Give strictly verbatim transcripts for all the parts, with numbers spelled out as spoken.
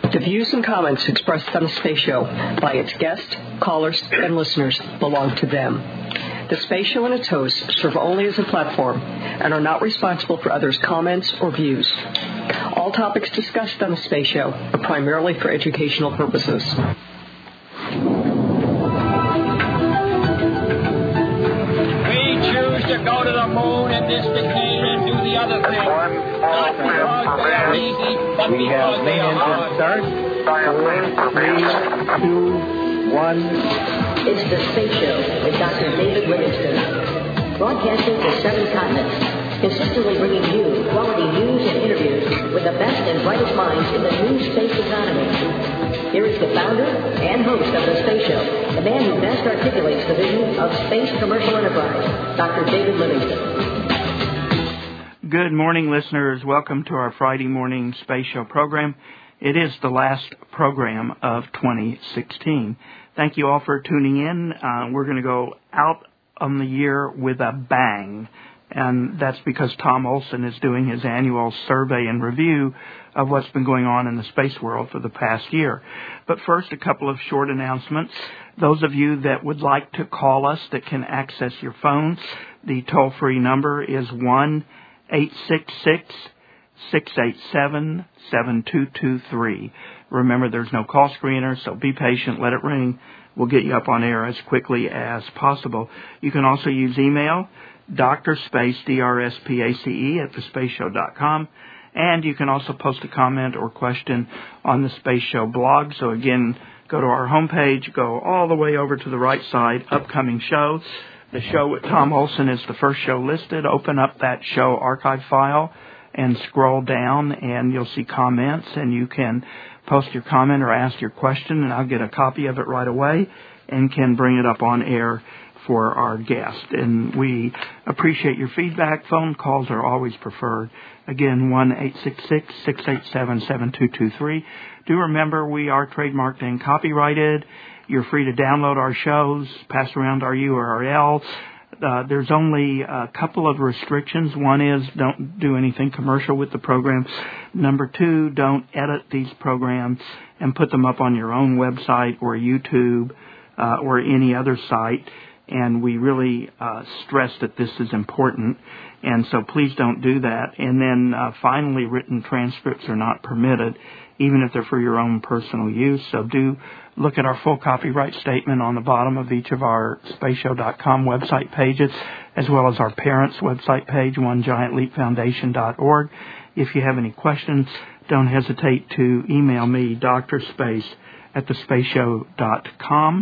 The views and comments expressed on the Space Show by its guests, callers, and listeners belong to them. The Space Show and its hosts serve only as a platform and are not responsible for others' comments or views. All topics discussed on the Space Show are primarily for educational purposes. We choose to go to the moon in this decade and do the other thing. Not because they are easy, but we because they are hard. Start. Four, three, two, one. It's the Space Show with Doctor David Livingston, broadcasting to seven continents, consistently bringing you quality news and interviews with the best and brightest minds in the new space economy. Here is the founder and host of the Space Show, the man who best articulates the vision of space commercial enterprise, Doctor David Livingston. Good morning, listeners. Welcome to our Friday morning Space Show program. It is the last program of twenty sixteen. Thank you all for tuning in. Uh, we're going to go out on the year with a bang, and that's because Tom Olson is doing his annual survey and review of what's been going on in the space world for the past year. But first, a couple of short announcements. Those of you that would like to call us that can access your phones, the toll-free number is one eight six six, six eight seven, seven two two three. Remember, there's no call screener, so be patient, let it ring. We'll get you up on air as quickly as possible. You can also use email, drspace, D R S P A C E, at the space show dot com. And you can also post a comment or question on the Space Show blog. So again, go to our homepage, go all the way over to the right side, upcoming shows. The show with Tom Olson is the first show listed. Open up that show archive file and scroll down, and you'll see comments, and you can post your comment or ask your question, and I'll get a copy of it right away and can bring it up on air for our guest. And we appreciate your feedback. Phone calls are always preferred. Again, one eight six six, six eight seven, seven two two three. Do remember, we are trademarked and copyrighted. You're free to download our shows, pass around our U R L. Uh, there's only a couple of restrictions. One is don't do anything commercial with the program. Number two, don't edit these programs and put them up on your own website or YouTube uh, or any other site. And we really uh, stress that this is important. And so please don't do that. And then uh, finally, written transcripts are not permitted, even if they're for your own personal use. So do look at our full copyright statement on the bottom of each of our space show dot com website pages, as well as our parents' website page, one giant leap foundation dot org. If you have any questions, don't hesitate to email me, drspace at the space show dot com.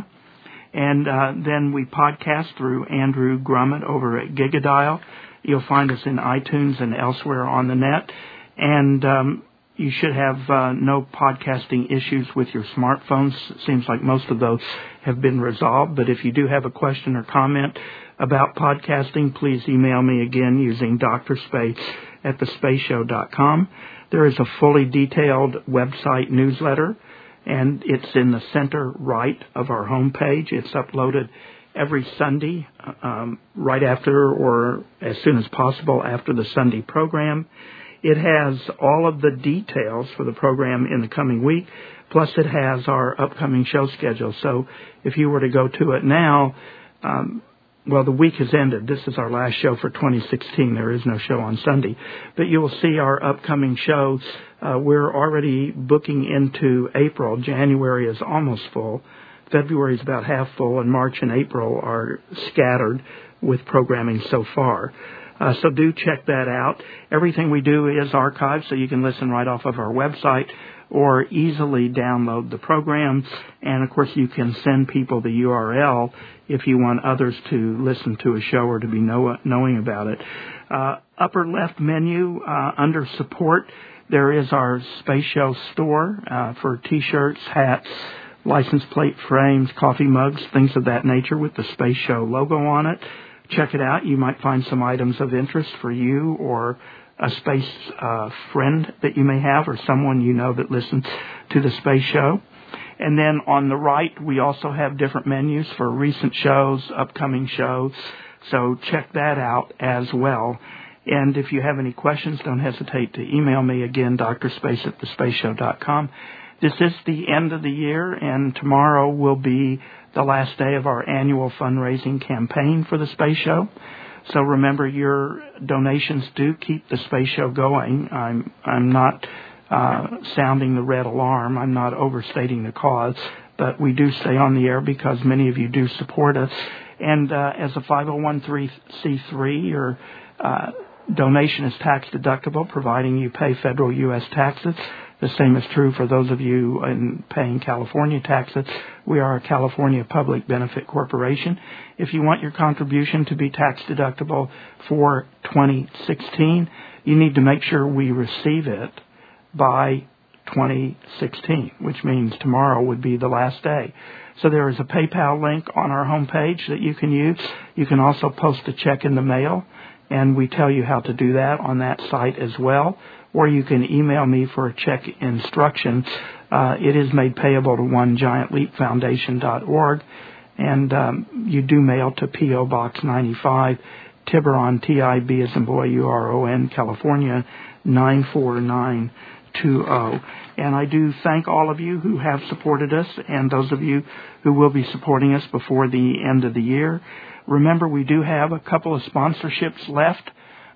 And uh, then we podcast through Andrew Grummett over at Gigadial. You'll find us in iTunes and elsewhere on the net. And um, you should have uh, no podcasting issues with your smartphones. It seems like most of those have been resolved. But if you do have a question or comment about podcasting, please email me again using drspace at the space show dot com. There is a fully detailed website newsletter, and it's in the center right of our homepage. It's uploaded every Sunday, um, right after or as soon as possible after the Sunday program. It has all of the details for the program in the coming week, plus it has our upcoming show schedule. So if you were to go to it now, um, well, the week has ended. This is our last show for twenty sixteen. There is no show on Sunday. But you will see our upcoming shows. Uh, we're already booking into April. January is almost full. February is about half full, and March and April are scattered with programming so far. Uh, so do check that out. Everything we do is archived, so you can listen right off of our website or easily download the program. And, of course, you can send people the U R L if you want others to listen to a show or to be know, knowing about it. Uh, upper left menu, uh, under support, there is our Space Show store uh, for T-shirts, hats, license plate frames, coffee mugs, things of that nature with the Space Show logo on it. Check it out. You might find some items of interest for you or a space uh, friend that you may have or someone you know that listens to the Space Show. And then on the right, we also have different menus for recent shows, upcoming shows. So check that out as well. And if you have any questions, don't hesitate to email me again, drspace at the space show dot com. This is the end of the year, and tomorrow will be the last day of our annual fundraising campaign for the Space Show. So remember, your donations do keep the Space Show going. I'm I'm not uh, sounding the red alarm. I'm not overstating the cause, but we do stay on the air because many of you do support us. And uh, as a five oh one c three, your uh, donation is tax deductible, providing you pay federal U S taxes. The same is true for those of you in paying California taxes. We are a California Public Benefit Corporation. If you want your contribution to be tax deductible for twenty sixteen, you need to make sure we receive it by twenty sixteen, which means tomorrow would be the last day. So there is a PayPal link on our homepage that you can use. You can also post a check in the mail, and we tell you how to do that on that site as well. Or you can email me for a check instruction. Uh, it is made payable to one giant leap foundation dot org, and um, you do mail to P O Box ninety-five, Tiburon, T I B as in boy, U R O N, California, nine four nine two zero. And I do thank all of you who have supported us and those of you who will be supporting us before the end of the year. Remember, we do have a couple of sponsorships left.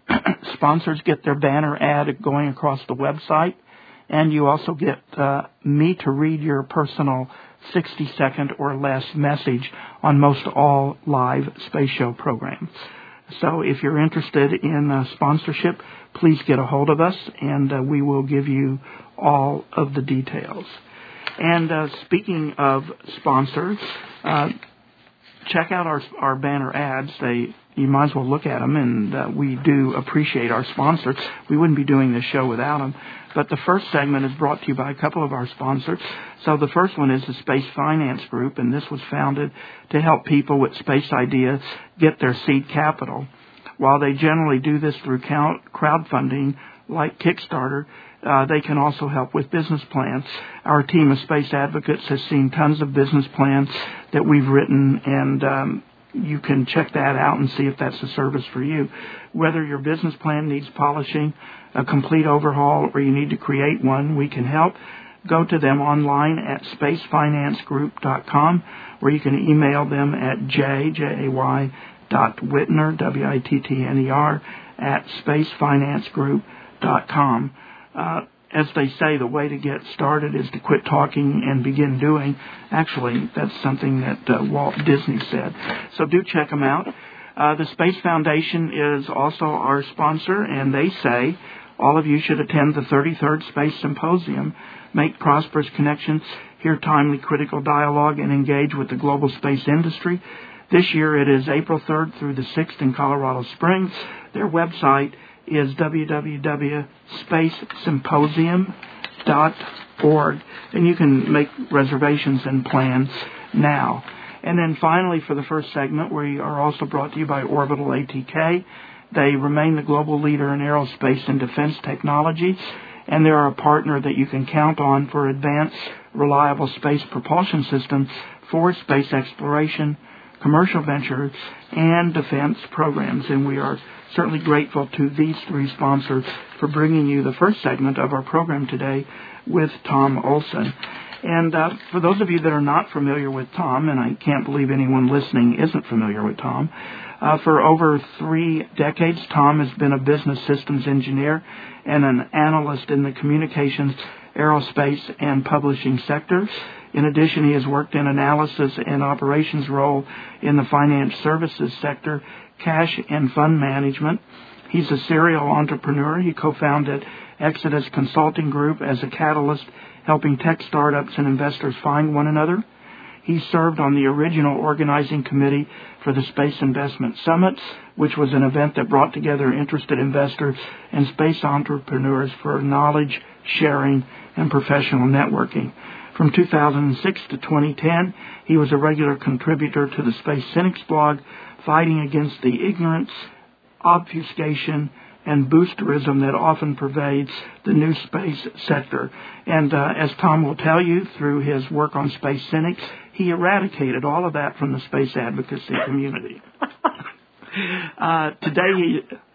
Sponsors get their banner ad going across the website, and you also get uh, me to read your personal sixty-second or less message on most all live Space Show programs. So if you're interested in uh, sponsorship, please get a hold of us, and uh, we will give you all of the details. And uh, speaking of sponsors, uh, check out our our banner ads. They You might as well look at them, and uh, we do appreciate our sponsors. We wouldn't be doing this show without them. But the first segment is brought to you by a couple of our sponsors. So the first one is the Space Finance Group, and this was founded to help people with space ideas get their seed capital. While they generally do this through crowdfunding like Kickstarter, uh, they can also help with business plans. Our team of space advocates has seen tons of business plans that we've written, and um, you can check that out and see if that's a service for you. Whether your business plan needs polishing, a complete overhaul, or you need to create one, we can help. Go to them online at space finance group dot com, or you can email them at j, J A Y, dot Wittner, W I T T N E R, at space finance group dot com. Uh, As they say, the way to get started is to quit talking and begin doing. Actually, that's something that uh, Walt Disney said. So do check them out. Uh, the Space Foundation is also our sponsor, and they say all of you should attend the thirty-third Space Symposium, make prosperous connections, hear timely critical dialogue, and engage with the global space industry. This year it is April third through the sixth in Colorado Springs. Their website is w w w dot space symposium dot org, and you can make reservations and plans now. And then finally, for the first segment, we are also brought to you by Orbital A T K. They remain the global leader in aerospace and defense technology, and they're a partner that you can count on for advanced, reliable space propulsion systems for space exploration, commercial ventures, and defense programs. And we are certainly grateful to these three sponsors for bringing you the first segment of our program today with Tom Olson. And uh, for those of you that are not familiar with Tom, and I can't believe anyone listening isn't familiar with Tom, uh, for over three decades, Tom has been a business systems engineer and an analyst in the communications, aerospace, and publishing sectors. In addition, he has worked in analysis and operations role in the finance services sector, cash and fund management. He's a serial entrepreneur. He co-founded Exodus Consulting Group as a catalyst, helping tech startups and investors find one another. He served on the original organizing committee for the Space Investment Summits, which was an event that brought together interested investors and space entrepreneurs for knowledge sharing and professional networking. From two thousand six to twenty ten, he was a regular contributor to the Space Cynics blog, fighting against the ignorance, obfuscation, and boosterism that often pervades the new space sector. And uh, as Tom will tell you, through his work on Space Cynics, he eradicated all of that from the space advocacy community. uh, today, he,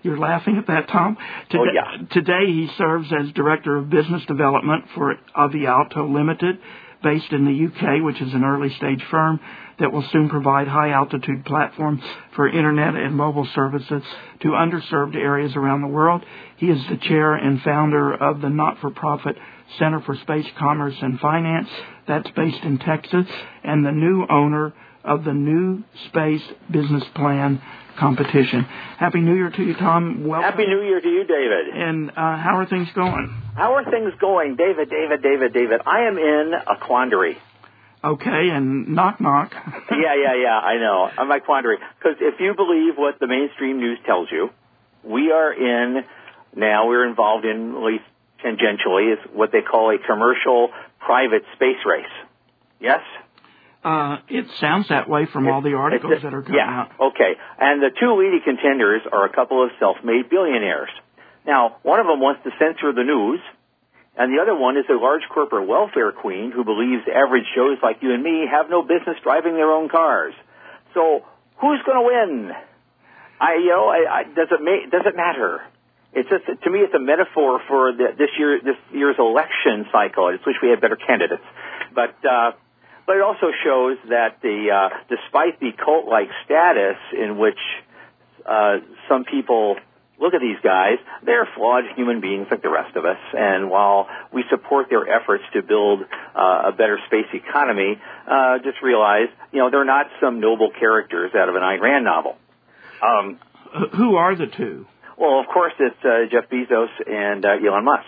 You're laughing at that, Tom? Today, oh, yeah. Today he serves as Director of Business Development for Avialto Limited, based in the U K, which is an early-stage firm that will soon provide high-altitude platforms for Internet and mobile services to underserved areas around the world. He is the chair and founder of the not-for-profit Center for Space Commerce and Finance, that's based in Texas, and the new owner of the New Space Business Plan competition. Happy New Year to you, Tom. Welcome. Happy New Year to you, David. And uh, how are things going? How are things going? David, David, David, David. I am in a quandary. Okay, and knock, knock. yeah, yeah, yeah, I know. I'm in a quandary. Because if you believe what the mainstream news tells you, we are in, now we're involved in, at least tangentially, is what they call a commercial private space race. Yes? Uh, it sounds that way from all the articles that are coming yeah, out. Okay. And the two leading contenders are a couple of self-made billionaires. Now, one of them wants to censor the news, and the other one is a large corporate welfare queen who believes average Joes like you and me have no business driving their own cars. So, who's going to win? I, you know, I, I, does it ma- does it matter? It's just, to me, it's a metaphor for the, this year this year's election cycle. I just wish we had better candidates, but. Uh, But it also shows that the, uh, despite the cult-like status in which uh, some people look at these guys, they're flawed human beings like the rest of us. And while we support their efforts to build uh, a better space economy, uh, just realize, you know, they're not some noble characters out of an Ayn Rand novel. Um, Who are the two? Well, of course, it's uh, Jeff Bezos and uh, Elon Musk.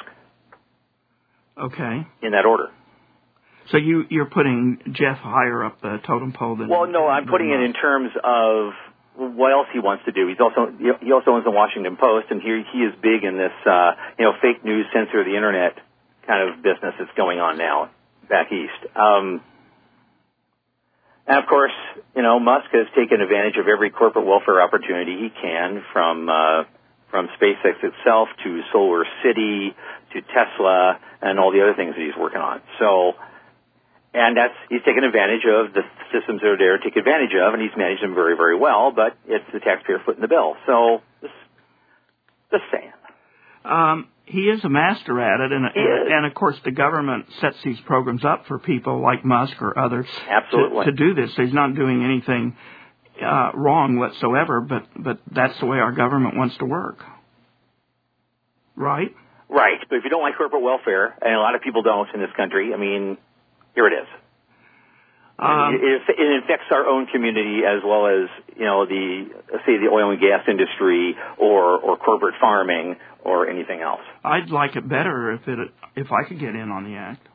Okay. In that order. So you, you're putting Jeff higher up the totem pole than... Well, no, I'm putting it in terms of what else he wants to do. He's also he also owns the Washington Post, and he he is big in this uh, you know fake news, censor the internet kind of business that's going on now back east. Um, and of course, you know, Musk has taken advantage of every corporate welfare opportunity he can, from uh, from SpaceX itself to Solar City to Tesla and all the other things that he's working on. So. And that's, he's taken advantage of the systems that are there to take advantage of, and he's managed them very, very well, but it's the taxpayer footing the bill. So, just, just saying. Um, he is a master at it, and, and, and of course the government sets these programs up for people like Musk or others Absolutely. To, to do this. So he's not doing anything uh, wrong whatsoever, but, but that's the way our government wants to work. Right? Right, but if you don't like corporate welfare, and a lot of people don't in this country, I mean... Here it is. Um, it, it infects our own community as well as, you know, the, say, the oil and gas industry or, or corporate farming or anything else. I'd like it better if it if I could get in on the act.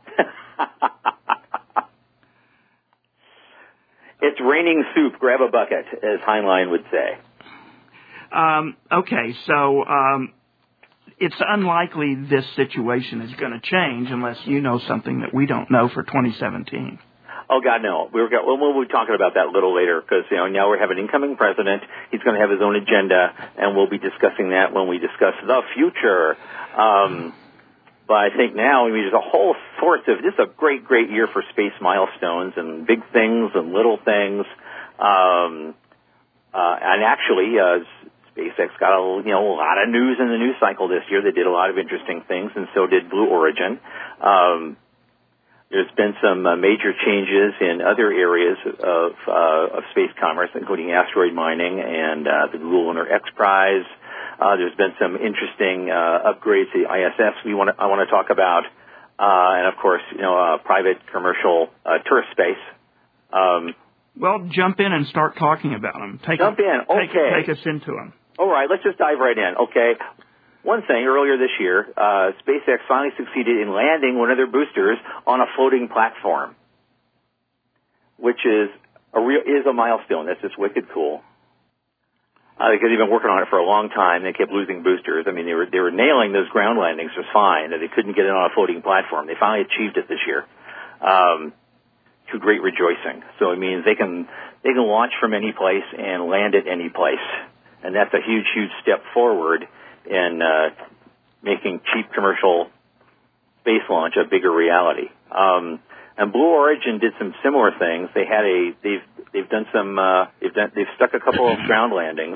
It's raining soup. Grab a bucket, as Heinlein would say. Um, okay, so... Um, It's unlikely this situation is going to change unless you know something that we don't know for twenty seventeen. Oh, God, no. We were, well, we'll be talking about that a little later because, you know, now we have an incoming president. He's going to have his own agenda, and we'll be discussing that when we discuss the future. Um, but I think now, I mean, there's a whole sorts of, this is a great, great year for space milestones and big things and little things. Um, uh, and actually, uh, SpaceX got a, you know, a lot of news in the news cycle this year. They did a lot of interesting things, and so did Blue Origin. Um, there's been some uh, major changes in other areas of, uh, of space commerce, including asteroid mining and uh, the Google Lunar X Prize. Uh, there's been some interesting uh, upgrades to the I S S we want I want to talk about, uh, and of course, you know, uh, private commercial uh, tourist space. Um, well, jump in and start talking about them. Take jump a, in. Okay. Take, take us into them. All right, let's just dive right in, okay? One thing, earlier this year, uh, SpaceX finally succeeded in landing one of their boosters on a floating platform, which is a real is a milestone. That's just wicked cool. Uh, because they've been working on it for a long time. They kept losing boosters. I mean, they were they were nailing those ground landings just fine, and they couldn't get it on a floating platform. They finally achieved it this year, um, to great rejoicing. So it means they can they can launch from any place and land at any place. And that's a huge, huge step forward in uh, making cheap commercial space launch a bigger reality. Um, and Blue Origin did some similar things. They had a they've they've done some uh, they've done they've stuck a couple of ground landings, but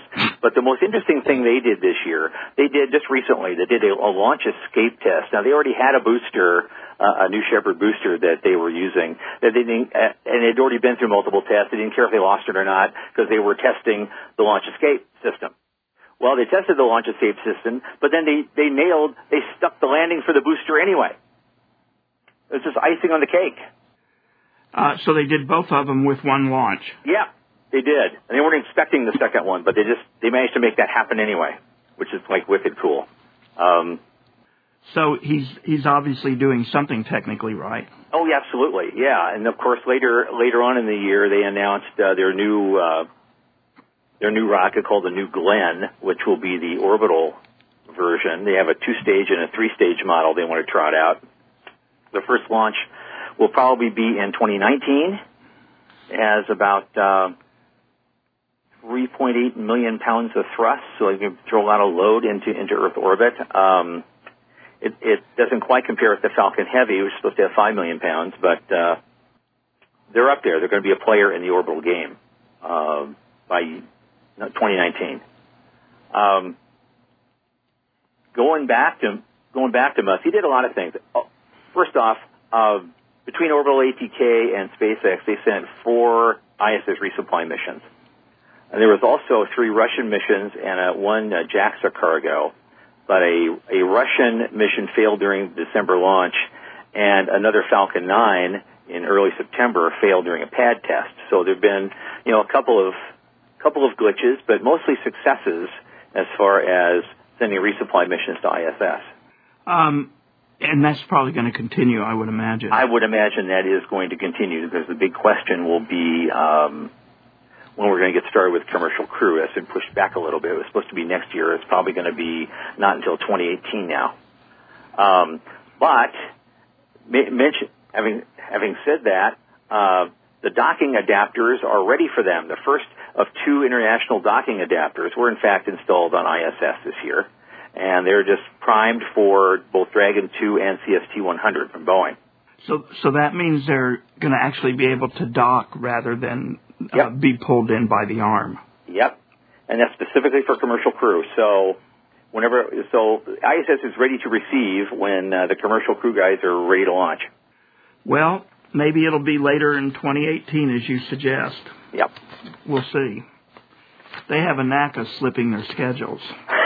But the most interesting thing they did this year, they did just recently, they did a, a launch escape test. Now, they already had a booster, uh, a New Shepard booster that they were using, that they didn't, uh, and it had already been through multiple tests. They didn't care if they lost it or not because they were testing the launch escape system. Well, they tested the launch escape system, but then they, they nailed, they stuck the landing for the booster anyway. It was just icing on the cake. Uh, so they did both of them with one launch. Yeah, they did. And they weren't expecting the second one, but they just, they managed to make that happen anyway, which is like wicked cool. Um, so he's, he's obviously doing something technically right. Oh, yeah, absolutely. Yeah. And of course, later, later on in the year, they announced, uh, their new, uh, their new rocket called the New Glenn, which will be the orbital version. They have a two-stage and a three-stage model they want to trot out. The first launch will probably be in twenty nineteen. It has about uh, three point eight million pounds of thrust, so you can throw a lot of load into, into Earth orbit. Um, it, it doesn't quite compare with the Falcon Heavy, which is supposed to have five million pounds, but uh, they're up there. They're going to be a player in the orbital game uh, by twenty nineteen. Um, going back to going back to Musk, he did a lot of things. First off, uh, between Orbital A T K and SpaceX, they sent four I S S resupply missions. And there was also three Russian missions and a, one uh, JAXA cargo. But a, a Russian mission failed during the December launch, and another Falcon nine in early September failed during a pad test. So there have been, you know, a couple of couple of glitches, but mostly successes as far as sending resupply missions to I S S. Um, and that's probably going to continue, I would imagine. I would imagine that is going to continue because the big question will be um, when we're going to get started with commercial crew. It's been pushed back a little bit. It was supposed to be next year. It's probably going to be not until twenty eighteen now. Um, but mention, having having said that, uh, the docking adapters are ready for them. The first of two international docking adapters were, in fact, installed on I S S this year. And they're just primed for both Dragon two and C S T one hundred from Boeing. So so that means they're going to actually be able to dock rather than uh, yep. be pulled in by the arm. Yep. And that's specifically for commercial crew. So whenever so I S S is ready to receive when uh, the commercial crew guys are ready to launch. Well, maybe it'll be later in twenty eighteen, as you suggest. Yep. We'll see. They have a knack of slipping their schedules.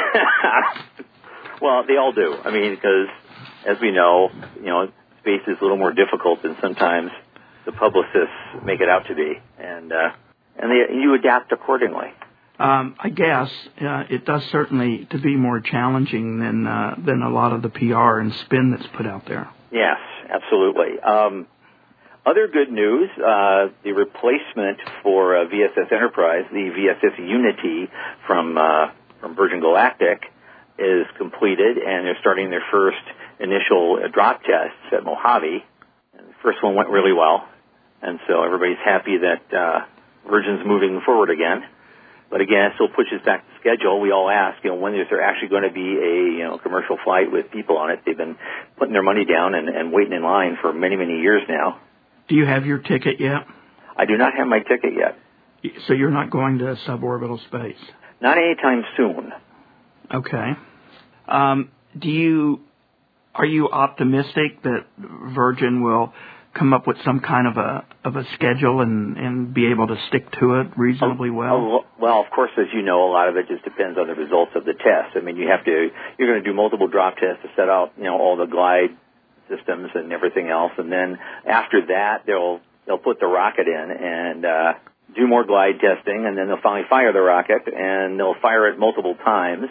Well, they all do. I mean, because as we know, you know, space is a little more difficult than sometimes the publicists make it out to be, and uh, and they, you adapt accordingly. Um, I guess uh, it does certainly to be more challenging than uh, than a lot of the P R and spin that's put out there. Yes, absolutely. Um, other good news: uh, the replacement for uh, V S S Enterprise, the V S S Unity from uh, from Virgin Galactic, is completed, and they're starting their first initial uh, drop tests at Mojave. And the first one went really well, and so everybody's happy that uh, Virgin's moving forward again. But again, it still pushes back the schedule. We all ask, you know, when is there actually going to be a, you know, commercial flight with people on it? They've been putting their money down and, and waiting in line for many, many years now. Do you have your ticket yet? I do not have my ticket yet. So you're not going to suborbital space? Not anytime soon. Okay. Um, do you, are you optimistic that Virgin will come up with some kind of a of a schedule and, and be able to stick to it reasonably well? Oh, well, of course, as you know, a lot of it just depends on the results of the test. I mean, you have to, you're going to do multiple drop tests to set out, you know, all the glide systems and everything else, and then after that, they'll they'll put the rocket in and uh, do more glide testing, and then they'll finally fire the rocket, and they'll fire it multiple times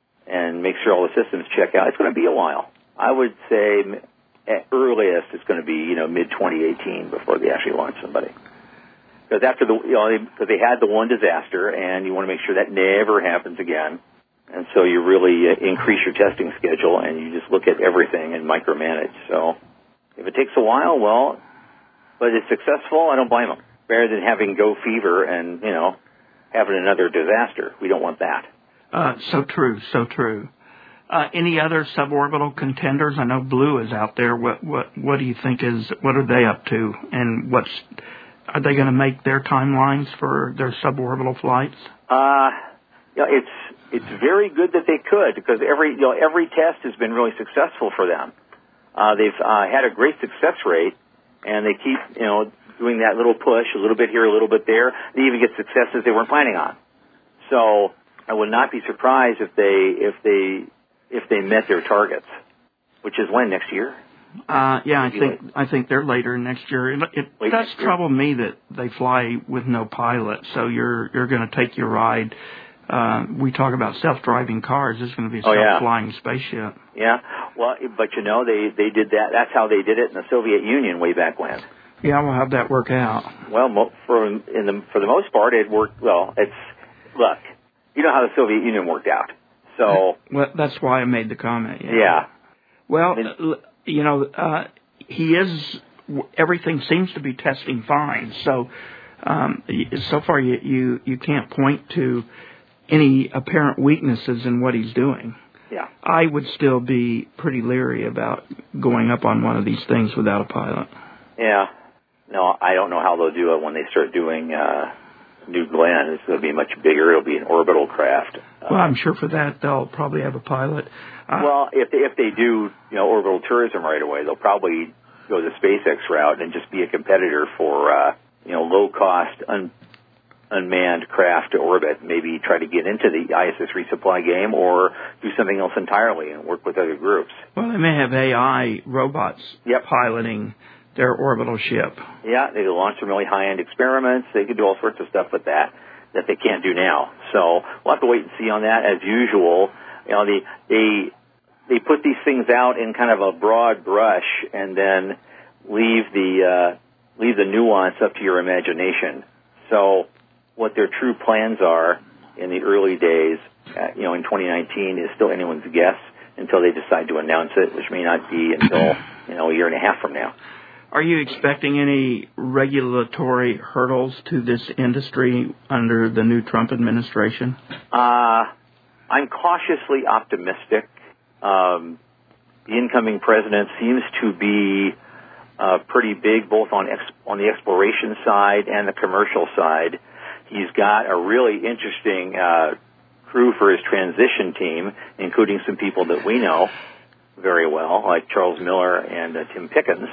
and make sure all the systems check out. It's going to be a while. I would say at earliest it's going to be, you know, mid twenty eighteen before they actually launch somebody. Because after the, you know, because they had the one disaster, and you want to make sure that never happens again. And so you really uh, increase your testing schedule, and you just look at everything and micromanage. So if it takes a while, well, but it's successful, I don't blame them. Better than having go fever and, you know, having another disaster. We don't want that. Uh, so true, so true. Uh, any other suborbital contenders? I know Blue is out there. What what what do you think is, what are they up to? And what's, are they going to make their timelines for their suborbital flights? Uh, you know, it's it's very good that they could, because every you know every test has been really successful for them. Uh, they've uh, had a great success rate, and they keep you know doing that little push, a little bit here, a little bit there. They even get successes they weren't planning on. So I would not be surprised if they if they if they met their targets, which is when, next year? Uh, yeah, I think I think they're later next year. It, it Late does next year. trouble me that they fly with no pilot, so you're you're going to take your ride. Uh, we talk about self-driving cars. This is going to be a Oh, yeah. self-flying spaceship. Yeah, well, but you know, they, they did that. That's how they did it in the Soviet Union way back when. Yeah, we'll have that work out. Well, mo- for in the for the most part, it worked. Well, it's look, you know how the Soviet Union worked out. So Well, that's why I made the comment. Yeah. yeah, Well, And- uh, you know, uh, he is. Everything seems to be testing fine. So, um, so far, you, you you can't point to any apparent weaknesses in what he's doing. yeah. I would still be pretty leery about going up on one of these things without a pilot. Yeah. No, I don't know how they'll do it when they start doing uh, New Glenn. It's going to be much bigger. It'll be an orbital craft. Uh, Well, I'm sure for that they'll probably have a pilot. Uh, well, if they, if they do, you know, orbital tourism right away, they'll probably go the SpaceX route and just be a competitor for, uh, you know, low cost, un- unmanned craft to orbit. Maybe try to get into the I S S resupply game, or do something else entirely and work with other groups. well, they may have A I robots Yep. piloting their orbital ship. Yeah, they could launch some really high-end experiments. They could do all sorts of stuff with that that they can't do now. So we'll have to wait and see on that. As usual, you know, they they they put these things out in kind of a broad brush, and then leave the uh, leave the nuance up to your imagination. So what their true plans are in the early days, uh, you know, in twenty nineteen, is still anyone's guess until they decide to announce it, which may not be until you know a year and a half from now. Are you expecting any regulatory hurdles to this industry under the new Trump administration? Uh, I'm cautiously optimistic. Um, the incoming president seems to be uh, pretty big, both on ex- on the exploration side and the commercial side. He's got a really interesting uh, crew for his transition team, including some people that we know very well, like Charles Miller and uh, Tim Pickens.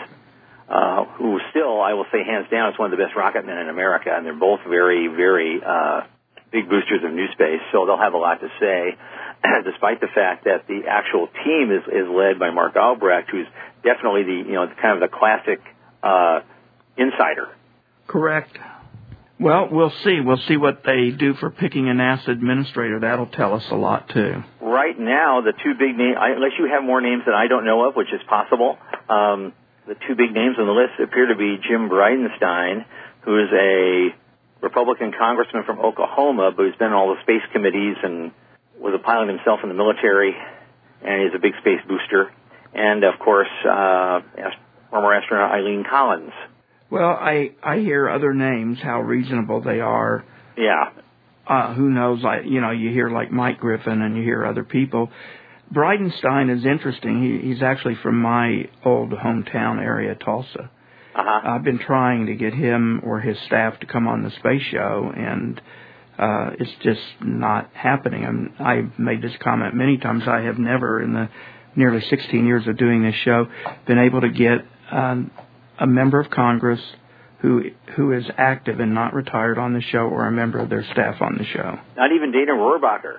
Uh, who still, I will say, hands down, is one of the best rocket men in America, and they're both very, very uh, big boosters of new space, so they'll have a lot to say, despite the fact that the actual team is, is led by Mark Albrecht, who's definitely the, you know, kind of the classic uh, insider. Correct. Well, we'll see. We'll see what they do for picking a NASA administrator. That'll tell us a lot, too. Right now, the two big names, unless you have more names that I don't know of, which is possible, um, the two big names on the list appear to be Jim Bridenstine, who is a Republican congressman from Oklahoma, but who's been on all the space committees and was a pilot himself in the military, and he's a big space booster. And, of course, uh, former astronaut Eileen Collins. Well, I, I hear other names, how reasonable they are. Yeah. Uh, who knows? I, you know, you hear like Mike Griffin and you hear other people. Bridenstine is interesting. He, he's actually from my old hometown area, Tulsa. Uh-huh. I've been trying to get him or his staff to come on the space show, and uh, it's just not happening. I'm, I've made this comment many times. I have never, in the nearly sixteen years of doing this show, been able to get um, a member of Congress who who is active and not retired on the show, or a member of their staff on the show. Not even Dana Rohrabacher.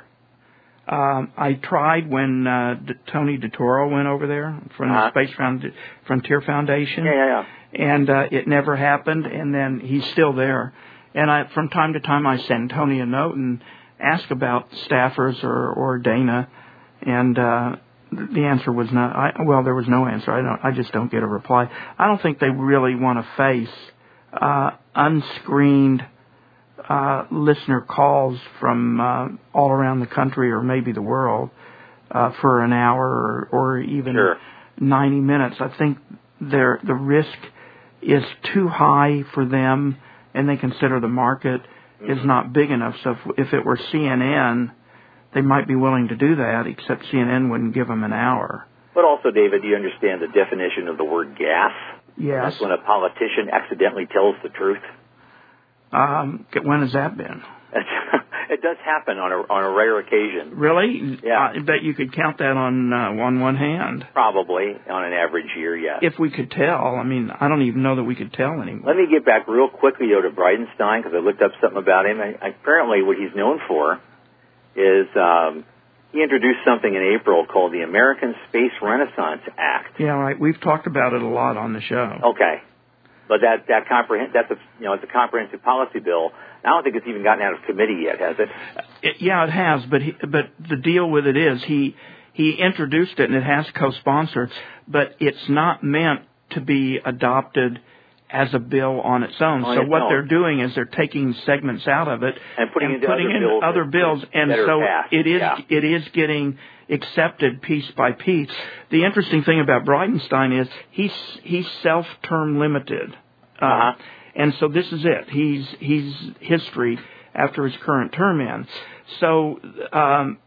Um, I tried when uh, D- Tony DeToro went over there from Uh-huh. the Space Found- Frontier Foundation. Yeah, yeah, yeah. And uh, it never happened, and then he's still there. And I, from time to time, I send Tony a note and ask about staffers or, or Dana, and uh, the answer was not. I, well, there was no answer. I don't. I just don't get a reply. I don't think they really want to face uh, unscreened uh, listener calls from uh, all around the country or maybe the world uh, for an hour or, or even Sure. ninety minutes. I think their the risk is too high for them, and they consider the market mm-hmm. is not big enough. So if, if it were C N N, they might be willing to do that, except C N N wouldn't give them an hour. But also, David, do you understand the definition of the word gas? Yes. That's when a politician accidentally tells the truth. Um, when has that been? It's, it does happen on a on a rare occasion. Really? Yeah. I bet you could count that on uh, on one hand. Probably on an average year, yes. If we could tell. I mean, I don't even know that we could tell anymore. Let me get back real quickly, though, to Bridenstine, because I looked up something about him. I, apparently, what he's known for is um, he introduced something in April called the American Space Renaissance Act. Yeah, right. We've talked about it a lot on the show. Okay. But that that comprehend that's a you know it's a comprehensive policy bill. I don't think it's even gotten out of committee yet, has it? it yeah, it has. But he, but the deal with it is he he introduced it and it has co-sponsored, but it's not meant to be adopted as a bill on its own. On so its what own. they're doing is they're taking segments out of it and putting, and into putting other in bills other that, bills, and that so passed. it is yeah. it is getting accepted piece by piece. The interesting thing about Bridenstine is he's he's self-term limited. Uh, Uh-huh. And so this is it. He's he's history after his current term ends. So um,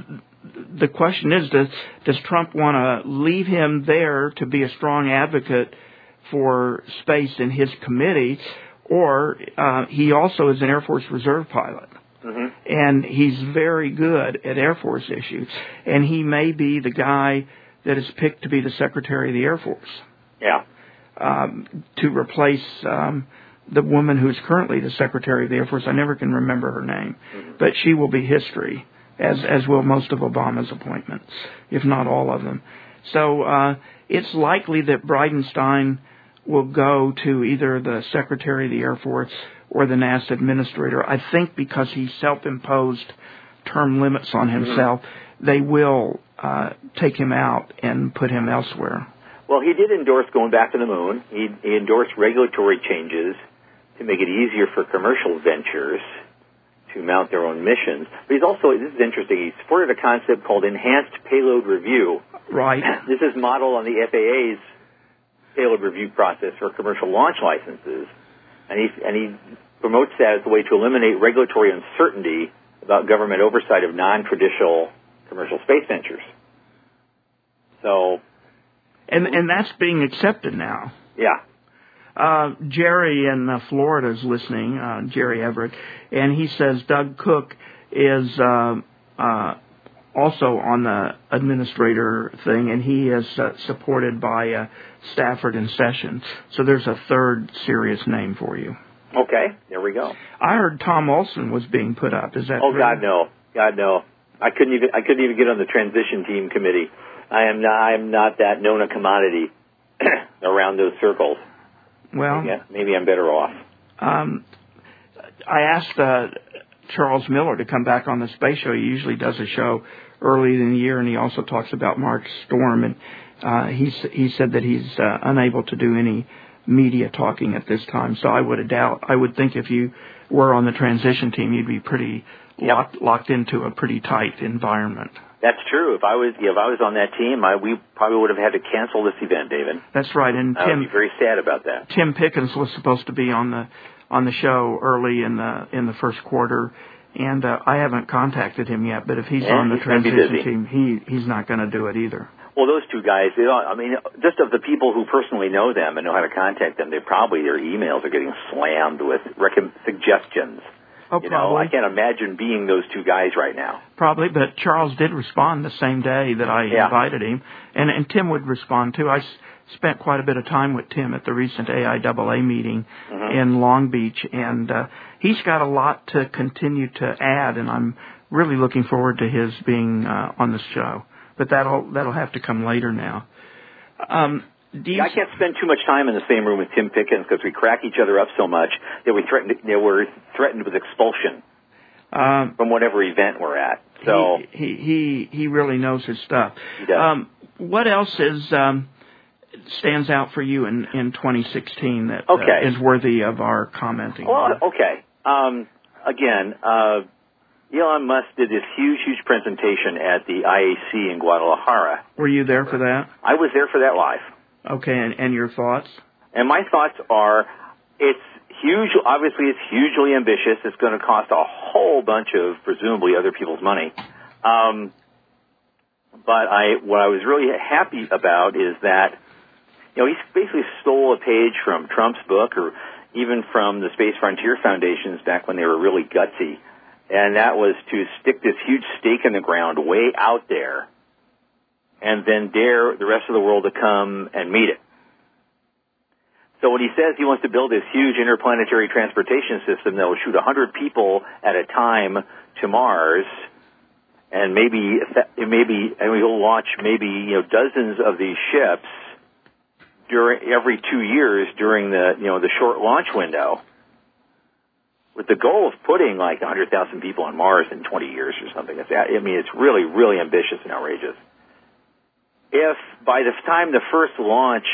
the question is, does does Trump want to leave him there to be a strong advocate for space in his committee, or uh, he also is an Air Force Reserve pilot? Mm-hmm. And he's very good at Air Force issues, and he may be the guy that is picked to be the Secretary of the Air Force. Yeah. Um, to replace um, the woman who's currently the Secretary of the Air Force. I never can remember her name, mm-hmm. but she will be history, as as will most of Obama's appointments, if not all of them. So uh, it's likely that Bridenstine will go to either the Secretary of the Air Force or the NASA administrator. I think because he self-imposed term limits on himself, mm-hmm. they will uh, take him out and put him elsewhere. Well, he did endorse going back to the moon. He, he endorsed regulatory changes to make it easier for commercial ventures to mount their own missions. But he's also, this is interesting, he supported a concept called enhanced payload review. Right. This is modeled on the F A A's payload review process for commercial launch licenses. And he, and he promotes that as a way to eliminate regulatory uncertainty about government oversight of non-traditional commercial space ventures. So... And and that's being accepted now. Yeah. Uh, Jerry in uh, Florida is listening, uh, Jerry Everett, and he says Doug Cook is uh, uh, also on the administrator thing, and he is uh, supported by uh, Stafford and Sessions. So there's a third serious name for you. Okay, there we go. I heard Tom Olson was being put up. Is that Oh, true? God, no. God, no. I couldn't even, I couldn't even get on the transition team committee. I am not, I am not that known a commodity around those circles. Well, maybe, maybe I'm better off. Um, I asked uh, Charles Miller to come back on the space show. He usually does a show early in the year, and he also talks about Mark Storm. And uh, he he said that he's uh, unable to do any media talking at this time. So I would doubt. I would think if you were on the transition team, you'd be pretty yep. locked locked into a pretty tight environment. That's true. If I was, if I was on that team, I, we probably would have had to cancel this event, David. That's right. And I Tim, would be very sad about that. Tim Pickens was supposed to be on the on the show early in the in the first quarter, and uh, I haven't contacted him yet. But if he's yeah, on the he's gonna be transition busy. team, he he's not going to do it either. Well, those two guys, they don't, I mean, just of the people who personally know them and know how to contact them, they probably, their emails are getting slammed with rec- suggestions. Oh, you probably. know, I can't imagine being those two guys right now. Probably, but Charles did respond the same day that I yeah. invited him, and and Tim would respond too. I s- spent quite a bit of time with Tim at the recent A I A A meeting mm-hmm. in Long Beach, and uh, he's got a lot to continue to add, and I'm really looking forward to his being uh, on this show. But that'll that'll have to come later now. Um, Do you I can't spend too much time in the same room with Tim Pickens because we crack each other up so much that we threatened that we're threatened with expulsion um, from whatever event we're at. So he he he, he really knows his stuff. He does. Um, what else is um, stands out for you in, in twenty sixteen that okay. uh, is worthy of our commenting? Well, okay. Um, again, uh, Elon Musk did this huge, huge presentation at the I A C in Guadalajara. Were you there for that? I was there for that live. Okay, and, and your thoughts? And my thoughts are, it's huge. Obviously, it's hugely ambitious. It's going to cost a whole bunch of presumably other people's money. Um, but I, what I was really happy about is that, you know, he basically stole a page from Trump's book, or even from the Space Frontier Foundations back when they were really gutsy and that was to stick this huge stake in the ground way out there and then dare the rest of the world to come and meet it. So when he says he wants to build this huge interplanetary transportation system that will shoot one hundred people at a time to Mars, and maybe, maybe, and we'll launch maybe, you know, dozens of these ships during every two years during the, you know, the short launch window, with the goal of putting like one hundred thousand people on Mars in twenty years or something. It's, I mean, it's really, really ambitious and outrageous. If by the time the first launch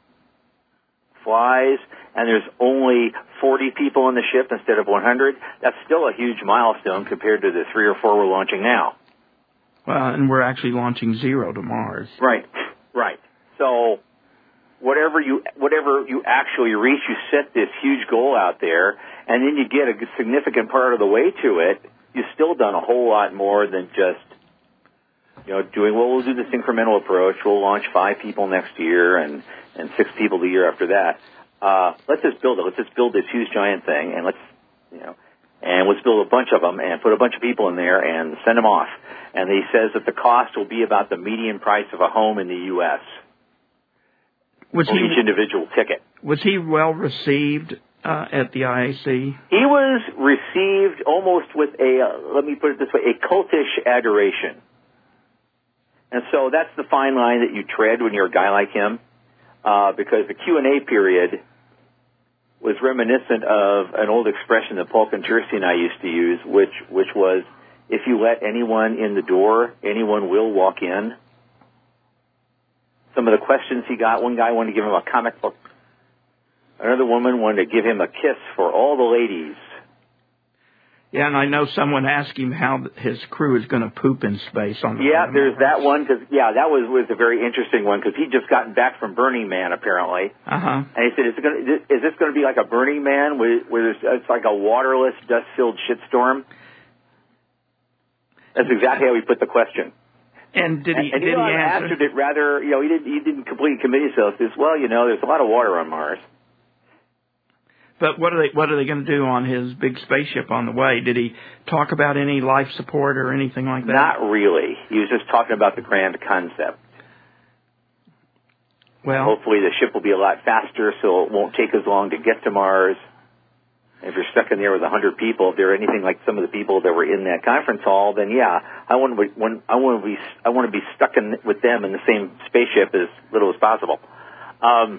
flies and there's only forty people on the ship instead of one hundred, that's still a huge milestone compared to the three or four we're launching now. Well, and we're actually launching zero to Mars. Right, right. So whatever you whatever you actually reach, you set this huge goal out there, and then you get a significant part of the way to it. You've still done a whole lot more than just, you know, doing, well, we'll do this incremental approach. We'll launch five people next year and, and six people the year after that. Uh, let's just build it. Let's just build this huge giant thing, and let's, you know, and let's build a bunch of them and put a bunch of people in there and send them off. And he says that the cost will be about the median price of a home in the U S Was for he, each individual ticket. Was he well received uh, at the I A C? He was received almost with a, uh, let me put it this way, a cultish adoration. And so that's the fine line that you tread when you're a guy like him, uh, because the Q and A period was reminiscent of an old expression that Paul Kontursky and I used to use, which which was, if you let anyone in the door, anyone will walk in. Some of the questions he got, one guy wanted to give him a comic book. Another woman wanted to give him a kiss for all the ladies. Yeah, and I know someone asked him how his crew is going to poop in space on the Yeah, there's that one, because, yeah, that was, was a very interesting one, because he'd just gotten back from Burning Man, apparently. Uh-huh. And he said, is, it gonna, is this going to be like a Burning Man where, where there's, it's like a waterless, dust-filled shitstorm? That's exactly how he put the question. And did he, and, and did Elon he answer? answered it rather, you know, he didn't, he didn't completely commit himself to this. Well, you know, there's a lot of water on Mars. But what are they what are they going to do on his big spaceship on the way? Did he talk about any life support or anything like that? Not really. He was just talking about the grand concept. Well, hopefully the ship will be a lot faster, so it won't take as long to get to Mars. If you're stuck in there with a hundred people, if they're anything like some of the people that were in that conference hall, then yeah, I want to be, when I want to be I want to be stuck in with them in the same spaceship as little as possible. Um,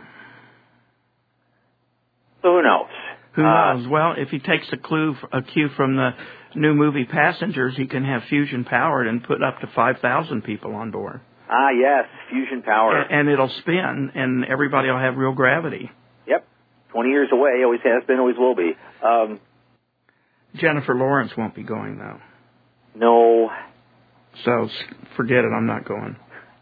so who knows? Who knows? Uh, well, if he takes a clue, a cue from the new movie Passengers, he can have fusion powered and put up to five thousand people on board. Ah, yes, fusion power, and, and it'll spin, and everybody will have real gravity. Yep, twenty years away, always has been, always will be. Um, Jennifer Lawrence won't be going though. No. So forget it. I'm not going.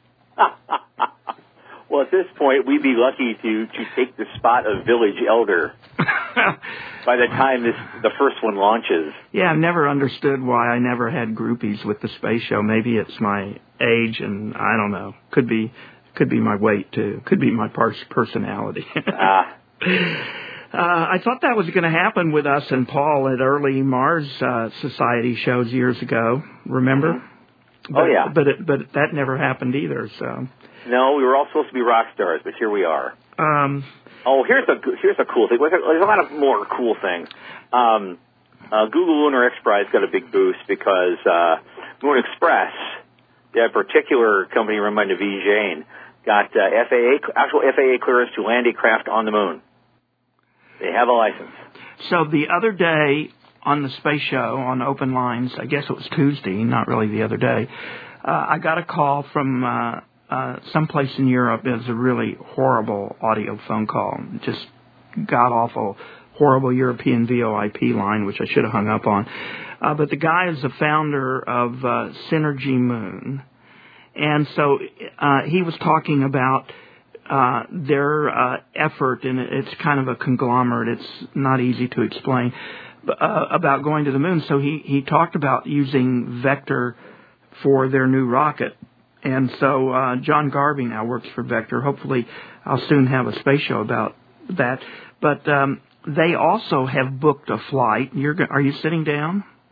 Well, at this point, we'd be lucky to, to take the spot of village elder by the time this the first one launches. Yeah, I've never understood why I never had groupies with the space show. Maybe it's my age, and I don't know. Could be could be my weight, too. Could be my pers- personality. Ah. Uh, I thought that was going to happen with us and Paul at early Mars uh, Society shows years ago. Remember? Mm-hmm. But, oh, yeah. But it, but that never happened either, so... No, we were all supposed to be rock stars, but here we are. Um, oh, here's a here's a cool thing. There's a lot of more cool things. Um, uh, Google Lunar X Prize got a big boost because uh, Moon Express, that particular company run by Naveen Jain, got uh, F A A actual F A A clearance to land a craft on the moon. They have a license. So the other day on the space show on Open Lines, I guess it was Tuesday, not really the other day, uh, I got a call from... Uh, Uh, someplace in Europe. It was a really horrible audio phone call. Just god-awful, horrible European V O I P line, which I should have hung up on. Uh, but the guy is the founder of uh, Synergy Moon. And so uh, he was talking about uh, their uh, effort, and it's kind of a conglomerate. It's not easy to explain, uh, about going to the moon. So he, he talked about using Vector for their new rocket. And so uh, John Garvey now works for Vector. Hopefully I'll soon have a space show about that. But um, they also have booked a flight. You're, are you sitting down?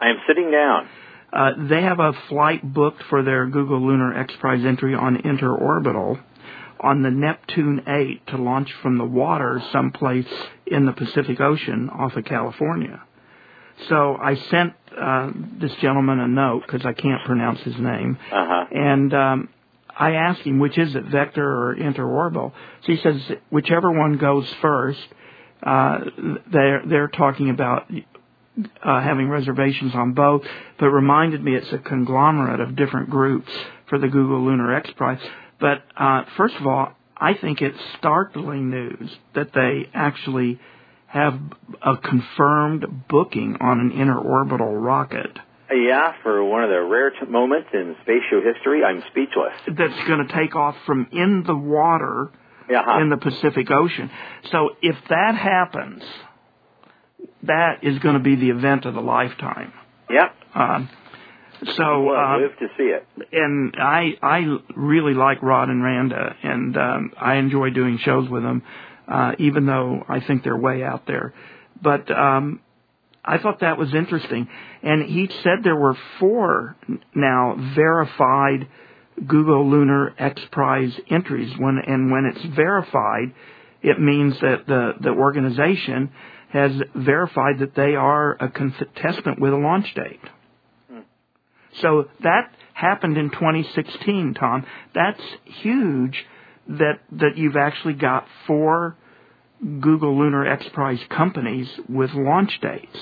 I am sitting down. Uh, they have a flight booked for their Google Lunar X Prize entry on Interorbital on the Neptune eight to launch from the water someplace in the Pacific Ocean off of California. So I sent uh, this gentleman a note because I can't pronounce his name. Uh-huh. And um, I asked him, which is it, Vector or Interorbital? So he says, whichever one goes first, uh, they're, they're talking about uh, having reservations on both, but reminded me it's a conglomerate of different groups for the Google Lunar X Prize. But uh, first of all, I think it's startling news that they actually have a confirmed booking on an interorbital rocket. Yeah, for one of the rare t- moments in space show history, I'm speechless. That's going to take off from in the water uh-huh. in the Pacific Ocean. So if that happens, that is going to be the event of the lifetime. Yep. Um, so we'll uh, live to see it. And I I really like Rod and Randa, and um, I enjoy doing shows with them. Uh, even though I think they're way out there. But um, I thought that was interesting. And he said there were four now verified Google Lunar X Prize entries. When, and when it's verified, it means that the, the organization has verified that they are a contestant with a launch date. Hmm. So that happened in twenty sixteen, Tom. That's huge. That that you've actually got four Google Lunar X Prize companies with launch dates.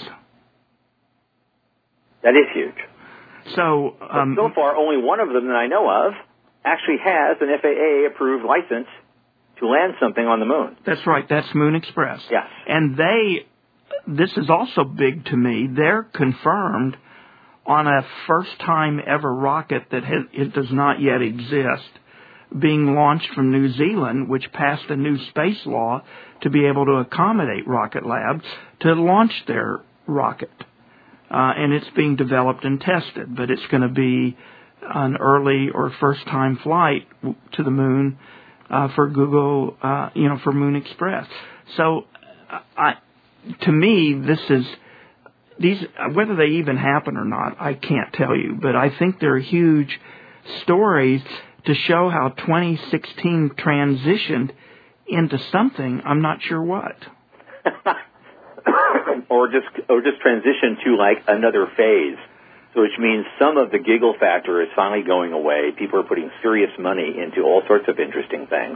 That is huge. So, um, so far, only one of them that I know of actually has an F A A-approved license to land something on the moon. That's right. That's Moon Express. Yes. And they, this is also big to me, they're confirmed on a first-time ever rocket that has, it does not yet exist, being launched from New Zealand, which passed a new space law to be able to accommodate Rocket Labs to launch their rocket. Uh, and it's being developed and tested, but it's going to be an early or first-time flight to the moon uh, for Google, uh, you know, for Moon Express. So, I, to me, this is, these, whether they even happen or not, I can't tell you, but I think they're huge stories to show how twenty sixteen transitioned into something, I'm not sure what. or just or just transition to like another phase, so which means some of the giggle factor is finally going away. People are putting serious money into all sorts of interesting things.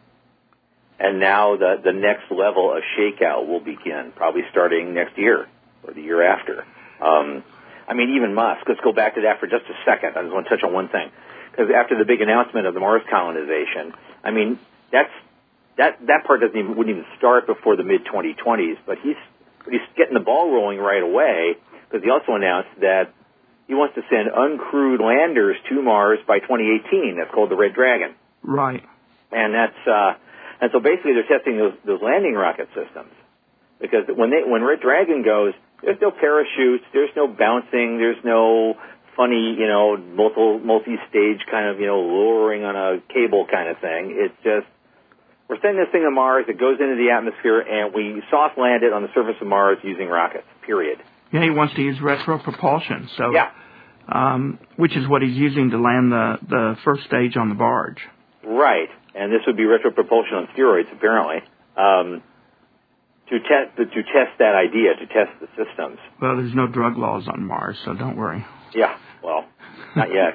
And now the, the next level of shakeout will begin, probably starting next year or the year after. Um, I mean, even Musk, let's go back to that for just a second. I just want to touch on one thing. Because after the big announcement of the Mars colonization, I mean, that's that that part doesn't even wouldn't even start before the mid twenty twenties. But he's but he's getting the ball rolling right away because he also announced that he wants to send uncrewed landers to Mars by twenty eighteen. That's called the Red Dragon. Right. And that's uh, and so basically they're testing those those landing rocket systems because when they when Red Dragon goes, there's no parachutes, there's no bouncing, there's no funny, you know, multi, multi-stage kind of, you know, lowering on a cable kind of thing. It's just, we're sending this thing to Mars, it goes into the atmosphere, and we soft land it on the surface of Mars using rockets, period. Yeah, he wants to use retro propulsion, so, yeah. um, which is what he's using to land the, the first stage on the barge. Right, and this would be retro propulsion on steroids, apparently, um, to, te- to test that idea, to test the systems. Well, there's no drug laws on Mars, so don't worry. Yeah, well, not yet.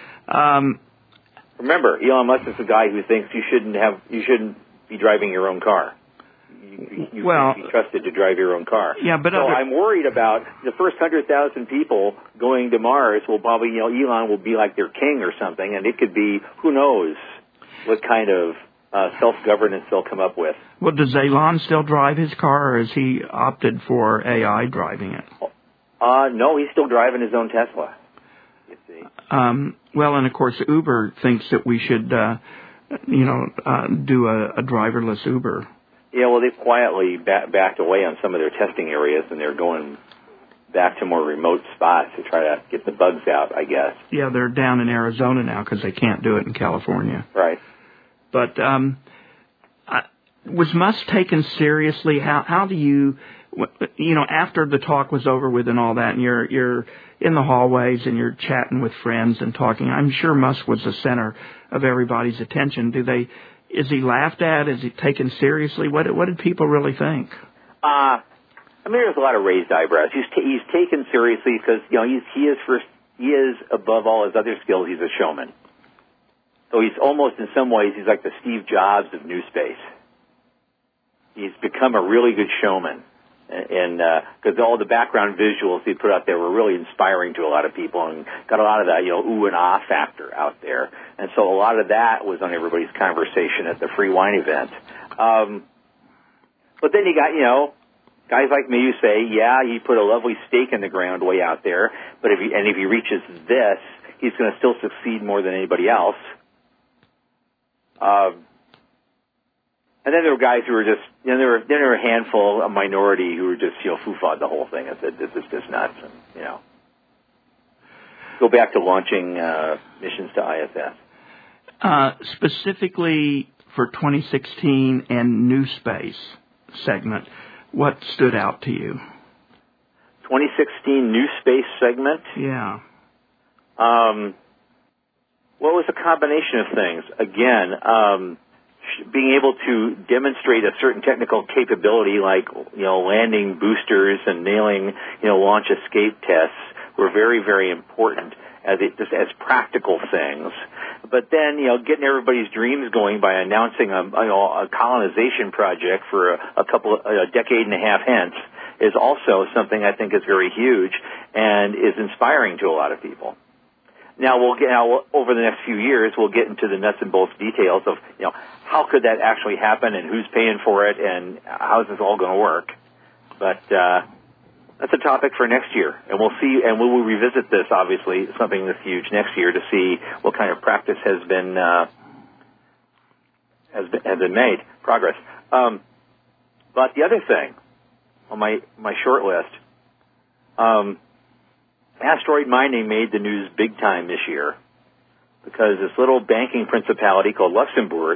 um, Remember, Elon Musk is the guy who thinks you shouldn't have, you shouldn't be driving your own car. You, you well, can't be trusted to drive your own car. Yeah, but so other... I'm worried about the first hundred thousand people going to Mars. Will probably, you know, Elon will be like their king or something, and it could be who knows what kind of uh, self-governance they'll come up with. Well, does Elon still drive his car, or has he opted for A I driving it? Uh, no, he's still driving his own Tesla, you see. Um, well, and of course, Uber thinks that we should, uh, you know, uh, do a, a driverless Uber. Yeah, well, they've quietly back, backed away on some of their testing areas, and they're going back to more remote spots to try to get the bugs out, I guess. Yeah, they're down in Arizona now because they can't do it in California. Right. But um, I, was Musk taken seriously? How how do you you know, after the talk was over with and all that, and you're you're in the hallways and you're chatting with friends and talking, I'm sure Musk was the center of everybody's attention. Do they? Is he laughed at? Is he taken seriously? What what did people really think? Uh, I mean, there's a lot of raised eyebrows. He's t- he's taken seriously because you know he's he is first he is above all his other skills. He's a showman. So he's almost in some ways he's like the Steve Jobs of new space. He's become a really good showman. And because uh, all the background visuals he put out there were really inspiring to a lot of people and got a lot of that, you know, ooh and ah factor out there. And so a lot of that was on everybody's conversation at the free wine event. Um, but then you got, you know, guys like me who say, yeah, he put a lovely stake in the ground way out there, but if he, and if he reaches this, he's going to still succeed more than anybody else. Uh, And then there were guys who were just, you know, there were, then there were a handful, a minority who were just, you know, foo-fawed the whole thing and said, this is just nuts, and, you know. Go back to launching uh, missions to I S S. Uh, specifically for twenty sixteen and New Space segment, what stood out to you? twenty sixteen New Space segment? Yeah. Um, well, it was a combination of things. Again, um, being able to demonstrate a certain technical capability like, you know, landing boosters and nailing, you know, launch escape tests were very, very important as it, just as practical things. But then, you know, getting everybody's dreams going by announcing a, you know, a colonization project for a, a couple, of, a decade and a half hence is also something I think is very huge and is inspiring to a lot of people. Now we'll get now over the next few years we'll get into the nuts and bolts details of, you know, how could that actually happen and who's paying for it and how's this all going to work. But uh, that's a topic for next year, and we'll see, and we will revisit this obviously something this huge next year to see what kind of practice has been uh, has been has been made progress. Um, but the other thing on my my short list. Um, Asteroid mining made the news big time this year because this little banking principality called Luxembourg,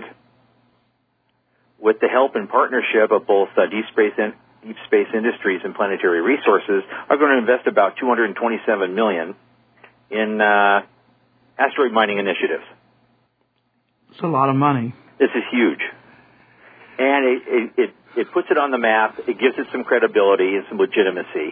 with the help and partnership of both uh, Deep Space in, Deep Space Industries and Planetary Resources, are going to invest about two hundred twenty-seven million dollars in uh, asteroid mining initiatives. It's a lot of money. This is huge. And it, it, it, it puts it on the map. It gives it some credibility and some legitimacy.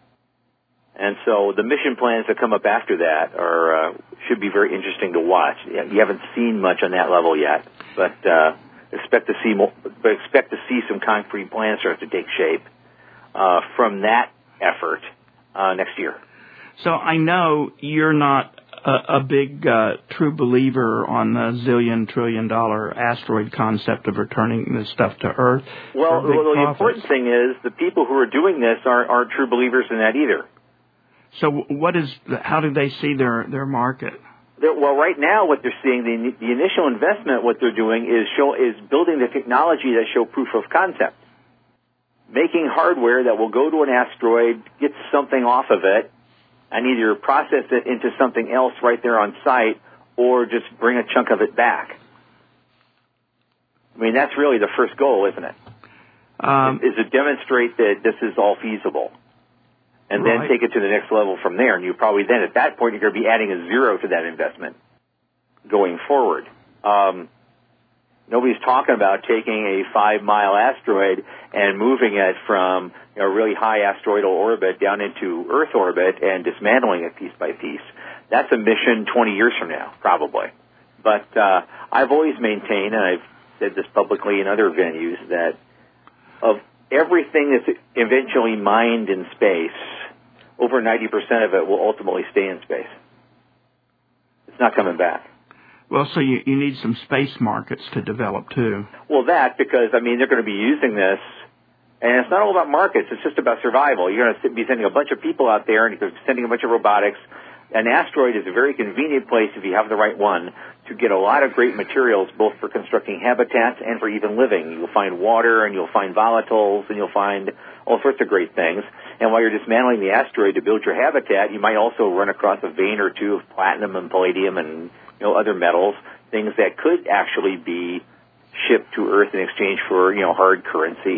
And so the mission plans that come up after that are uh, should be very interesting to watch. You haven't seen much on that level yet, but uh, expect to see more, but expect to see some concrete plans start to take shape uh, from that effort uh, next year. So I know you're not a, a big uh, true believer on the zillion trillion dollar asteroid concept of returning this stuff to Earth. Well, for big well the profits. important thing is the people who are doing this aren't, aren't true believers in that either. So what is, the, how do they see their, their market? They're, well, right now what they're seeing, the, the initial investment, what they're doing is show, is building the technology that show proof of concept. Making hardware that will go to an asteroid, get something off of it, and either process it into something else right there on site, or just bring a chunk of it back. I mean, that's really the first goal, isn't it? Um, is to demonstrate that this is all feasible. And then right. take it to the next level from there. And you probably then, at that point, you're going to be adding a zero to that investment going forward. Um, nobody's talking about taking a five-mile asteroid and moving it from, you know, really high asteroidal orbit down into Earth orbit and dismantling it piece by piece. That's a mission twenty years from now, probably. But uh, I've always maintained, and I've said this publicly in other venues, that of everything that's eventually mined in space, over ninety percent of it will ultimately stay in space. It's not coming back. Well, so you, you need some space markets to develop, too. Well, that, because, I mean, they're going to be using this, and it's not all about markets. It's just about survival. You're going to be sending a bunch of people out there, and you're sending a bunch of robotics. An asteroid is a very convenient place, if you have the right one, to get a lot of great materials, both for constructing habitats and for even living. You'll find water, and you'll find volatiles, and you'll find all sorts of great things. And while you're dismantling the asteroid to build your habitat, you might also run across a vein or two of platinum and palladium and, you know, other metals, things that could actually be shipped to Earth in exchange for, you know, hard currency.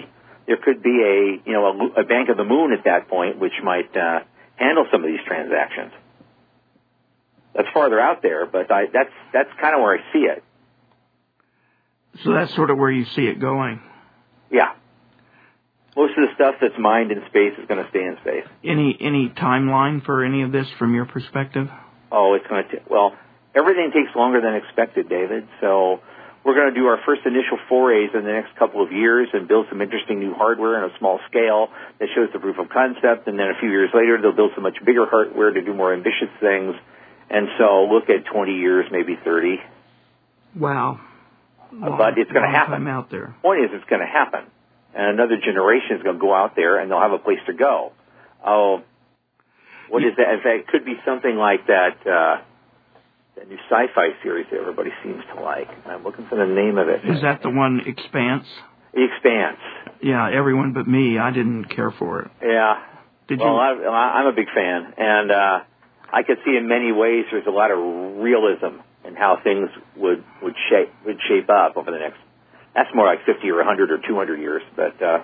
there could be a, you know, a, a Bank of the Moon at that point, which might uh, handle some of these transactions. That's farther out there, but I, that's that's kind of where I see it. So that's sort of where you see it going. Yeah. Most of the stuff that's mined in space is going to stay in space. Any any timeline for any of this from your perspective? Oh, it's going to, well, everything takes longer than expected, David. So we're going to do our first initial forays in the next couple of years and build some interesting new hardware on a small scale that shows the proof of concept. And then a few years later, they'll build some much bigger hardware to do more ambitious things. And so look at twenty years, maybe thirty. Wow. Long, but it's going to happen. Time out there. Point is, it's going to happen. And another generation is going to go out there, and they'll have a place to go. Oh, what yeah. is that? In fact, it could be something like that, uh, that new sci-fi series that everybody seems to like. I'm looking for the name of it. Is that the one, Expanse? The Expanse. Yeah, everyone but me. I didn't care for it. Yeah. Did well, you? I, I'm a big fan, and uh, I could see in many ways there's a lot of realism in how things would would shape would shape up over the next. That's more like fifty or one hundred or two hundred years, but. Uh,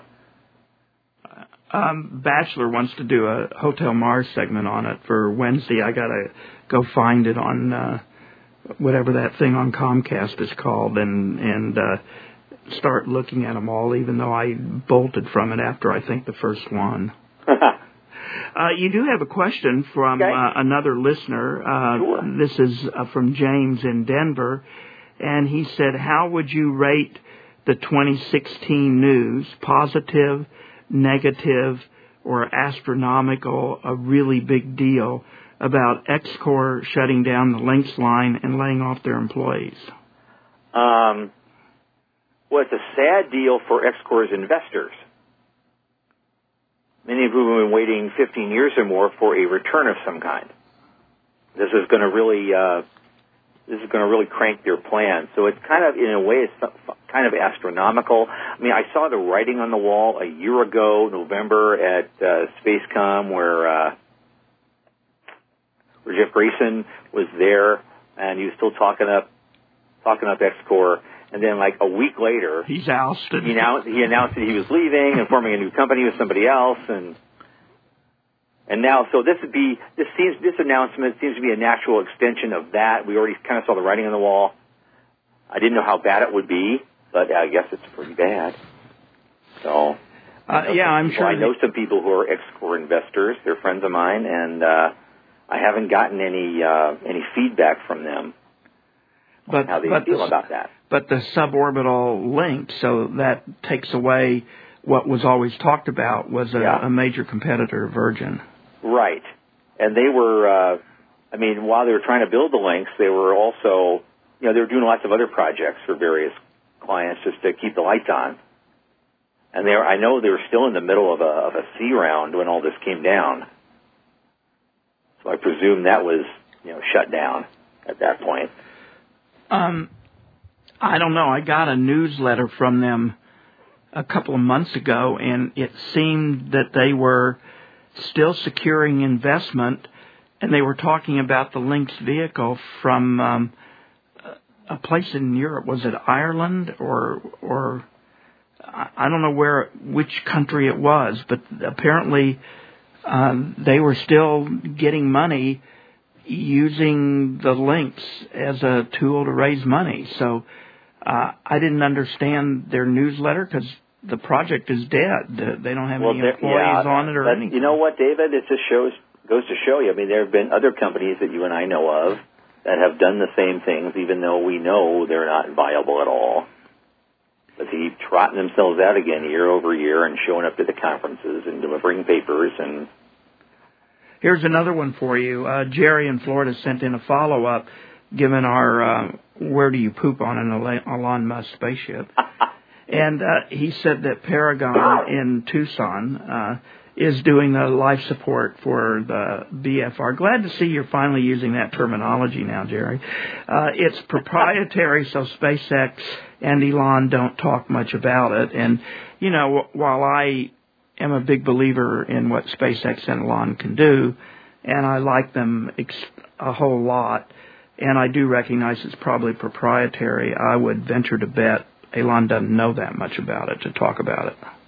Um, Bachelor wants to do a Hotel Mars segment on it for Wednesday. I gotta go find it on uh, whatever that thing on Comcast is called, and and uh, start looking at them all. Even though I bolted from it after I think the first one. uh, you do have a question from okay. uh, another listener. Uh, sure. This is uh, from James in Denver, and he said, "How would you rate the twenty sixteen news? Positive, negative, or astronomical, a really big deal about X-Corp shutting down the Lynx line and laying off their employees?" Um, well, it's a sad deal for X-Corp's investors, many of whom have been waiting fifteen years or more for a return of some kind. This is going to really, uh, this is going to really crank their plans. So it's kind of, in a way, it's kind of astronomical. I mean, I saw the writing on the wall a year ago, November, at uh, Spacecom, where uh, where Jeff Grayson was there, and he was still talking up talking up X-Corp. And then, like a week later, he's ousted. He announced he announced that he was leaving and forming a new company with somebody else, and and now, so this would be this seems this announcement seems to be a natural extension of that. We already kind of saw the writing on the wall. I didn't know how bad it would be, but I guess it's pretty bad. So, uh, yeah, I'm people, sure. I know some people who are X-Corp investors. They're friends of mine, and uh, I haven't gotten any uh, any feedback from them but, on how they but feel the, about that. But the suborbital link, so that takes away what was always talked about was a, yeah. a major competitor, Virgin. Right, and they were. Uh, I mean, while they were trying to build the links, they were also, you know, they were doing lots of other projects for various clients just to keep the lights on. And they were, I know they were still in the middle of a, of a C round when all this came down. So I presume that was, you know, shut down at that point. Um, I don't know. I got a newsletter from them a couple of months ago, and it seemed that they were still securing investment, and they were talking about the Lynx vehicle from um, a place in Europe. Was it Ireland or or I don't know where, which country it was, but apparently um, they were still getting money using the Lynx as a tool to raise money. So uh, I didn't understand their newsletter because the project is dead. They don't have well, any employees yeah, on it or but anything. You know what, David? It just shows goes to show you. I mean, there have been other companies that you and I know of that have done the same things, even though we know they're not viable at all. But they keep trotting themselves out again year over year and showing up to the conferences and delivering papers. And here's another one for you. Uh, Jerry in Florida sent in a follow-up, given our uh, where do you poop on an Elon Musk spaceship. And uh, he said that Paragon in Tucson uh, is doing the life support for the B F R. Glad to see you're finally using that terminology now, Jerry. Uh, it's proprietary, so SpaceX and Elon don't talk much about it. And, you know, while I am a big believer in what SpaceX and Elon can do, and I like them ex- a whole lot, and I do recognize it's probably proprietary, I would venture to bet Elon doesn't know that much about it to talk about it.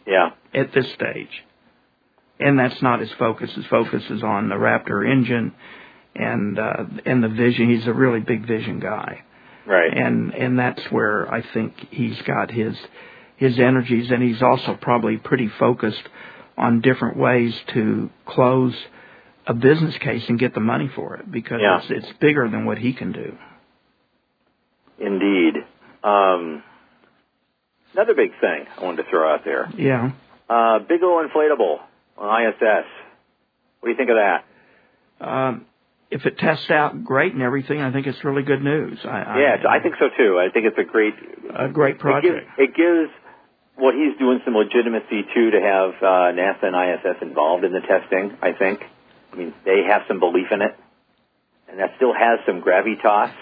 Yeah. At this stage. And that's not his focus. His focus is on the Raptor engine and uh, and the vision. He's a really big vision guy. Right. And and that's where I think he's got his his energies, and he's also probably pretty focused on different ways to close a business case and get the money for it, because yeah. it's, it's bigger than what he can do. Indeed. Um, another big thing I wanted to throw out there. Yeah. Uh, Bigelow Inflatable on I S S. What do you think of that? Um, if it tests out great and everything, I think it's really good news. I, yeah, I, I think so too. I think it's a great, a great project. It gives, it gives what he's doing some legitimacy too, to have uh, NASA and I S S involved in the testing. I think. I mean, they have some belief in it, and that still has some gravitas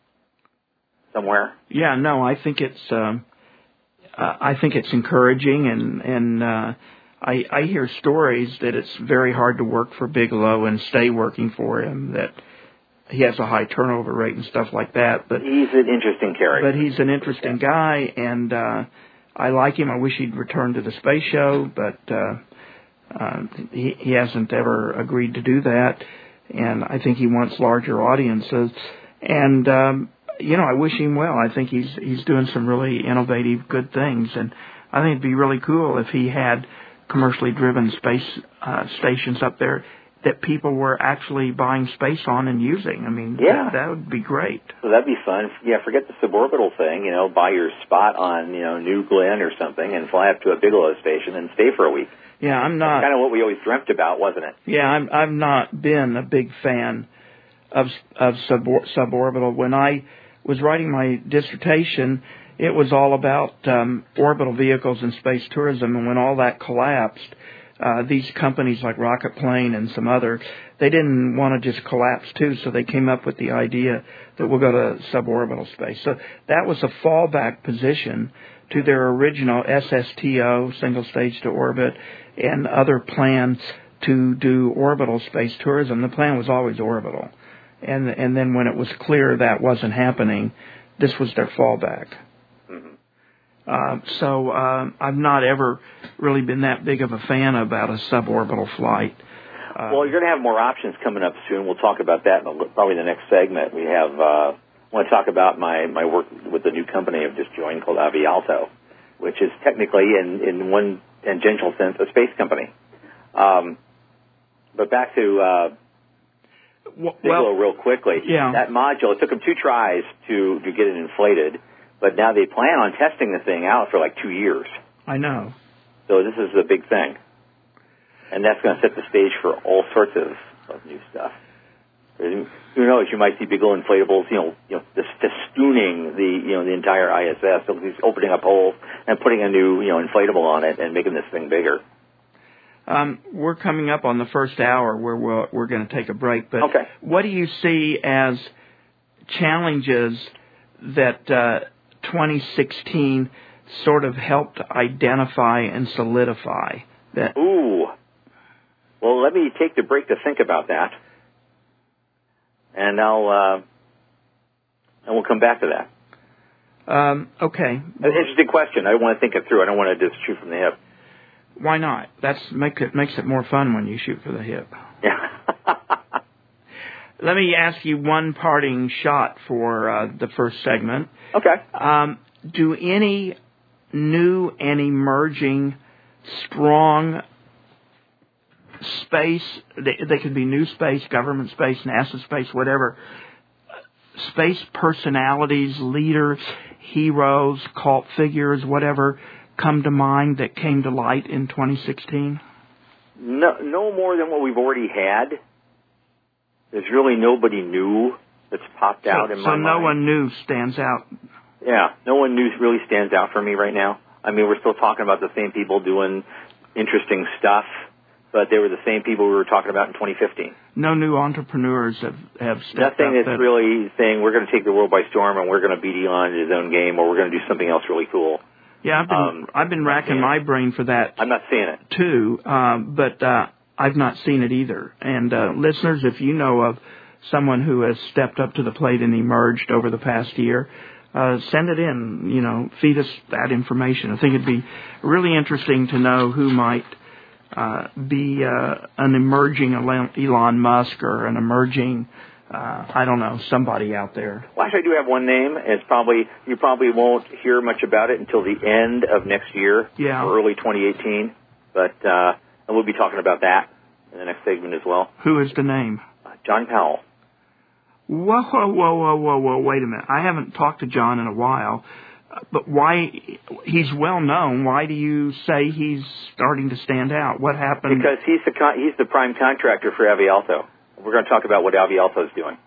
somewhere. Yeah, no, I think it's. Um, uh, I think it's encouraging, and and uh, I, I hear stories that it's very hard to work for Bigelow and stay working for him. That he has a high turnover rate and stuff like that. But he's an interesting character. But he's an interesting guy, and uh, I like him. I wish he'd return to the space show, but. Uh, Uh, he, he hasn't ever agreed to do that, and I think he wants larger audiences. And um, you know, I wish him well. I think he's he's doing some really innovative, good things, and I think it'd be really cool if he had commercially driven space uh, stations up there that people were actually buying space on and using. I mean, yeah. that, that would be great. So that'd be fun. Yeah, forget the suborbital thing. You know, buy your spot on you know New Glenn or something, and fly up to a Bigelow station and stay for a week. Yeah, I'm not. That's kind of what we always dreamt about, wasn't it? Yeah, I'm, I've not been a big fan of of subor- suborbital. When I was writing my dissertation, it was all about um, orbital vehicles and space tourism. And when all that collapsed, uh, these companies like Rocket Plane and some other, they didn't want to just collapse too, so they came up with the idea that we'll go to suborbital space. So that was a fallback position to their original S S T O, single stage to orbit, and other plans to do orbital space tourism. The plan was always orbital. And and then when it was clear that wasn't happening, this was their fallback. Mm-hmm. Uh, so uh, I've not ever really been that big of a fan about a suborbital flight. Uh, well, you're going to have more options coming up soon. We'll talk about that in probably the next segment. We have... Uh I want to talk about my, my work with the new company I've just joined called Avialto, which is technically, in, in one tangential sense, a space company. Um, but back to uh, well, Bigelow real quickly. Yeah. That module, it took them two tries to, to get it inflated, but now they plan on testing the thing out for like two years. I know. So this is a big thing. And that's going to set the stage for all sorts of, of new stuff. Who knows? You might see Bigelow inflatables, you know, you know, just festooning the, you know, the entire I S S. So he's opening up holes and putting a new, you know, inflatable on it and making this thing bigger. Um, we're coming up on the first hour where we're, we're going to take a break. But okay. What do you see as challenges that uh, twenty sixteen sort of helped identify and solidify? That? Ooh. Well, let me take the break to think about that. And I'll, uh, and we'll come back to that. Um, okay. An interesting question. I want to think it through. I don't want to just shoot from the hip. Why not? That's make it makes it more fun when you shoot for the hip. Yeah. Let me ask you one parting shot for uh, the first segment. Okay. Um, do any new and emerging strong space, they, they could be new space, government space, NASA space, whatever, space personalities, leaders, heroes, cult figures, whatever, come to mind that came to light in twenty sixteen? No, no more than what we've already had. There's really nobody new that's popped out so, in my so mind. So no one new stands out? Yeah, no one new really stands out for me right now. I mean, we're still talking about the same people doing interesting stuff, but they were the same people we were talking about in twenty fifteen. No new entrepreneurs have, have stepped Nothing up. that's that... really saying we're going to take the world by storm and we're going to beat Elon in his own game, or we're going to do something else really cool. Yeah, I've been um, I've been racking my brain for that. I'm not seeing it too, um, but uh, I've not seen it either. And uh, listeners, if you know of someone who has stepped up to the plate and emerged over the past year, uh, send it in. You know, feed us that information. I think it'd be really interesting to know who might uh, be uh, an emerging Elon Musk or an emerging, uh, I don't know, somebody out there. Well, actually, I do have one name. It's probably you probably won't hear much about it until the end of next year, yeah. or early twenty eighteen. But uh, and we'll be talking about that in the next segment as well. Who is the name? Uh, John Powell. Whoa, whoa, whoa, whoa, whoa, whoa, wait a minute. I haven't talked to John in a while, but why, he's well known. Why do you say he's starting to stand out? What happened? Because he's the con- he's the prime contractor for Avialto. We're going to talk about what Avialto is doing.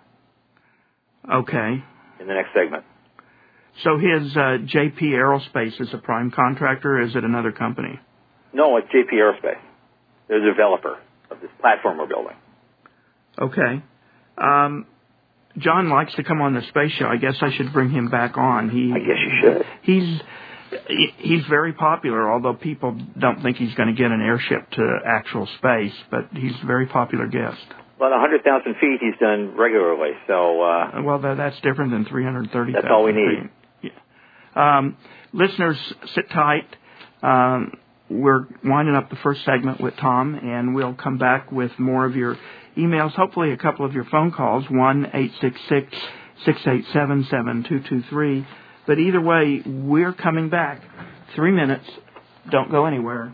Okay. In the next segment. So his uh, J P Aerospace is a prime contractor, or is it another company? No, it's J P Aerospace. They're the developer of this platform we're building. Okay. Um, John likes to come on the space show. I guess I should bring him back on. He, I guess you should. He's he's very popular, although people don't think he's going to get an airship to actual space, but he's a very popular guest. Well, one hundred thousand feet he's done regularly, so... Uh, well, that, that's different than three hundred thirty thousand. That's all we need. Yeah. Um, listeners, sit tight. Um, we're winding up the first segment with Tom, and we'll come back with more of your emails, hopefully a couple of your phone calls, one eight six six, six eight seven, seven two two three. But either way, we're coming back. Three minutes. Don't go anywhere.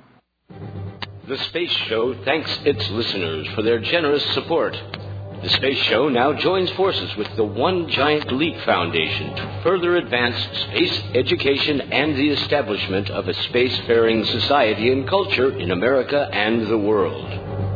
The Space Show thanks its listeners for their generous support. The Space Show now joins forces with the One Giant Leap Foundation to further advance space education and the establishment of a spacefaring society and culture in America and the world.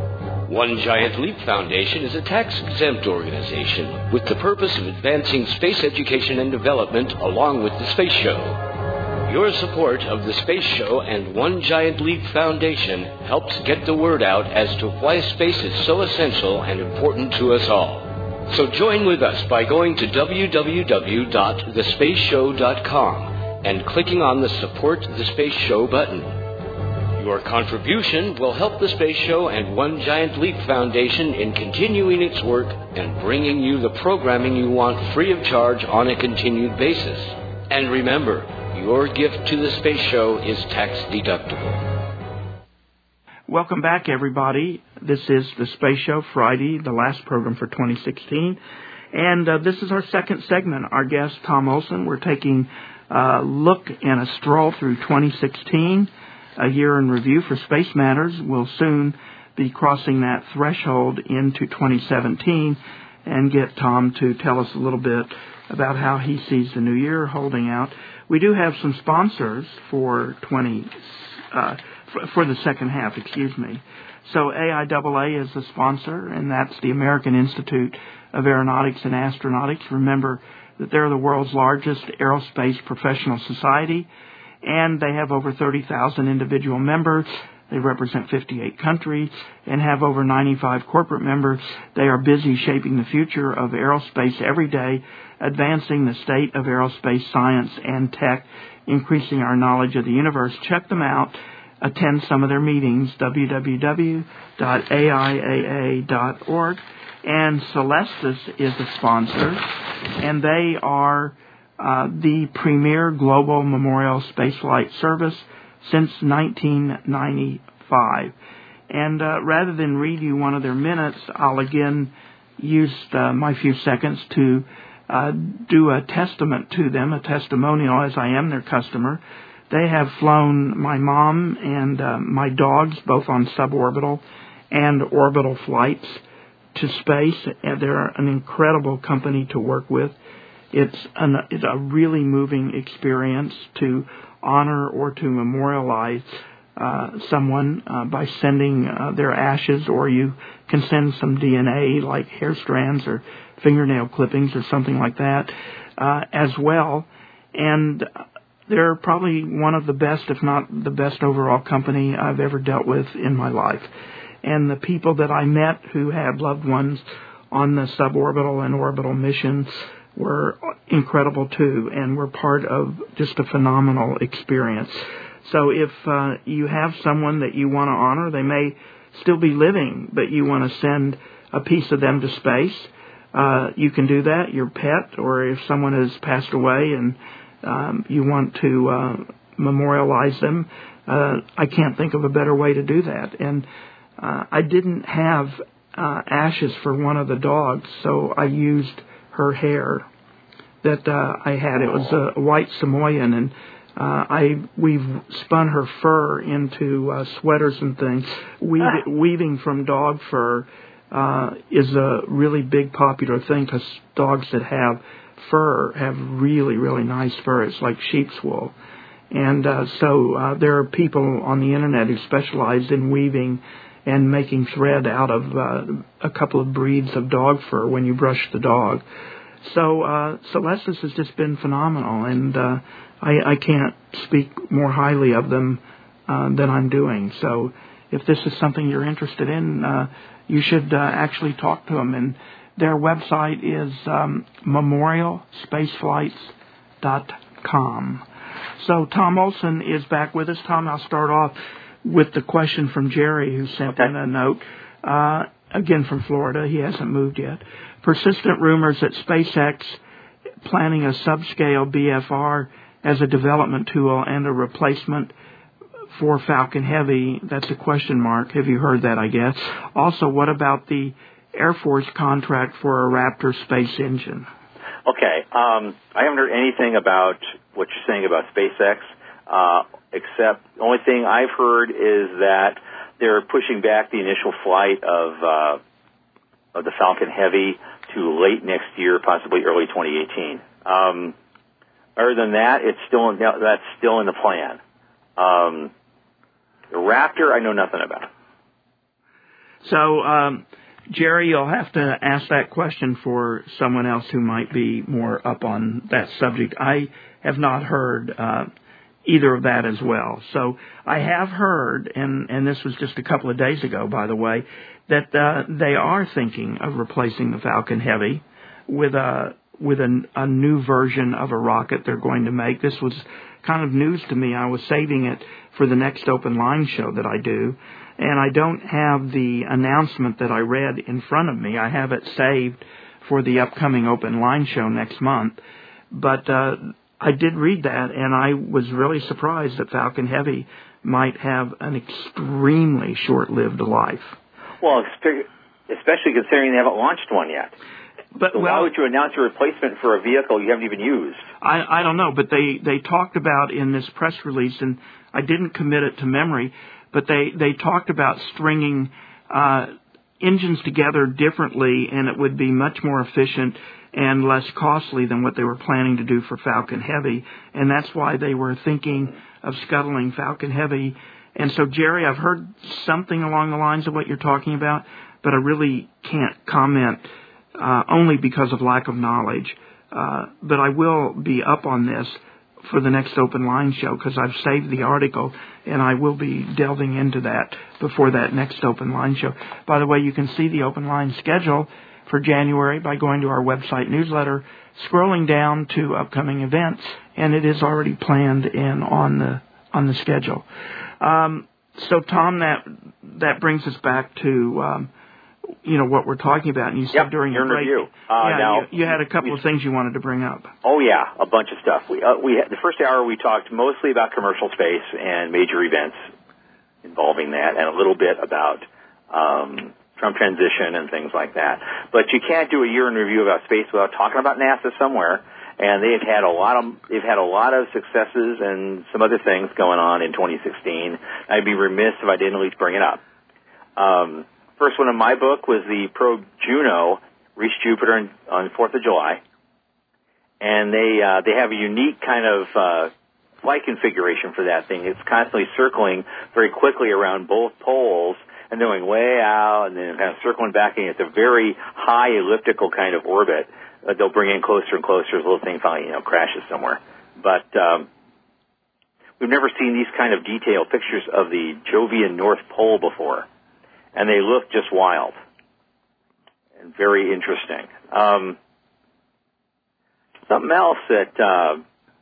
One Giant Leap Foundation is a tax-exempt organization with the purpose of advancing space education and development along with the Space Show. Your support of the Space Show and One Giant Leap Foundation helps get the word out as to why space is so essential and important to us all. So join with us by going to w w w dot the space show dot com and clicking on the Support the Space Show button. Your contribution will help the Space Show and One Giant Leap Foundation in continuing its work and bringing you the programming you want free of charge on a continued basis. And remember, your gift to the Space Show is tax deductible. Welcome back, everybody. This is the Space Show Friday, the last program for twenty sixteen. And uh, this is our second segment. Our guest, Tom Olson. We're taking a look and a stroll through twenty sixteen. A year in review for Space Matters. We'll soon be crossing that threshold into twenty seventeen and get Tom to tell us a little bit about how he sees the new year holding out. We do have some sponsors for twenty uh, for, for the second half, excuse me. So A I A A is the sponsor, and that's the American Institute of Aeronautics and Astronautics. Remember that they're the world's largest aerospace professional society, and they have over thirty thousand individual members. They represent fifty-eight countries and have over ninety-five corporate members. They are busy shaping the future of aerospace every day, advancing the state of aerospace science and tech, increasing our knowledge of the universe. Check them out. Attend some of their meetings, w w w dot a i a a dot org. And Celestis is a sponsor, and they are Uh, the premier global memorial spaceflight service since nineteen ninety-five. And uh, rather than read you one of their minutes, I'll again use uh, my few seconds to uh, do a testament to them, a testimonial, as I am their customer. They have flown my mom and uh, my dogs both on suborbital and orbital flights to space. And they're an incredible company to work with. It's, an, it's a really moving experience to honor or to memorialize uh, someone uh, by sending uh, their ashes, or you can send some D N A like hair strands or fingernail clippings or something like that uh, as well. And they're probably one of the best, if not the best overall company I've ever dealt with in my life. And the people that I met who had loved ones on the suborbital and orbital missions were incredible too, and were part of just a phenomenal experience. So if uh, you have someone that you want to honor, they may still be living, but you want to send a piece of them to space, uh, you can do that. Your pet, or if someone has passed away and um, you want to uh, memorialize them, uh, I can't think of a better way to do that. And uh, I didn't have uh, ashes for one of the dogs, so I used her hair that uh, I had. It was a white Samoyed, and uh, I we've spun her fur into uh, sweaters and things. Weave, weaving from dog fur uh, is a really big popular thing because dogs that have fur have really, really nice fur. It's like sheep's wool. And uh, so uh, there are people on the Internet who specialize in weaving and making thread out of uh, a couple of breeds of dog fur when you brush the dog. So uh, Celestis has just been phenomenal, and uh, I, I can't speak more highly of them uh, than I'm doing. So if this is something you're interested in, uh, you should uh, actually talk to them. And their website is um, memorial spaceflights dot com. So Tom Olson is back with us. Tom, I'll start off with the question from Jerry, who sent okay. in a note, uh, again from Florida. He hasn't moved yet. Persistent rumors that SpaceX planning a subscale B F R as a development tool and a replacement for Falcon Heavy. That's a question mark. Have you heard that, I guess? Also, what about the Air Force contract for a Raptor space engine? Okay. Um, I haven't heard anything about what you're saying about SpaceX, uh, except the only thing I've heard is that they're pushing back the initial flight of uh, of the Falcon Heavy to late next year, possibly early twenty eighteen. Um, other than that, it's still in, that's still in the plan. Um, the Raptor, I know nothing about. So, um, Jerry, you'll have to ask that question for someone else who might be more up on that subject. I have not heard uh, either of that as well. So I have heard, and, and this was just a couple of days ago, by the way, that uh, they are thinking of replacing the Falcon Heavy with a with a, a new version of a rocket they're going to make. This was kind of news to me. I was saving it for the next open line show that I do, and I don't have the announcement that I read in front of me. I have it saved for the upcoming open line show next month, but uh, I did read that, and I was really surprised that Falcon Heavy might have an extremely short-lived life. Well, especially considering they haven't launched one yet. But so well, why would you announce a replacement for a vehicle you haven't even used? I, I don't know, but they, they talked about in this press release, and I didn't commit it to memory, but they, they talked about stringing uh, engines together differently, and it would be much more efficient and less costly than what they were planning to do for Falcon Heavy, and that's why they were thinking of scuttling Falcon Heavy. And so, Jerry, I've heard something along the lines of what you're talking about, but I really can't comment uh, only because of lack of knowledge. Uh, but I will be up on this for the next open line show because I've saved the article, and I will be delving into that before that next open line show. By the way, you can see the open line schedule for January by going to our website newsletter, scrolling down to upcoming events, and it is already planned in on the on the schedule. Um, so, Tom, that that brings us back to um, you know what we're talking about, and you said yep, during your break, review. Uh, yeah, now, you, you had a couple we, of things you wanted to bring up. Oh yeah, a bunch of stuff. We uh, we had, the first hour we talked mostly about commercial space and major events involving that, and a little bit about um, Trump transition and things like that. But you can't do a year in review about space without talking about NASA somewhere. And they've had a lot of they've had a lot of successes and some other things going on in twenty sixteen. I'd be remiss if I didn't at least bring it up. Um, first one in my book was the probe Juno reached Jupiter in, on Fourth of July, and they uh, they have a unique kind of uh, flight configuration for that thing. It's constantly circling very quickly around both poles and going way out, and then kind of circling back, and it's a very high elliptical kind of orbit. Uh, they'll bring in closer and closer as the little thing finally, you know, crashes somewhere. But um, we've never seen these kind of detailed pictures of the Jovian North Pole before, and they look just wild and very interesting. Um, something else that, uh,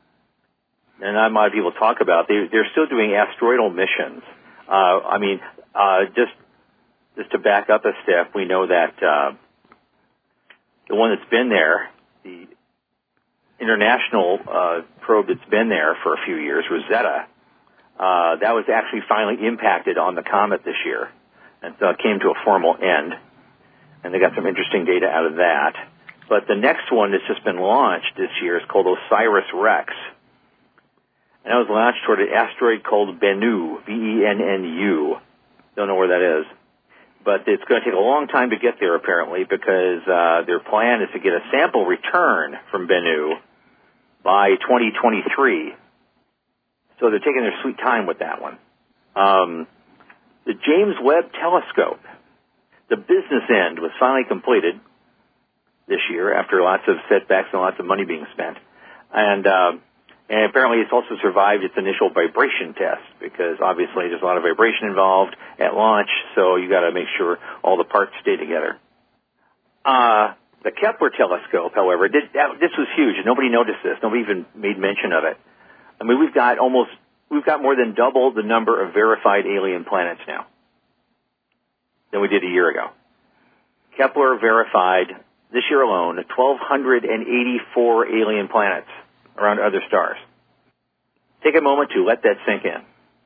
and not a lot of people talk about, they, they're still doing asteroidal missions. Uh, I mean, uh, just just to back up a step, we know that. Uh, the one that's been there, the international uh, probe that's been there for a few years, Rosetta, uh, that was actually finally impacted on the comet this year, and so it came to a formal end, and they got some interesting data out of that. But the next one that's just been launched this year is called OSIRIS-REx, and that was launched toward an asteroid called Bennu, B E N N U. Don't know where that is. But it's going to take a long time to get there, apparently, because uh, their plan is to get a sample return from Bennu by twenty twenty-three. So they're taking their sweet time with that one. Um, the James Webb Telescope, the business end was finally completed this year after lots of setbacks and lots of money being spent. And, uh, and apparently it's also survived its initial vibration test, because obviously there's a lot of vibration involved at launch, so you got to make sure all the parts stay together. Uh, the Kepler telescope, however, did, that, this was huge, and nobody noticed this. Nobody even made mention of it. I mean, we've got almost, we've got more than double the number of verified alien planets now than we did a year ago. Kepler verified, this year alone, one thousand two hundred eighty-four alien planets around other stars. Take a moment to let that sink in.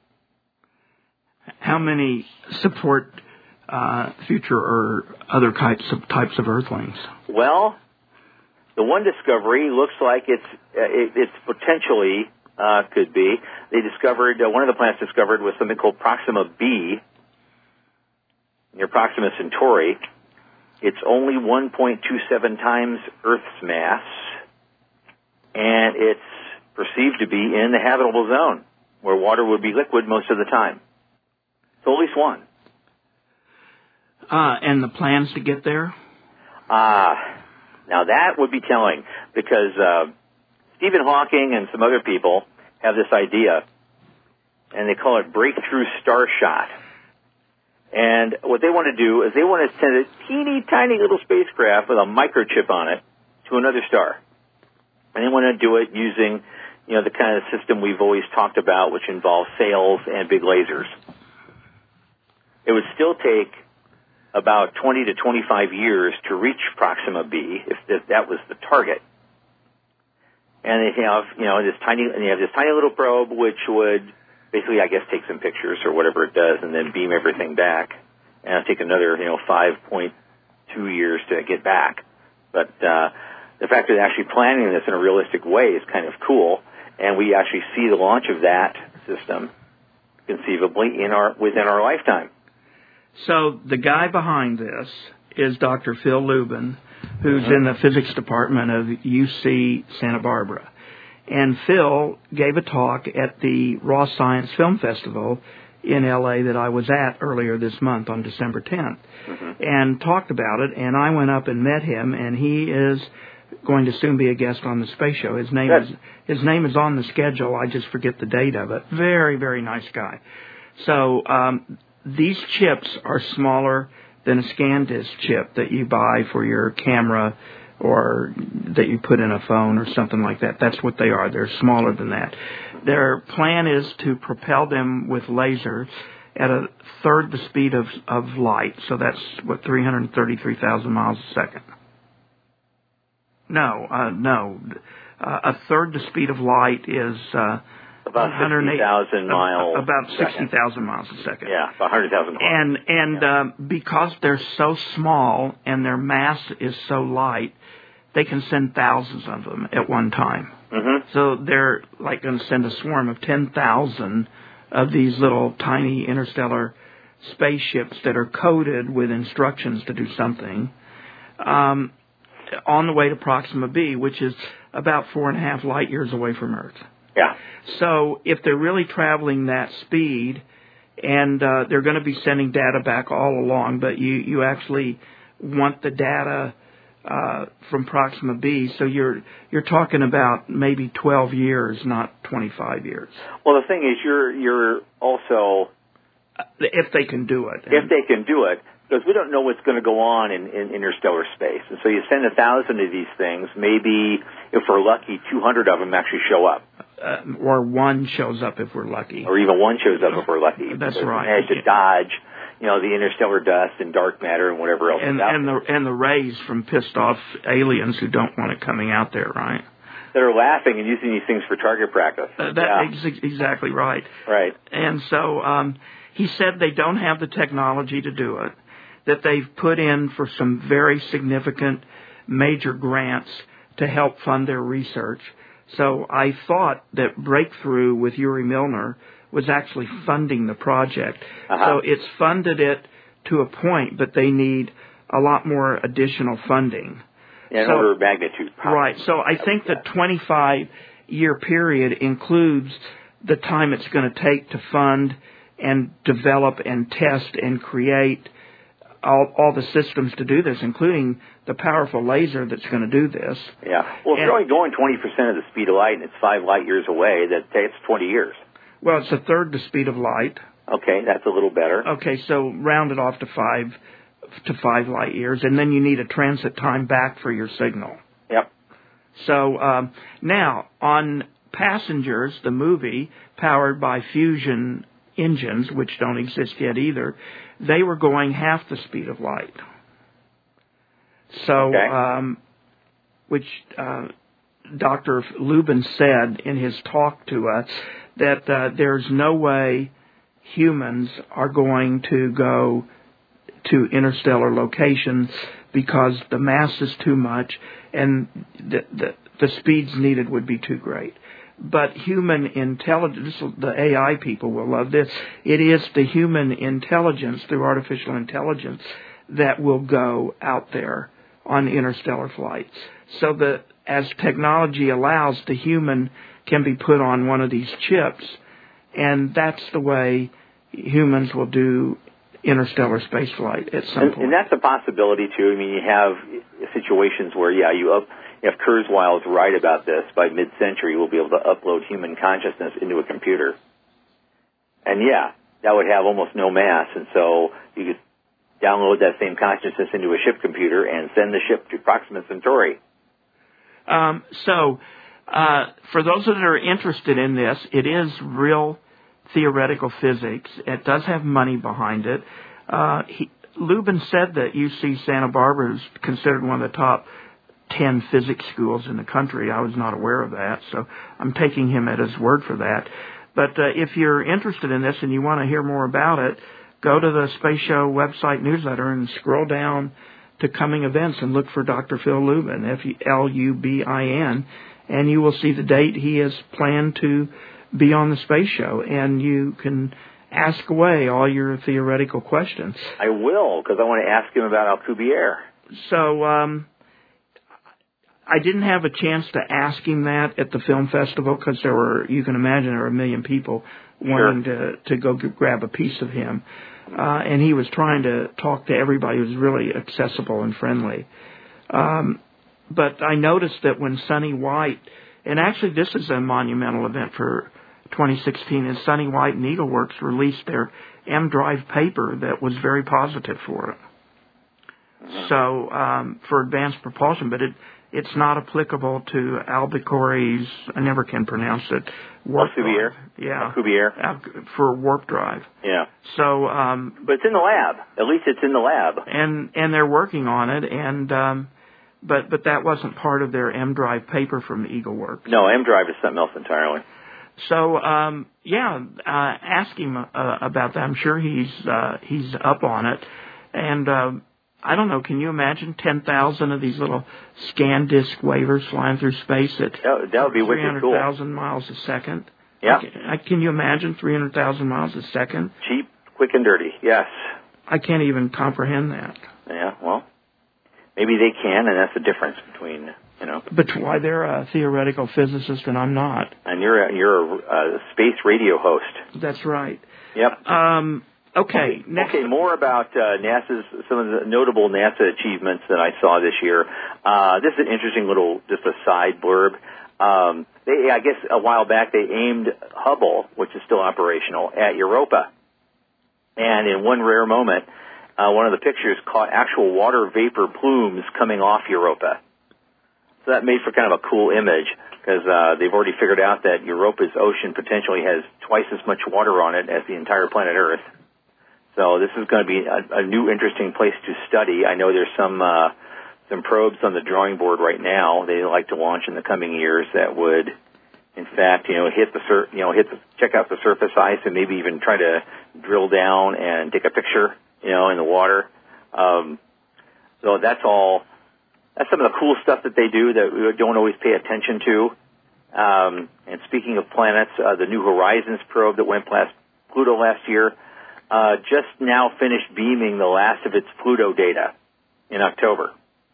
How many support uh, future or other types of types of Earthlings? Well, the one discovery looks like it's uh, it, it's potentially uh, could be. They discovered uh, one of the planets discovered was something called Proxima B near Proxima Centauri. It's only one point two seven times Earth's mass, and it's perceived to be in the habitable zone, where water would be liquid most of the time. So at least one. Uh, and the plans to get there? Ah, uh, now that would be telling, because uh, Stephen Hawking and some other people have this idea, and they call it breakthrough starshot. And what they want to do is they want to send a teeny tiny little spacecraft with a microchip on it to another star. And they want to do it using, you know, the kind of system we've always talked about, which involves sails and big lasers. It would still take about twenty to twenty-five years to reach Proxima B, if, if that was the target. And they have, you know, this tiny, and you have this tiny little probe, which would basically, I guess, take some pictures or whatever it does, and then beam everything back. And it'll take another, you know, five point two years to get back. But uh, the fact that they're actually planning this in a realistic way is kind of cool, and we actually see the launch of that system conceivably in our within our lifetime. So the guy behind this is Doctor Phil Lubin, who's mm-hmm. in the physics department of U C Santa Barbara. And Phil gave a talk at the Raw Science Film Festival in L A that I was at earlier this month on December tenth, mm-hmm. and talked about it. And I went up and met him, and he is going to soon be a guest on the Space Show. His name Good. is his name is on the schedule. I just forget the date of it. Very, very nice guy. So um, these chips are smaller than a ScanDisk chip that you buy for your camera or that you put in a phone or something like that. That's what they are. They're smaller than that. Their plan is to propel them with lasers at a third the speed of, of light. So that's, what, three hundred thirty-three thousand miles a second. No, uh, no. Uh, a third the speed of light is uh, about sixty thousand miles. Uh, about sixty thousand miles a second. Yeah, about one hundred thousand miles. And and yeah. uh, because they're so small and their mass is so light, they can send thousands of them at one time. Mm-hmm. So they're like going to send a swarm of ten thousand of these little tiny interstellar spaceships that are coded with instructions to do something um, on the way to Proxima B, which is about four and a half light years away from Earth. Yeah. So if they're really traveling that speed, and uh, they're going to be sending data back all along, but you, you actually want the data uh, from Proxima B, so you're you're talking about maybe twelve years, not twenty-five years. Well, the thing is, you're you're also uh, if they can do it. If they can do it, because we don't know what's going to go on in, in interstellar space, and so you send a thousand of these things. Maybe if we're lucky, two hundred of them actually show up. Uh, or one shows up if we're lucky. Or even one shows up if we're lucky. That's because right. They have to dodge, you know, the interstellar dust and dark matter and whatever else. And, and the and the rays from pissed off aliens who don't want it coming out there, right? That are laughing and using these things for target practice. Uh, that yeah. ex- exactly right. Right. And so um, he said they don't have the technology to do it, that they've put in for some very significant major grants to help fund their research. So I thought that Breakthrough with Yuri Milner was actually funding the project. Uh-huh. So it's funded it to a point, but they need a lot more additional funding. Yeah, in so, order of magnitude. Probably. Right. So I think the twenty-five year period includes the time it's going to take to fund and develop and test and create all, all the systems to do this, including the powerful laser that's going to do this. Yeah. Well, if and, you're only going twenty percent of the speed of light and it's five light years away, that takes twenty years. Well, it's a third the speed of light. Okay, that's a little better. Okay, so round it off to five to five light years, and then you need a transit time back for your signal. Yep. So um, now, on Passengers, the movie, powered by fusion engines, which don't exist yet either, they were going half the speed of light. So, okay. um, which uh, Doctor Lubin said in his talk to us, that uh, there's no way humans are going to go to interstellar locations because the mass is too much and the, the, the speeds needed would be too great. But human intelligence, the A I people will love this, it is the human intelligence through artificial intelligence that will go out there on interstellar flights. So that as technology allows, the human can be put on one of these chips, and that's the way humans will do interstellar space flight at some and, point. And that's a possibility, too. I mean, you have situations where, yeah, you up, if Kurzweil is right about this, by mid-century we'll be able to upload human consciousness into a computer. And, yeah, that would have almost no mass, and so you could download that same consciousness into a ship computer and send the ship to Proxima Centauri. Um, so, uh, for those that are interested in this, it is real theoretical physics. It does have money behind it. Uh, he, Lubin said that U C Santa Barbara is considered one of the top ten physics schools in the country. I was not aware of that, so I'm taking him at his word for that. But uh, if you're interested in this and you want to hear more about it, go to the Space Show website newsletter and scroll down to coming events and look for Doctor Phil Lubin, F L U B I N, and you will see the date he has planned to be on the Space Show, and you can ask away all your theoretical questions. I will, because I want to ask him about Alcubierre. So um, I didn't have a chance to ask him that at the film festival because there were, you can imagine, there were a million people wanting sure. to, to go g- grab a piece of him. Uh, and he was trying to talk to everybody. He was really accessible and friendly. Um, but I noticed that when Sonny White, and actually this is a monumental event for twenty sixteen, and Sonny White and EagleWorks released their M-Drive paper that was very positive for it. Mm-hmm. So, um, for advanced propulsion, but it, it's not applicable to Albicore's, I never can pronounce it, warp Alcubierre. drive. Yeah. Alcubierre. Al- for warp drive. Yeah. So, um, but it's in the lab. At least it's in the lab. And, and they're working on it, and, um, but, but that wasn't part of their M-Drive paper from EagleWorks. No, M-Drive is something else entirely. So, um, yeah, uh, ask him uh, about that. I'm sure he's, uh, he's up on it. And, uh, I don't know, can you imagine ten thousand of these little scan disk wavers flying through space at that, that would be wicked cool. three hundred thousand miles a second? Yeah. Can, can you imagine three hundred thousand miles a second? Cheap, quick, and dirty, yes. I can't even comprehend that. Yeah, well, maybe they can, and that's the difference between, you know. But why they're a theoretical physicist and I'm not. And you're a, you're a, a space radio host. That's right. Yep. Um, okay. Next. Okay, more about uh, NASA's, some of the notable NASA achievements that I saw this year. Uh, this is an interesting little, just a side blurb. Um, they, I guess a while back they aimed Hubble, which is still operational, at Europa. And in one rare moment, uh, one of the pictures caught actual water vapor plumes coming off Europa. So that made for kind of a cool image because uh, they've already figured out that Europa's ocean potentially has twice as much water on it as the entire planet Earth. So this is going to be a, a new, interesting place to study. I know there's some uh, some probes on the drawing board right now they'd like to launch in the coming years that would, in fact, you know, hit the sur- you know hit the, check out the surface ice and maybe even try to drill down and take a picture, you know, in the water. Um, so that's all. That's some of the cool stuff that they do that we don't always pay attention to. Um, and speaking of planets, uh, the New Horizons probe that went past Pluto last year uh, just now finished beaming the last of its Pluto data in October.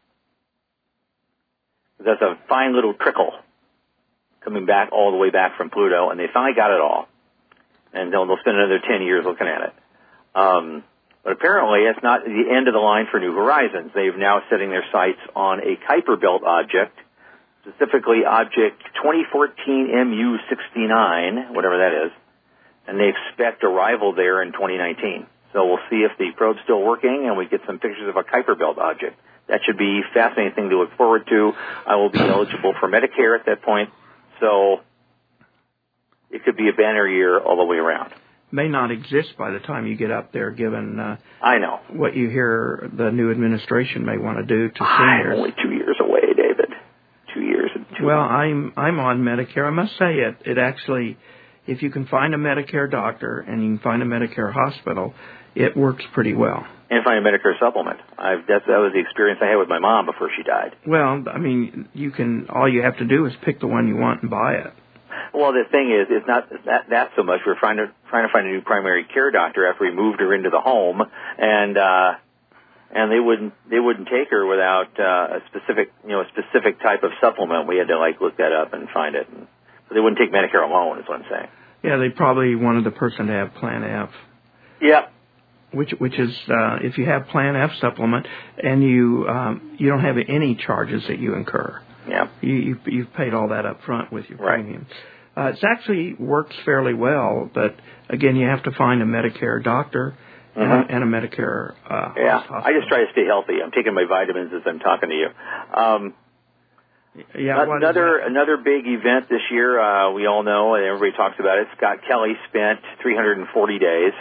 That's a fine little trickle coming back all the way back from Pluto, and they finally got it all. And they'll, they'll spend another ten years looking at it. Um, But apparently, it's not the end of the line for New Horizons. They've now setting their sights on a Kuiper Belt object, specifically object twenty fourteen M U sixty-nine, whatever that is, and they expect arrival there in twenty nineteen. So we'll see if the probe's still working and we get some pictures of a Kuiper Belt object. That should be a fascinating thing to look forward to. I will be eligible for Medicare at that point, so it could be a banner year all the way around. May not exist by the time you get up there, given uh, I know what you hear the new administration may want to do to I'm seniors. only two years away, David. Two years. And two well, months. I'm I'm on Medicare. I must say it. It actually, if you can find a Medicare doctor and you can find a Medicare hospital, it works pretty well. And find a Medicare supplement. I've, that's, that was the experience I had with my mom before she died. Well, I mean, you can. All you have to do is pick the one you want and buy it. Well, the thing is, it's not that, that so much. We're trying to trying to find a new primary care doctor after we moved her into the home, and uh, and they wouldn't they wouldn't take her without uh, a specific you know a specific type of supplement. We had to like look that up and find it. And, but they wouldn't take Medicare alone, is what I'm saying. Yeah, they probably wanted the person to have Plan F. Yeah. Which which is uh, if you have Plan F supplement and you um, you don't have any charges that you incur. Yeah. You, you've, you've paid all that up front with your right. premium. Uh, it actually works fairly well, but again, you have to find a Medicare doctor mm-hmm. and, a, and a Medicare uh, yeah. hospital. I just try to stay healthy. I'm taking my vitamins as I'm talking to you. Um, yeah. Another another big event this year, uh, we all know, and everybody talks about it. Scott Kelly spent three hundred forty days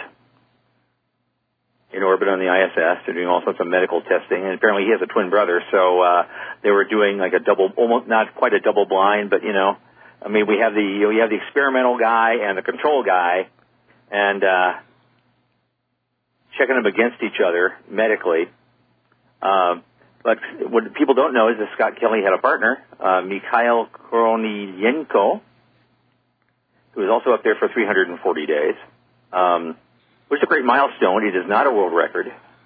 in orbit on the I S S. They're doing all sorts of medical testing, and apparently he has a twin brother, so uh, they were doing like a double, almost not quite a double blind, but you know, I mean, we have the you know, we have the experimental guy and the control guy, and uh, checking them against each other medically. Um, but what people don't know is that Scott Kelly had a partner, uh, Mikhail Koronienko, who was also up there for three hundred forty days. Um, which is a great milestone. It is not a world record.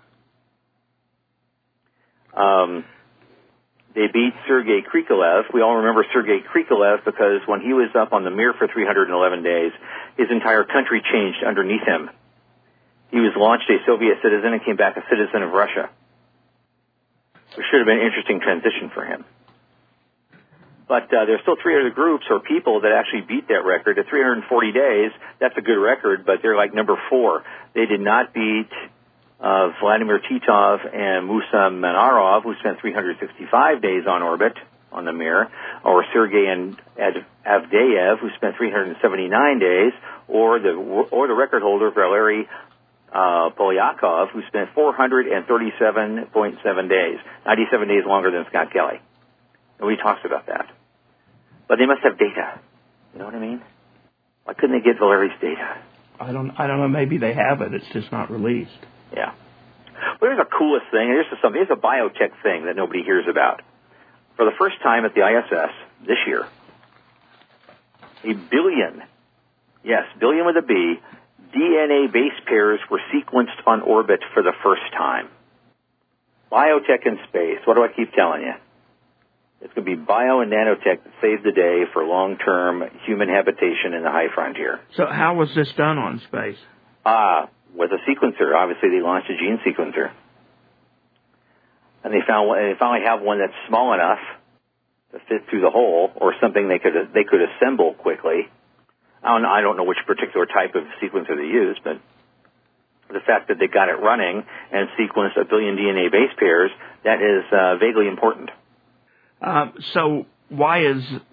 Um, they beat Sergei Krikalev. We all remember Sergei Krikalev because when he was up on the Mir for three hundred eleven days, his entire country changed underneath him. He was launched a Soviet citizen and came back a citizen of Russia. It should have been an interesting transition for him. But uh, there's still three other groups or people that actually beat that record at three hundred forty days. That's a good record, but they're like number four. They did not beat uh, Vladimir Titov and Musa Manarov, who spent three hundred sixty-five days on orbit on the Mir, or Sergei and Avdeyev, who spent three hundred seventy-nine days, or the or the record holder Valery uh, Polyakov, who spent four hundred thirty-seven point seven days, ninety-seven days longer than Scott Kelly. Nobody talks about that. But they must have data. You know what I mean? Why couldn't they get Valery's data? I don't I don't know. Maybe they have it. It's just not released. Yeah. Well, here's the coolest thing. Here's something. Here's a biotech thing that nobody hears about. For the first time at the I S S this year, a billion, yes, billion with a B, D N A base pairs were sequenced on orbit for the first time. Biotech in space. What do I keep telling you? It's going to be bio and nanotech that save the day for long-term human habitation in the high frontier. So how was this done on space? Ah, uh, with a sequencer. Obviously, they launched a gene sequencer. And they found one, they finally have one that's small enough to fit through the hole, or something they could they could assemble quickly. I don't know, I don't know which particular type of sequencer they used, but the fact that they got it running and sequenced a billion D N A base pairs, that is uh, vaguely important. Uh, so why is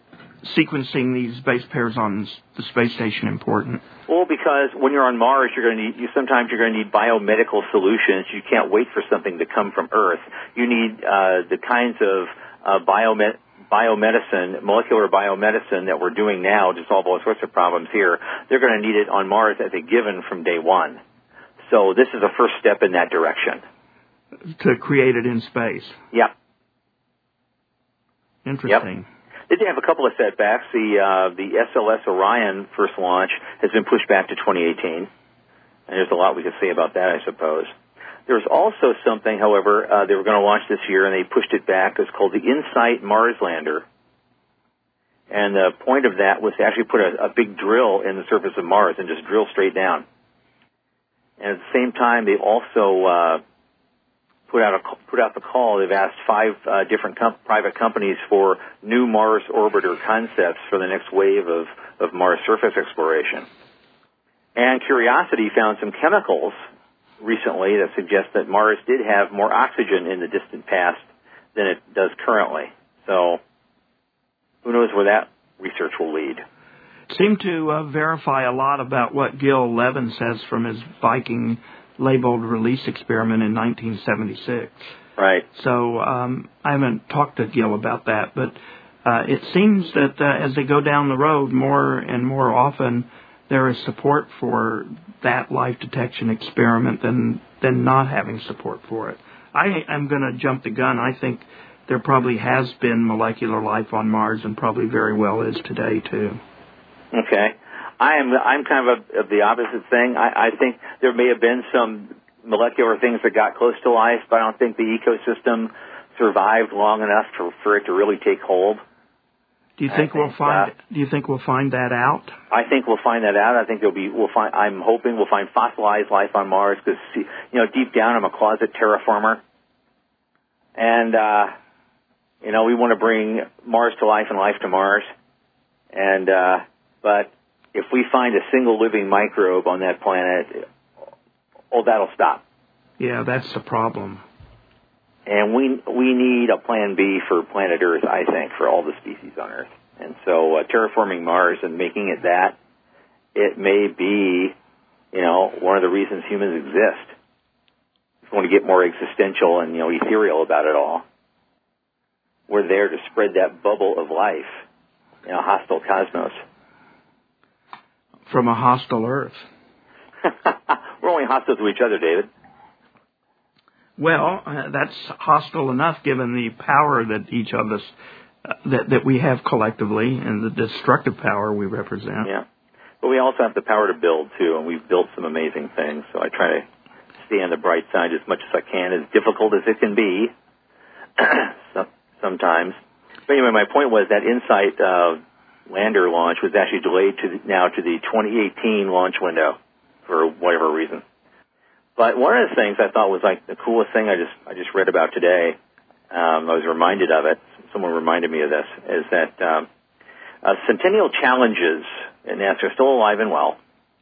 sequencing these base pairs on the space station important? Well, because when you're on Mars, you're going to need, you, sometimes you're going to need biomedical solutions. You can't wait for something to come from Earth. You need uh, the kinds of uh, biomed, biomedicine, molecular biomedicine that we're doing now to solve all sorts of problems here. They're going to need it on Mars as a given from day one. So this is a first step in that direction. To create it in space. Yeah. Interesting. Yep. They did have a couple of setbacks. The uh, the S L S Orion first launch has been pushed back to twenty eighteen, and there's a lot we could say about that, I suppose. There's also something, however, uh, they were going to launch this year, and they pushed it back. It's called the InSight Mars Lander, and the point of that was to actually put a, a big drill in the surface of Mars and just drill straight down. And at the same time, they also uh, put out a put out the call. They've asked five uh, different com- private companies for new Mars orbiter concepts for the next wave of, of Mars surface exploration. And Curiosity found some chemicals recently that suggest that Mars did have more oxygen in the distant past than it does currently. So who knows where that research will lead. Seem to uh, verify a lot about what Gil Levin says from his Viking labeled release experiment in nineteen seventy-six. Right. So um, I haven't talked to Gil about that, but uh, it seems that uh, as they go down the road, more and more often there is support for that life detection experiment than than not having support for it. I am going to jump the gun. I think there probably has been molecular life on Mars, and probably very well is today too. Okay. I am, I'm kind of a, of the opposite thing. I, I think there may have been some molecular things that got close to life, but I don't think the ecosystem survived long enough for, for it to really take hold. Do you think, think we'll find? Uh, do you think we'll find that out? I think we'll find that out. I think there'll be. We'll find. I'm hoping we'll find fossilized life on Mars because, you know, deep down I'm a closet terraformer, and uh, you know we want to bring Mars to life and life to Mars, and uh, but. If we find a single living microbe on that planet, oh, that'll stop. Yeah, that's the problem. And we we need a plan B for planet Earth, I think, for all the species on Earth. And so uh, terraforming Mars and making it that, it may be, you know, one of the reasons humans exist. If we want to get more existential and, you know, ethereal about it all, we're there to spread that bubble of life in a hostile cosmos. From a hostile Earth. We're only hostile to each other, David. Well, uh, that's hostile enough given the power that each of us, uh, that, that we have collectively and the destructive power we represent. Yeah. But we also have the power to build, too, and we've built some amazing things. So I try to stay on the bright side as much as I can, as difficult as it can be sometimes. But anyway, my point was that InSight uh, lander launch was actually delayed to the, now to the twenty eighteen launch window for whatever reason. But one of the things I thought was like the coolest thing I just I just read about today, um, I was reminded of it, someone reminded me of this, is that um, uh, Centennial Challenges at NASA are still alive and well.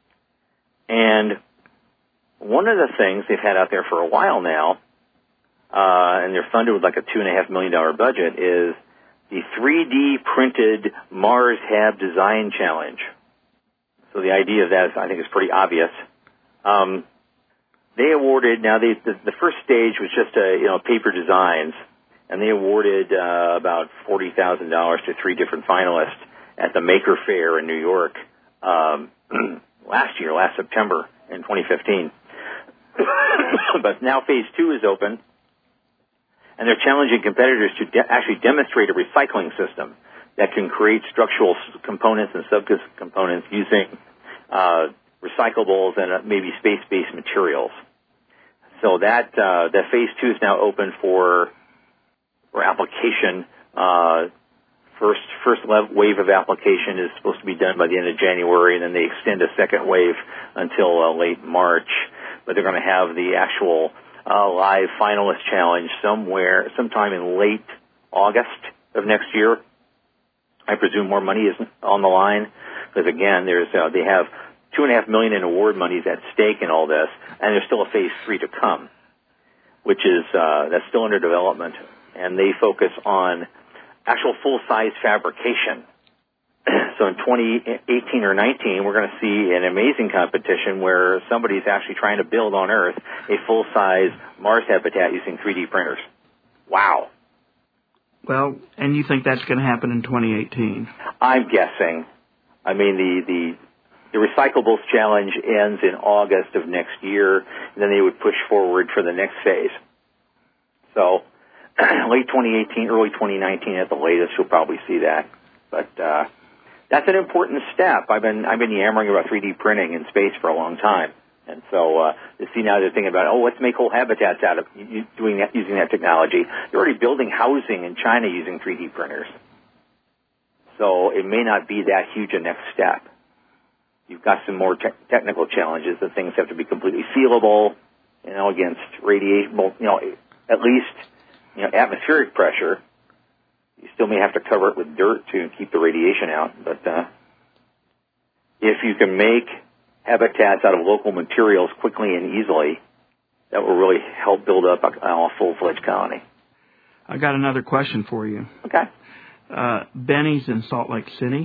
And one of the things they've had out there for a while now, uh, and they're funded with like a two and a half million dollar budget, is the three D printed Mars Hab Design Challenge. So the idea of that, is, I think, is pretty obvious. Um, they awarded, now they, the, the first stage was just a, you know, paper designs, and they awarded uh, about forty thousand dollars to three different finalists at the Maker Faire in New York um, last year, last September in twenty fifteen. But now phase two is open, and they're challenging competitors to de- actually demonstrate a recycling system that can create structural components and subcomponents using uh, recyclables and uh, maybe space-based materials. So that uh, that phase two is now open for for application. Uh, first first wave of application is supposed to be done by the end of January, and then they extend a second wave until uh, late March. But they're going to have the actual uh, live finalist challenge somewhere, sometime in late August of next year. I presume more money is on the line because, again, there's uh, they have two and a half million in award monies at stake in all this, and there's still a phase three to come, which is uh, that's still under development, and they focus on actual full-size fabrication so in twenty eighteen or nineteen, we're going to see an amazing competition where somebody's actually trying to build on Earth a full-size Mars habitat using three D printers. Wow. Well, and you think that's going to happen in twenty eighteen? I'm guessing. I mean, the, the, the Recyclables Challenge ends in August of next year, and then they would push forward for the next phase. So late twenty eighteen, early twenty nineteen at the latest, you'll probably see that. But uh, that's an important step. I've been I've been yammering about three D printing in space for a long time, and so uh, to see now they're thinking about, oh, let's make whole habitats out of doing that, using that technology. They're already building housing in China using three D printers, so it may not be that huge a next step. You've got some more te- technical challenges. The things have to be completely sealable, you know, against radiation. Well, you know, at least you know atmospheric pressure. You still may have to cover it with dirt to keep the radiation out, but uh, if you can make habitats out of local materials quickly and easily, that will really help build up a, a full-fledged colony. I got another question for you. Okay. Uh, Benny's in Salt Lake City,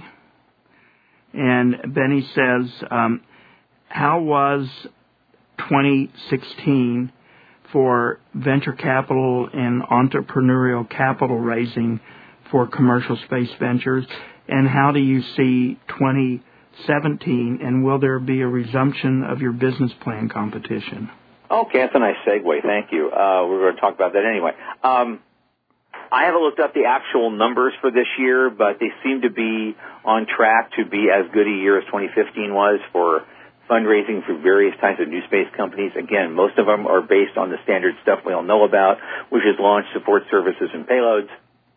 and Benny says, um, how was twenty sixteen for venture capital and entrepreneurial capital raising for commercial space ventures, and how do you see twenty seventeen, and will there be a resumption of your business plan competition? Okay, that's a nice segue. Thank you. Uh, we're going to talk about that anyway. Um, I haven't looked up the actual numbers for this year, but they seem to be on track to be as good a year as twenty fifteen was for fundraising for various types of new space companies. Again, most of them are based on the standard stuff we all know about, which is launch, support services, and payloads.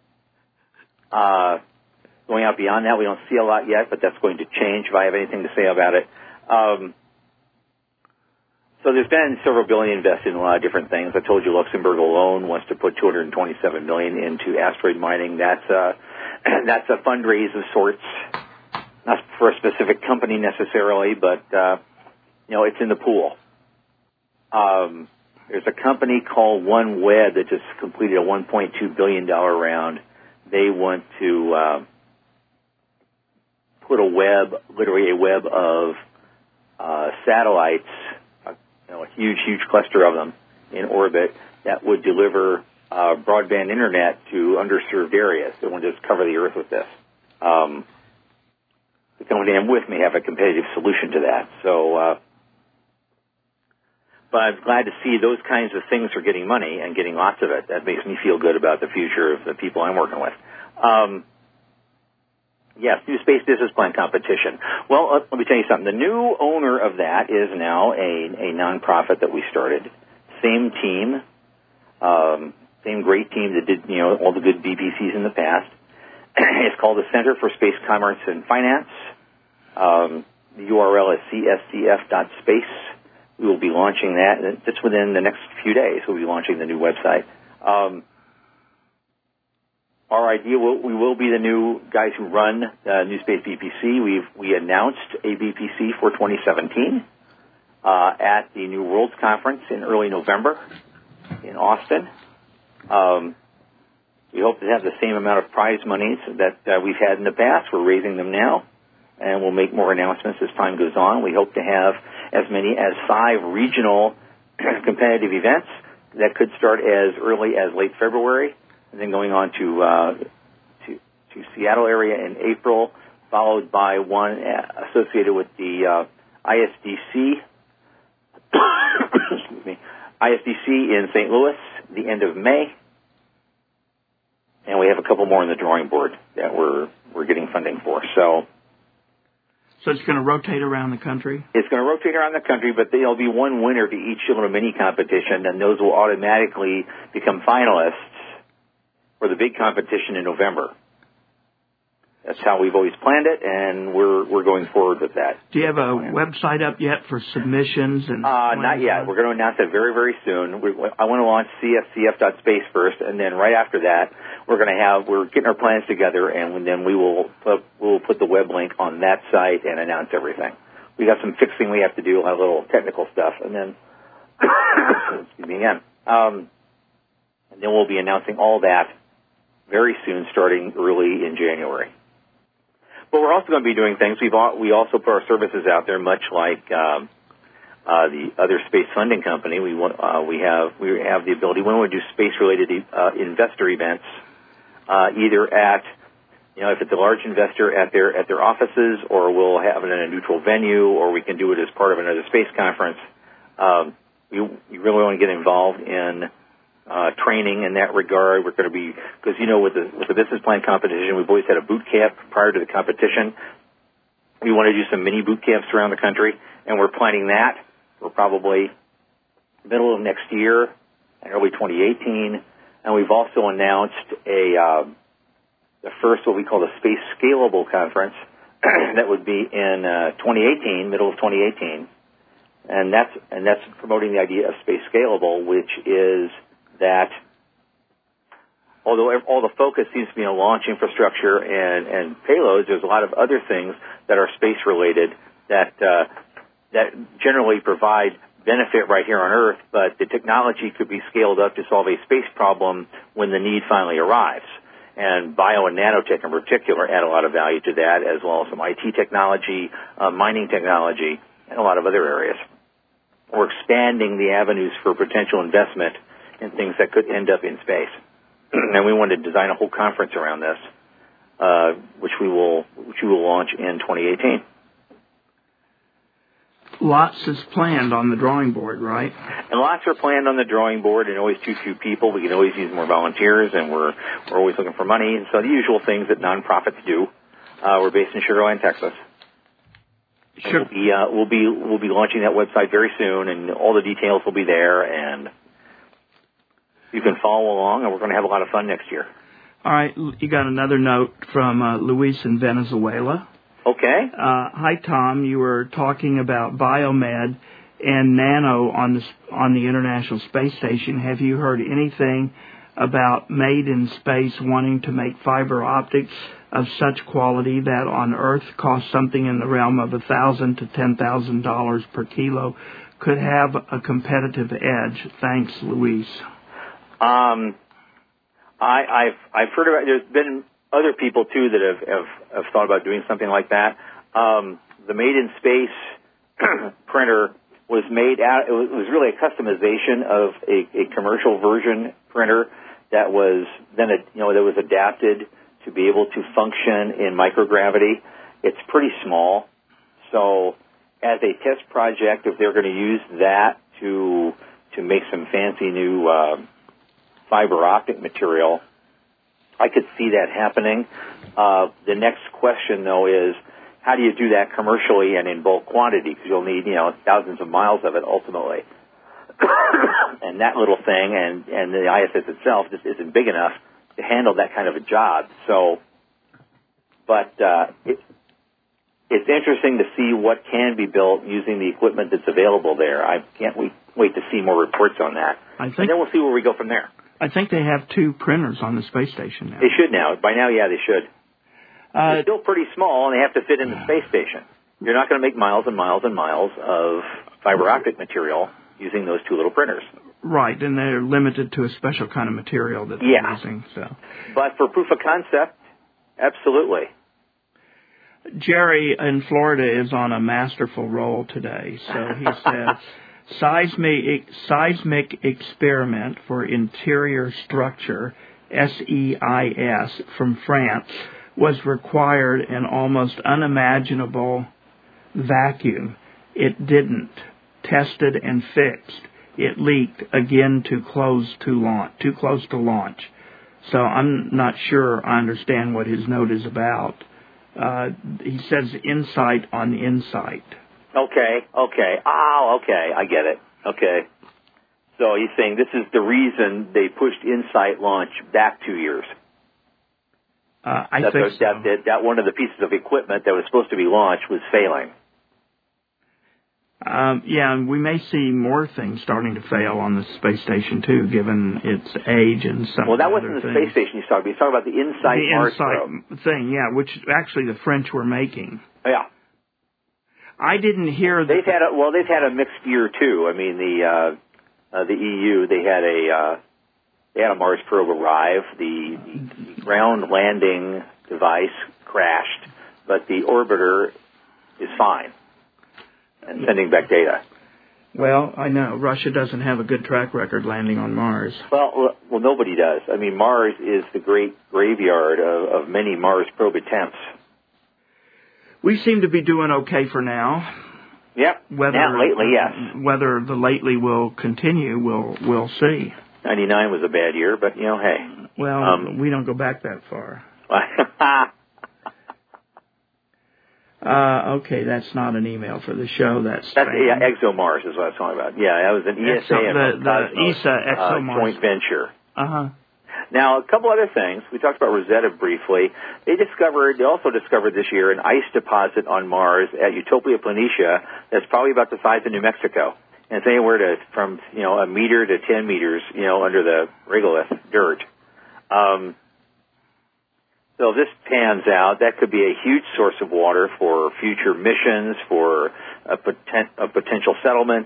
Uh, going out beyond that, we don't see a lot yet, but that's going to change if I have anything to say about it. Um, so there's been several billion invested in a lot of different things. I told you Luxembourg alone wants to put two hundred twenty-seven million dollars into asteroid mining. That's a, that's a fundraise of sorts. Not for a specific company necessarily, but, uh, you know, it's in the pool. Um, there's a company called OneWeb that just completed a one point two billion dollars round. They want to uh, put a web, literally a web of uh, satellites, uh, you know, a huge, huge cluster of them in orbit that would deliver uh, broadband internet to underserved areas. They want to just cover the Earth with this. Um, the company I'm with may have a competitive solution to that. So, uh, but I'm glad to see those kinds of things are getting money and getting lots of it. That makes me feel good about the future of the people I'm working with. Um, yes, new space business plan competition. Well, let, let me tell you something. The new owner of that is now a, a nonprofit that we started. Same team, um, same great team that did, you know, all the good B B Cs in the past. It's called the Center for Space Commerce and Finance. Um, the U R L is c s c f dot space. We will be launching that just within the next few days. We'll be launching the new website. Um, our idea, will, we will be the new guys who run uh, New Space B P C. We've we announced a B P C for twenty seventeen uh, at the New Worlds Conference in early November in Austin. Um, we hope to have the same amount of prize monies that uh, we've had in the past. We're raising them now, and we'll make more announcements as time goes on. We hope to have as many as five regional competitive events that could start as early as late February, and then going on to uh, to, to Seattle area in April, followed by one associated with the uh, I S D C, excuse me, I S D C in Saint Louis, the end of May, and we have a couple more on the drawing board that we're we're getting funding for. So. So it's going to rotate around the country? It's going to rotate around the country, but there'll be one winner to each little mini competition, and those will automatically become finalists for the big competition in November. That's how we've always planned it, and we're we're going forward with that. Do you have a website up yet for submissions? And uh, not yet. We're going to announce that very, very soon. We, I want to launch c s c f dot space first, and then right after that, we're going to have we're getting our plans together, and then we will put, we'll put the web link on that site and announce everything. We got some fixing we have to do, a little technical stuff, and then excuse me again. Um, and then we'll be announcing all that very soon, starting early in January. But we're also going to be doing things. We've al- we also put our services out there, much like um, uh, the other space funding company. We want uh, we have we have the ability when we do space-related uh, investor events, uh, either at you know if it's a large investor at their at their offices, or we'll have it in a neutral venue, or we can do it as part of another space conference. Um, we, we really want to get involved in Uh, training in that regard. We're going to be, because you know with the with the business plan competition, we've always had a boot camp prior to the competition. We want to do some mini boot camps around the country, and we're planning that for probably middle of next year and early twenty eighteen. And we've also announced a uh, the first what we call the Space Scalable Conference that would be in uh, twenty eighteen, middle of twenty eighteen, and that's and that's promoting the idea of Space Scalable, which is that although all the focus seems to be on launch infrastructure and, and payloads, there's a lot of other things that are space-related that uh, that generally provide benefit right here on Earth, but the technology could be scaled up to solve a space problem when the need finally arrives. And bio and nanotech in particular add a lot of value to that, as well as some I T technology, uh, mining technology, and a lot of other areas. We're expanding the avenues for potential investment and things that could end up in space. And we want to design a whole conference around this, uh, which we will which we will launch in twenty eighteen. Lots is planned on the drawing board, right? And lots are planned on the drawing board, and always too few people. We can always use more volunteers, and we're we're always looking for money. And so the usual things that nonprofits do. Uh, we're based in Sugar Land, Texas. Sure. We'll be, uh, we'll be we'll be launching that website very soon, and all the details will be there, and you can follow along, and we're going to have a lot of fun next year. All right. You got another note from uh, Luis in Venezuela. Okay. Uh, hi, Tom. You were talking about biomed and nano on the on the International Space Station. Have you heard anything about Made in Space wanting to make fiber optics of such quality that on Earth costs something in the realm of a thousand to ten thousand dollars per kilo, could have a competitive edge? Thanks, Luis. Um, I, I've I've heard about. There's been other people too that have have, have thought about doing something like that. Um, the Made in Space printer was made out. It was, it was really a customization of a, a commercial version printer that was then a, you know that was adapted to be able to function in microgravity. It's pretty small, so as a test project, if they're going to use that to to make some fancy new uh, fiber optic material, I could see that happening. Uh, the next question, though, is how do you do that commercially and in bulk quantity? Because you'll need, you know, thousands of miles of it ultimately. And that little thing and, and the I S S itself just isn't big enough to handle that kind of a job. So, but uh, it, it's interesting to see what can be built using the equipment that's available there. I can't wait, wait to see more reports on that. I think, and then we'll see where we go from there. I think they have two printers on the space station now. They should now. By now, yeah, they should. Uh, They're still pretty small, and they have to fit in the space station. You're not going to make miles and miles and miles of fiber optic material using those two little printers. Right, and they're limited to a special kind of material that they're yeah. using. So, but for proof of concept, absolutely. Jerry in Florida is on a masterful roll today. So he said, seismic, seismic experiment for interior structure, S E I S, from France, was required in almost unimaginable vacuum. It didn't. Tested and fixed. It leaked again too close to launch. Too close to launch. So I'm not sure I understand what his note is about. Uh, he says insight on insight. Okay, okay. Oh, okay. I get it. Okay. So he's saying this is the reason they pushed InSight launch back two years. Uh, I that, think so. that, that, that one of the pieces of equipment that was supposed to be launched was failing. Um, yeah, and we may see more things starting to fail on the space station too, given its age and some. Well, that wasn't the things. space station he's talking about. He's talking about the InSight the Mars InSight probe. thing, yeah, which actually the French were making. Yeah. I didn't hear that. They've had a, well, they've had a mixed year too. I mean, the uh, uh, the E U they had a uh, they had a Mars probe arrive. The, the ground landing device crashed. but the orbiter is fine and sending back data. Well, I know. Russia doesn't have a good track record landing on Mars. Well, well, nobody does. I mean, Mars is the great graveyard of, of many Mars probe attempts. We seem to be doing okay for now. Yep. Whether, now, lately, yes. Whether the lately will continue, we'll, we'll see. ninety-nine was a bad year, but, you know, hey. Well, um, we don't go back that far. Uh, okay, that's not an email for the show. That's, that's yeah, ExoMars is what I was talking about. Yeah, that was an E S A Exo, and the, the E S A ExoMars uh, joint venture. Uh-huh. Now, a couple other things. We talked about Rosetta briefly. They discovered, they also discovered this year an ice deposit on Mars at Utopia Planitia that's probably about the size of New Mexico. And it's anywhere to, from, you know, a meter to ten meters, you know, under the regolith dirt. Um, So if this pans out, that could be a huge source of water for future missions, for a, poten- a potential settlement.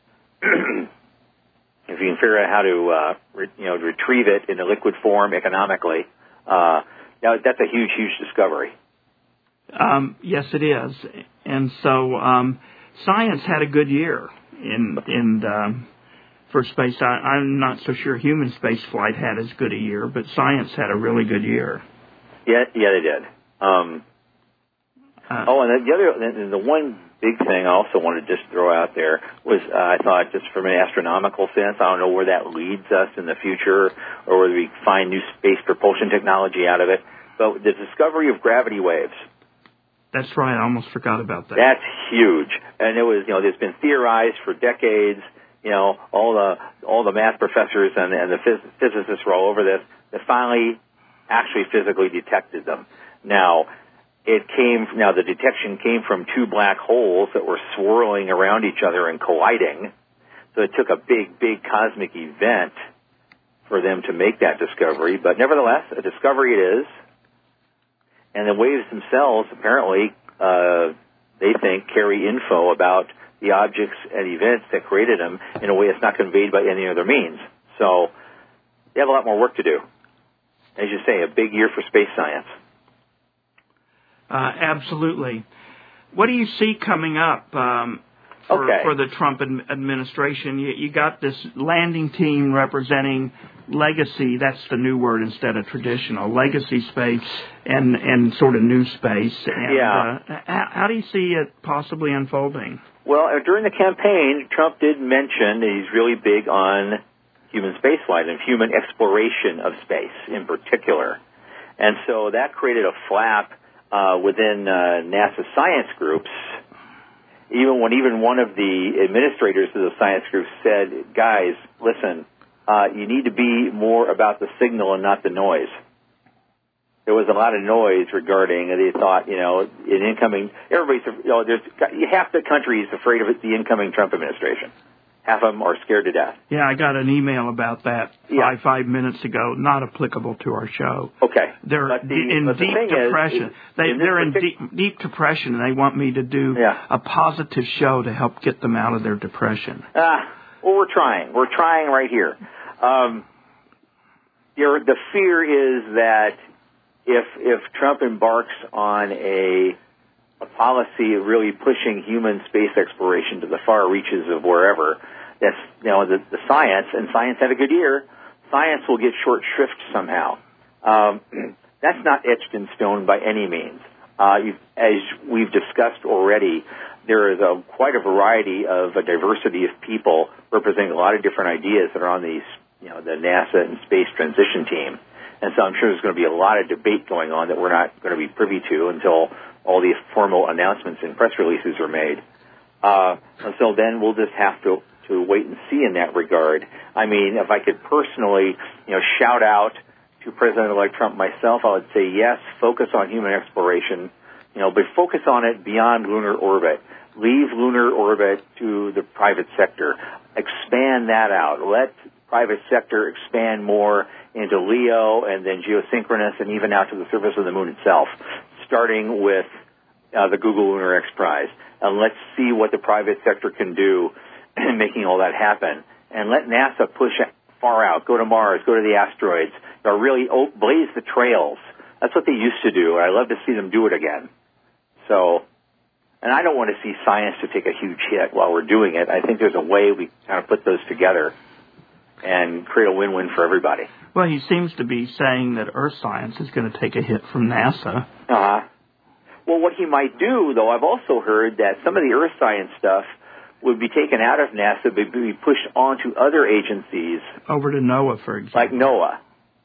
If you can figure out how to, uh, re- you know, retrieve it in a liquid form economically, uh, now that's a huge, huge discovery. Um, yes, it is. And so um, science had a good year in in um, for space. I, I'm not so sure human space flight had as good a year, but science had a really good year. Yeah, yeah, they did. Um, uh, oh, and the other, and the one big thing I also wanted to just throw out there was, uh, I thought, just from an astronomical sense, I don't know where that leads us in the future, or whether we find new space propulsion technology out of it, but the discovery of gravity waves. That's right. I almost forgot about that. That's huge, and it was, you know, it's been theorized for decades. You know, all the all the math professors and, and the phys- physicists were all over this. That finally actually physically detected them. Now, it came, now the detection came from two black holes that were swirling around each other and colliding. So it took a big, big cosmic event for them to make that discovery. But nevertheless, a discovery it is. And the waves themselves, apparently, uh, they think, carry info about the objects and events that created them in a way that's not conveyed by any other means. So they have a lot more work to do. As you say, a big year for space science. Uh, absolutely. What do you see coming up um, for, okay. for the Trump ad- administration? You, you got this landing team representing legacy, that's the new word instead of traditional, legacy space and, and sort of new space. And, yeah. Uh, how, how do you see it possibly unfolding? Well, during the campaign, Trump did mention that he's really big on human spaceflight and human exploration of space in particular. And so that created a flap uh, within uh, NASA science groups, even when even one of the administrators of the science groups said, guys, listen, uh, you need to be more about the signal and not the noise. There was a lot of noise regarding, they thought, you know, an incoming, everybody's, you know, there's, half the country is afraid of the incoming Trump administration. Half of them are scared to death. Yeah, I got an email about that yeah. five, five minutes ago, not applicable to our show. Okay. They're but the, in but the deep thing depression. Is, is, they, in they're in partic- deep, deep depression, and they want me to do yeah. a positive show to help get them out of their depression. Ah, well, we're trying. We're trying right here. Um, your, the fear is that if if Trump embarks on a a policy of really pushing human space exploration to the far reaches of wherever, that's, you know, the, the science, and science had a good year, science will get short shrift somehow. Um, that's not etched in stone by any means. Uh, you've, as we've discussed already, there is a, quite a variety of a diversity of people representing a lot of different ideas that are on these, you know, the NASA and space transition team. And so I'm sure there's going to be a lot of debate going on that we're not going to be privy to until all these formal announcements and press releases are made. Uh, and so then we'll just have to, to wait and see in that regard. I mean, if I could personally, you know, shout out to President-elect Trump myself, I would say, yes, focus on human exploration, you know, but focus on it beyond lunar orbit. Leave lunar orbit to the private sector. Expand that out. Let private sector expand more into LEO and then geosynchronous and even out to the surface of the moon itself, starting with uh, the Google Lunar X Prize. And let's see what the private sector can do in making all that happen. And let NASA push far out, go to Mars, go to the asteroids, or really blaze the trails. That's what they used to do. I'd love to see them do it again. So, and I don't want to see science to take a huge hit while we're doing it. I think there's a way we kind of put those together and create a win-win for everybody. Well, he seems to be saying that Earth science is going to take a hit from NASA. Uh-huh. Well, what he might do, though, I've also heard that some of the Earth science stuff would be taken out of NASA, but be pushed onto other agencies. Over to NOAA, for example. Like NOAA.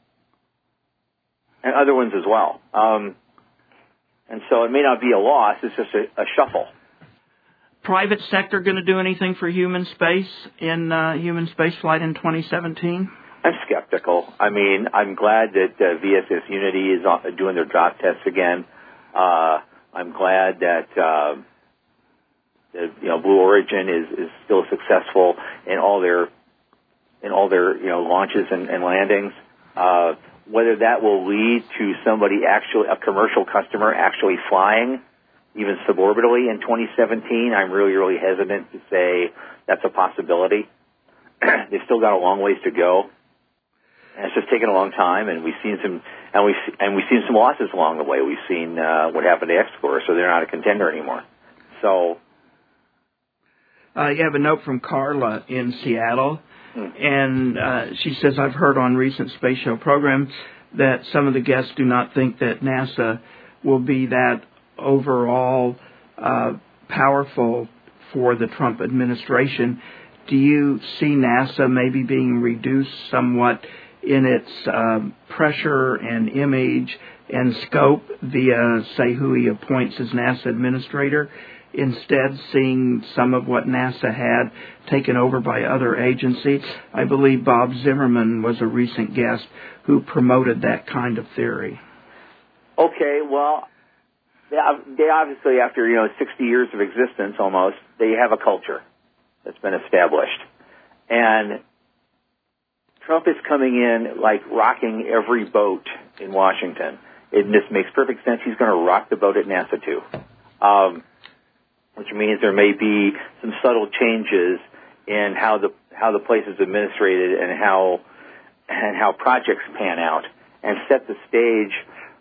And other ones as well. Um, and so it may not be a loss, it's just a, a shuffle. Private sector going to do anything for human space in uh, human space flight in twenty seventeen? I'm skeptical. I mean, I'm glad that uh, V S S Unity is on, doing their drop tests again. Uh, I'm glad that, uh, that you know Blue Origin is, is still successful in all their in all their you know launches and, and landings. Uh, whether that will lead to somebody actually a commercial customer actually flying, even suborbitally in twenty seventeen, I'm really really hesitant to say that's a possibility. They've still got a long ways to go. And it's just taken a long time, and we've seen some, and we've and we've seen some losses along the way. We've seen uh, what happened to X-Core, so they're not a contender anymore. So, uh, you have a note from Carla in Seattle, hmm. and uh, she says, "I've heard on recent space show programs that some of the guests do not think that NASA will be that overall uh, powerful for the Trump administration. Do you see NASA maybe being reduced somewhat in its uh, pressure and image and scope via, say, who he appoints as NASA administrator, instead seeing some of what NASA had taken over by other agencies? I believe Bob Zimmerman was a recent guest who promoted that kind of theory. Okay, well, they obviously, after, you know, sixty years of existence almost, they have a culture that's been established. And Trump is coming in like rocking every boat in Washington. It just makes perfect sense. He's going to rock the boat at NASA too, um, which means there may be some subtle changes in how the how the place is administrated and how and how projects pan out, and set the stage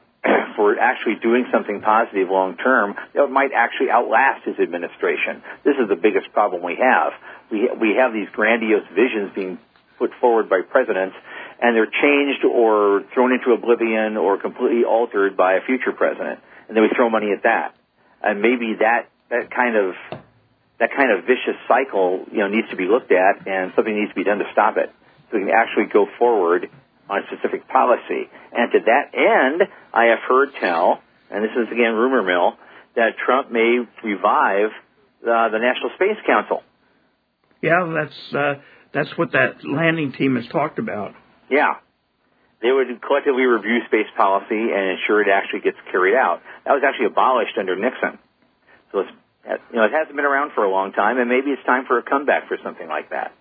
for actually doing something positive long term that might actually outlast his administration. This is the biggest problem we have. We we have these grandiose visions being put forward by presidents, and they're changed or thrown into oblivion or completely altered by a future president, and then we throw money at that. And maybe that that kind of that kind of vicious cycle, you know, needs to be looked at, and something needs to be done to stop it, so we can actually go forward on a specific policy. And to that end, I have heard tell, and this is again rumor mill, that Trump may revive uh, the National Space Council. Yeah, that's uh, that's what that landing team has talked about. Yeah. They would collectively review space policy and ensure it actually gets carried out. That was actually abolished under Nixon. So it's, you know, it hasn't been around for a long time, and maybe it's time for a comeback for something like that.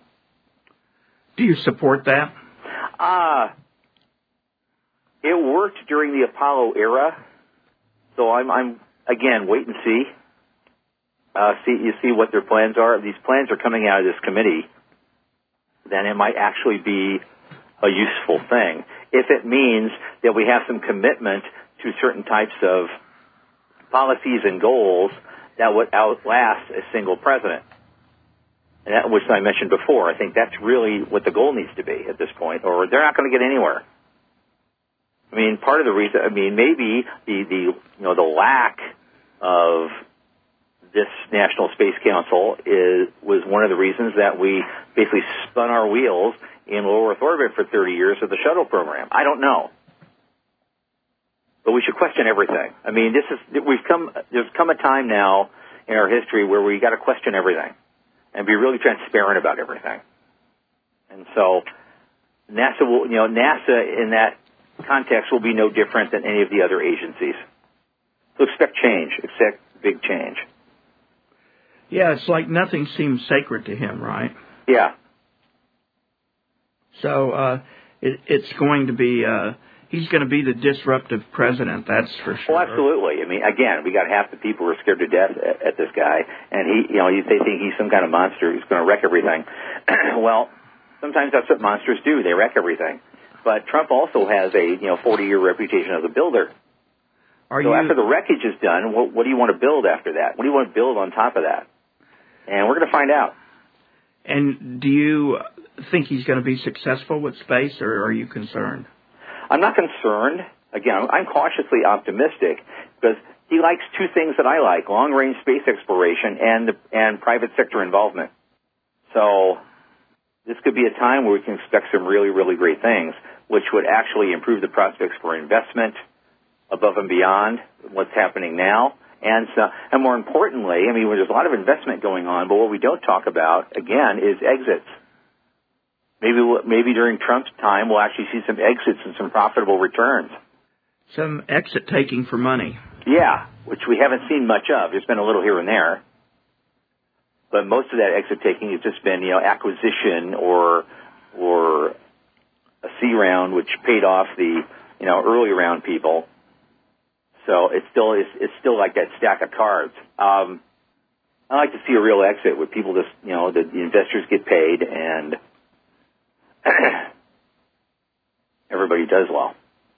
Do you support that? Ah, uh, it worked during the Apollo era, so I'm, I'm again, wait and see. Uh, see, you see what their plans are. These plans are coming out of this committee. Then it might actually be a useful thing if it means that we have some commitment to certain types of policies and goals that would outlast a single president. And that, which I mentioned before, I think that's really what the goal needs to be at this point, or they're not going to get anywhere. I mean, part of the reason, I mean, maybe the, the you know the lack of this National Space Council is was one of the reasons that we basically spun our wheels in low Earth orbit for thirty years of the shuttle program. I don't know, but we should question everything. I mean, this is we've come there's come a time now in our history where we got to question everything and be really transparent about everything. And so NASA will, you know, NASA in that context will be no different than any of the other agencies. So expect change, expect big change. Yeah, it's like nothing seems sacred to him, right? Yeah. So uh, it, it's going to be, uh, he's going to be the disruptive president, that's for sure. Well, absolutely. I mean, again, we got half the people who are scared to death at, at this guy, and he, you know, they think he's some kind of monster who's going to wreck everything. Well, sometimes that's what monsters do. They wreck everything. But Trump also has a, you know, forty-year reputation as a builder. Are so you... after the wreckage is done, what, what do you want to build after that? What do you want to build on top of that? And we're going to find out. And do you think he's going to be successful with space, or are you concerned? I'm not concerned. Again, I'm cautiously optimistic because he likes two things that I like: long-range space exploration and and private sector involvement. So this could be a time where we can expect some really, really great things, which would actually improve the prospects for investment above and beyond what's happening now. And so, and more importantly, I mean, there's a lot of investment going on, but what we don't talk about, again, is exits. Maybe we'll, maybe during Trump's time, we'll actually see some exits and some profitable returns. Some exit taking for money. Yeah, which we haven't seen much of. There's been a little here and there. But most of that exit taking has just been, you know, acquisition or or a C round, which paid off the, you know, early round people. So it's still it's, it's still like that stack of cards. Um, I like to see a real exit where people just, you know, the, the investors get paid and everybody does well.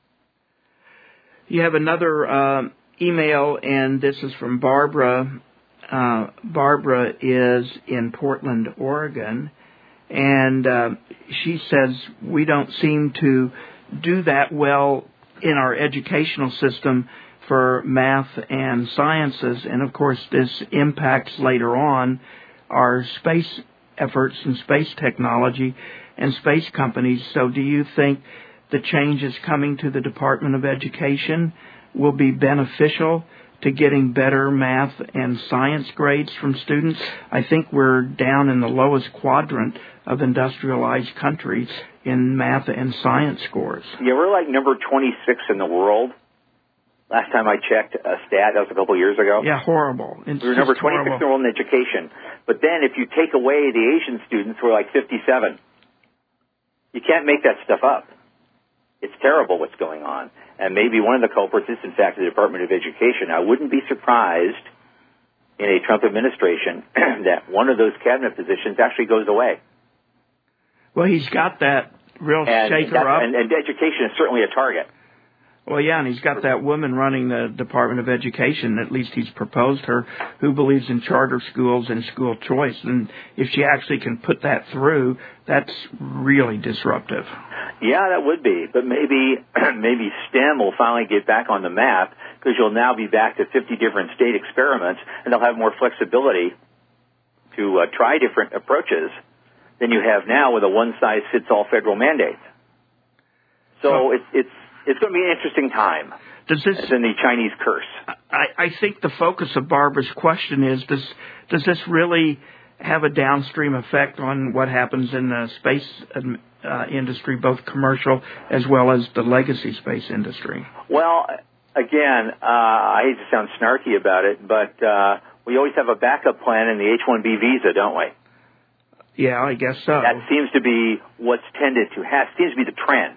You have another uh, email, and this is from Barbara. Uh, Barbara is in Portland, Oregon, and uh, she says we don't seem to do that well in our educational system for math and sciences, and of course this impacts later on our space efforts and space technology and space companies. So do you think the changes coming to the Department of Education will be beneficial to getting better math and science grades from students? I think we're down in the lowest quadrant of industrialized countries in math and science scores. Yeah, we're like number twenty-six in the world. Last time I checked a stat, that was a couple of years ago. Yeah, horrible. It's we were number twenty-six horrible. in the world in education. But then if you take away the Asian students, we're like fifty-seven. You can't make that stuff up. It's terrible what's going on. And maybe one of the culprits is, in fact, the Department of Education. I wouldn't be surprised in a Trump administration that one of those cabinet positions actually goes away. Well, he's got that real and shaker that, up. And, and education is certainly a target. Well, yeah, and he's got that woman running the Department of Education, at least he's proposed her, who believes in charter schools and school choice. And if she actually can put that through, that's really disruptive. Yeah, that would be. But maybe maybe STEM will finally get back on the map because you'll now be back to fifty different state experiments, and they'll have more flexibility to uh, try different approaches than you have now with a one-size-fits-all federal mandate. So, so it's it's it's going to be an interesting time. Does this, it's in the Chinese curse. I, I think the focus of Barbara's question is, does does this really have a downstream effect on what happens in the space uh, industry, both commercial as well as the legacy space industry? Well, again, uh, I hate to sound snarky about it, but uh, we always have a backup plan in the H one B visa, don't we? Yeah, I guess so. That seems to be what's tended to have, seems to be the trend.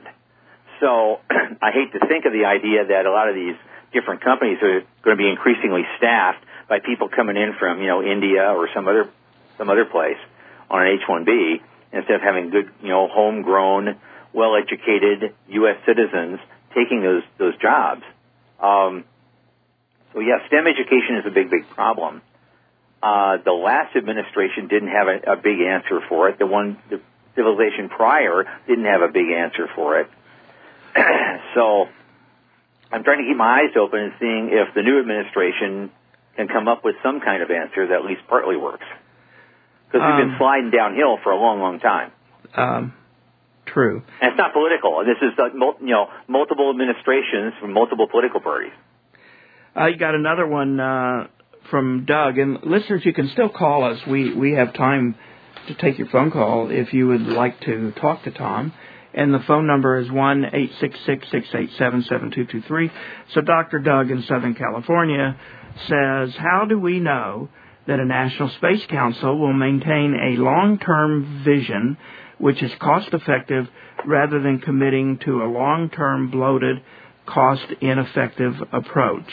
So I hate to think of the idea that a lot of these different companies are going to be increasingly staffed by people coming in from, you know, India or some other some other place on an H one B instead of having good, you know, homegrown, well-educated U S citizens taking those those jobs. Um, so, yeah, STEM education is a big, big problem. Uh, the last administration didn't have a, a big answer for it. The one, the civilization prior didn't have a big answer for it. So I'm trying to keep my eyes open and seeing if the new administration can come up with some kind of answer that at least partly works. Because we've um, been sliding downhill for a long, long time. Um, true. And it's not political. This is, uh, you know, multiple administrations from multiple political parties. Uh, you got another one uh, from Doug. And listeners, you can still call us. We, we have time to take your phone call if you would like to talk to Tom. And the phone number is one eight six six, six eight seven, seven two two three. So Doctor Doug in Southern California says, how do we know that a National Space Council will maintain a long-term vision which is cost-effective rather than committing to a long-term bloated, cost-ineffective approach?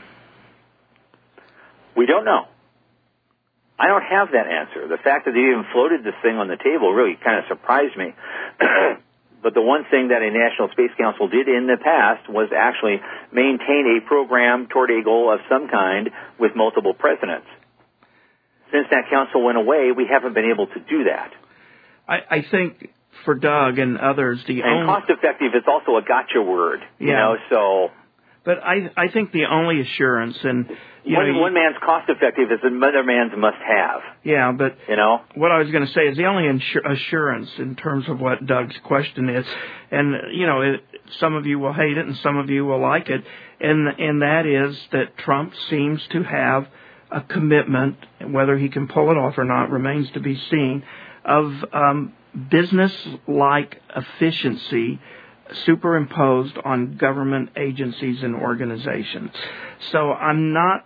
We don't know. I don't have that answer. The fact that they even floated this thing on the table really kind of surprised me. but the one thing that a National Space Council did in the past was actually maintain a program toward a goal of some kind with multiple presidents. Since that council went away, we haven't been able to do that. I, I think for Doug and others, the and only... cost-effective is also a gotcha word, yeah. you know, so... But I, I think the only assurance, and you one, know, one man's cost-effective is another man's must-have. Yeah, but you know, what I was going to say is the only insur- assurance in terms of what Doug's question is, and you know, it, some of you will hate it and some of you will like it, and and that is that Trump seems to have a commitment, whether he can pull it off or not remains to be seen, of um, business-like efficiency superimposed on government agencies and organizations. So I'm not,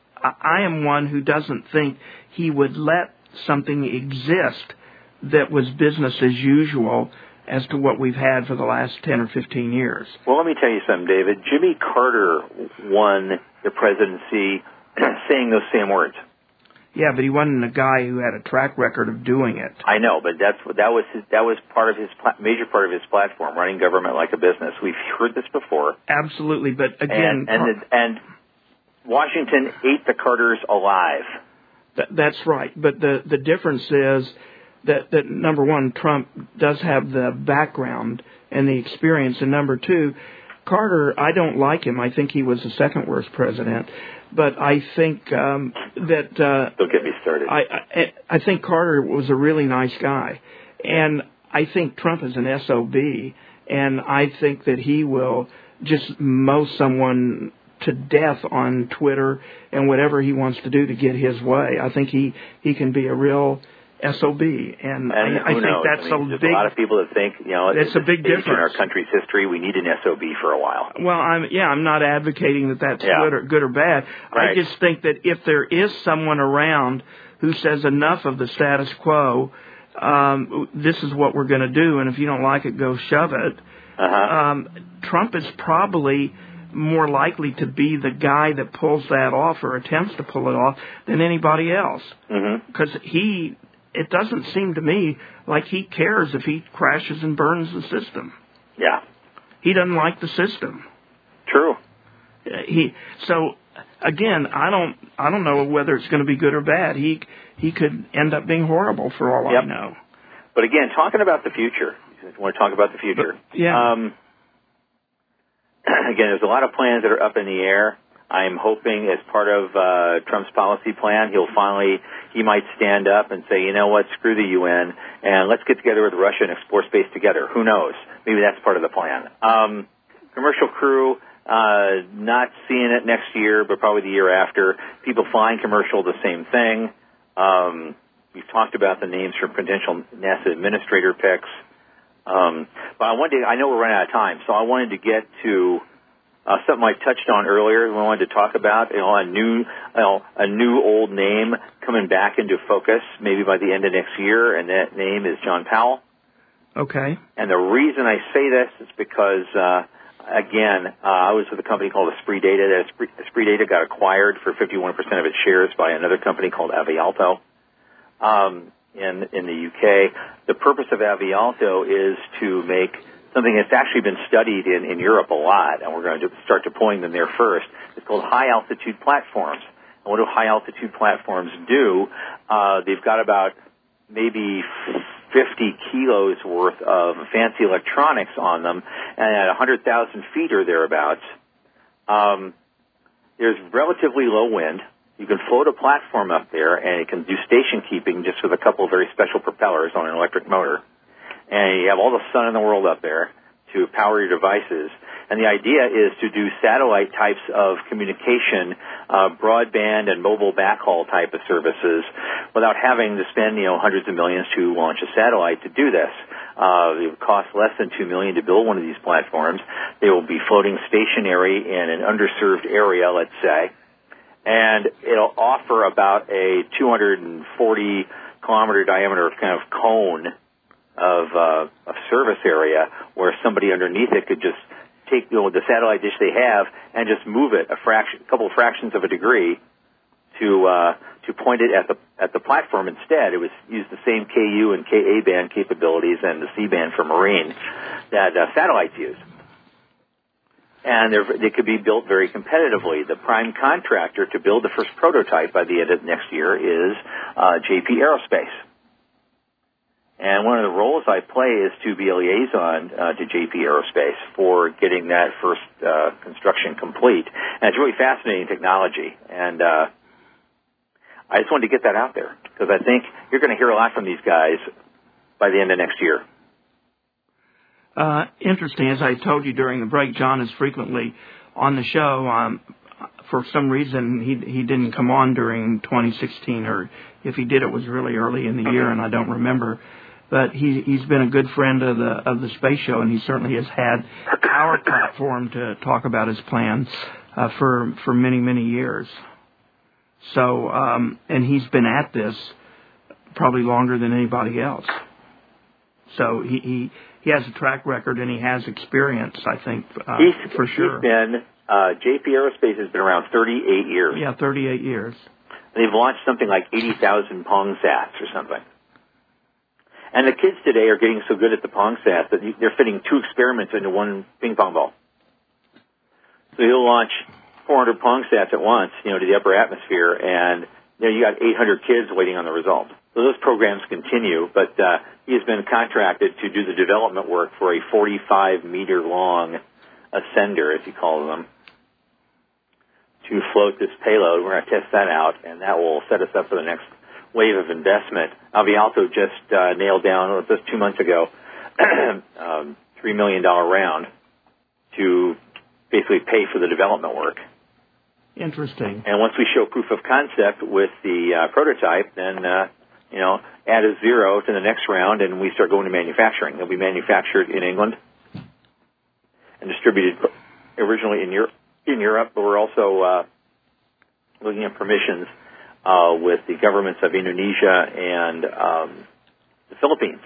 I am one who doesn't think he would let something exist that was business as usual as to what we've had for the last ten or fifteen years. Well, let me tell you something, David. Jimmy Carter won the presidency saying those same words. Yeah, but he wasn't a guy who had a track record of doing it. I know, but that's that was his, that was part of his major part of his platform, running government like a business. We've heard this before. Absolutely, but again, and and, the, and Washington ate the Carters alive. Th- that's right, but the the difference is that that number one, Trump does have the background and the experience, and number two, Carter, I don't like him. I think he was the second worst president. But I think um, that uh, don't get me started. I, I I think Carter was a really nice guy, and I think Trump is an S O B, and I think that he will just mow someone to death on Twitter and whatever he wants to do to get his way. I think he, he can be a real S O B, and, and I, I think knows? that's I mean, a there's big. a lot of people that think, you know, it's a big difference in our country's history. We need an S O B for a while. Well, I'm yeah, I'm not advocating that that's yeah. good or good or bad. Right. I just think that if there is someone around who says enough of the status quo, um, this is what we're going to do, and if you don't like it, go shove it. Uh-huh. Um, Trump is probably more likely to be the guy that pulls that off or attempts to pull it off than anybody else, because mm-hmm. he. It doesn't seem to me like he cares if he crashes and burns the system. Yeah. He doesn't like the system. True. He so again, I don't I don't know whether it's going to be good or bad. He he could end up being horrible for all yep. I know. But again, talking about the future, you want to talk about the future. But, yeah. Um, again, there's a lot of plans that are up in the air. I'm hoping as part of uh, Trump's policy plan, he'll finally, he might stand up and say, you know what, screw the U N, and let's get together with Russia and explore space together. Who knows? Maybe that's part of the plan. Um, commercial crew, uh, not seeing it next year, but probably the year after. People flying commercial, the same thing. Um, we've talked about the names for potential NASA administrator picks. Um, but I wanted to, I know we're running out of time, so I wanted to get to Uh, something I touched on earlier, we wanted to talk about, you know, a new, you know, a new old name coming back into focus, maybe by the end of next year, and that name is John Powell. Okay. And the reason I say this is because, uh, again, uh, I was with a company called Esprit Data. That Esprit, Esprit Data got acquired for fifty-one percent of its shares by another company called Avialto, um, in in the U K. The purpose of Avialto is to make something that's actually been studied in, in Europe a lot, and we're going to start deploying them there first. It's called high-altitude platforms. And what do high-altitude platforms do? Uh, they've got about maybe fifty kilos worth of fancy electronics on them, and at one hundred thousand feet or thereabouts, um, there's relatively low wind. You can float a platform up there, and it can do station keeping just with a couple of very special propellers on an electric motor. And you have all the sun in the world up there to power your devices. And the idea is to do satellite types of communication, uh, broadband and mobile backhaul type of services without having to spend, you know, hundreds of millions to launch a satellite to do this. Uh, it would cost less than two million dollars to build one of these platforms. They will be floating stationary in an underserved area, let's say. And it'll offer about a two hundred forty kilometer diameter kind of cone of uh, a service area where somebody underneath it could just take, you know, the satellite dish they have and just move it a fraction, a couple of fractions of a degree to uh, to point it at the at the platform instead. It was used the same K U and K A band capabilities and the C band for Marine that uh, satellites use. And they could be built very competitively. The prime contractor to build the first prototype by the end of next year is uh, J P Aerospace. And one of the roles I play is to be a liaison uh, to J P Aerospace for getting that first uh, construction complete. And it's really fascinating technology. And uh, I just wanted to get that out there because I think you're going to hear a lot from these guys by the end of next year. Uh, interesting. As I told you during the break, John is frequently on the show. Um, for some reason, he he didn't come on during twenty sixteen, or if he did, it was really early in the year, and I don't remember. But he he's been a good friend of the of the space show, and he certainly has had our platform to talk about his plans uh, for for many many years. So, um, and he's been at this probably longer than anybody else. So he. he He has a track record and he has experience, I think, uh, he's, for sure. He's been, uh, J P Aerospace has been around thirty-eight years. Yeah, thirty-eight years. They've launched something like eighty thousand PongSats or something. And the kids today are getting so good at the PongSats that they're fitting two experiments into one ping pong ball. So you'll launch four hundred PongSats at once, you know, to the upper atmosphere, and you know, you got eight hundred kids waiting on the result. So those programs continue, but uh, he has been contracted to do the development work for a forty-five meter long ascender, as he calls them, to float this payload. We're going to test that out, and that will set us up for the next wave of investment. Avialto just uh, nailed down, just two months ago, um, three million dollars round to basically pay for the development work. Interesting. And once we show proof of concept with the uh, prototype, then, uh, you know, add a zero to the next round and we start going to manufacturing. They'll be manufactured in England and distributed originally in Europe, in Europe but we're also uh, looking at permissions uh, with the governments of Indonesia and um, the Philippines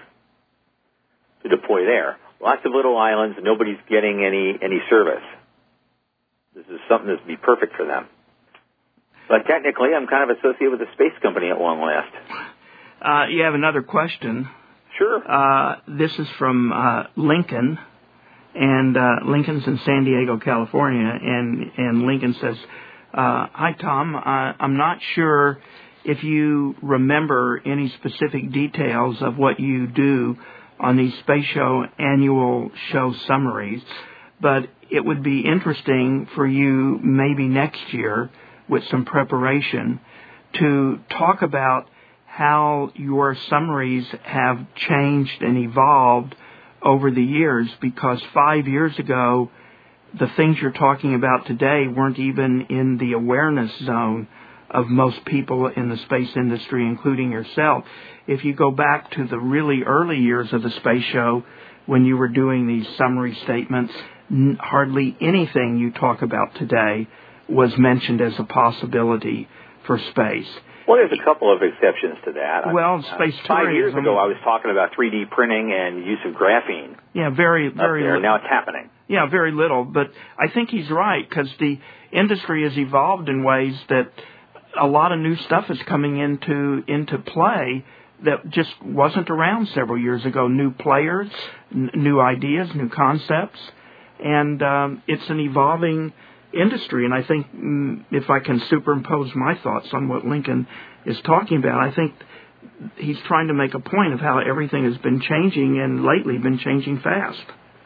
to deploy there. Lots of little islands, nobody's getting any, any service. This is something that would be perfect for them. But technically, I'm kind of associated with a space company at long last. Uh, you have another question. Sure. Uh, this is from uh, Lincoln, and uh, Lincoln's in San Diego, California, and, and Lincoln says, uh, hi, Tom. Uh, I'm not sure if you remember any specific details of what you do on these Space Show annual show summaries, but it would be interesting for you maybe next year with some preparation to talk about how your summaries have changed and evolved over the years, because five years ago, the things you're talking about today weren't even in the awareness zone of most people in the space industry, including yourself. If you go back to the really early years of the Space Show, when you were doing these summary statements, n- hardly anything you talk about today was mentioned as a possibility for space. Well, there's a couple of exceptions to that. Well, space uh, Five tourism, years ago, I was talking about three D printing and use of graphene. Yeah, very, very little. Li- now it's happening. Yeah, very little. But I think he's right, because the industry has evolved in ways that a lot of new stuff is coming into into play that just wasn't around several years ago. New players, n- new ideas, new concepts, and um, it's an evolving industry. And I think mm, if I can superimpose my thoughts on what Lincoln is talking about, I think he's trying to make a point of how everything has been changing and lately been changing fast.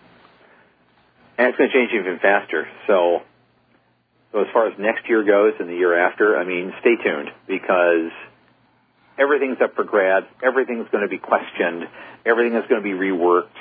And it's going to change even faster. So, so as far as next year goes and the year after, I mean, stay tuned, because everything's up for grabs. Everything's going to be questioned. Everything is going to be reworked.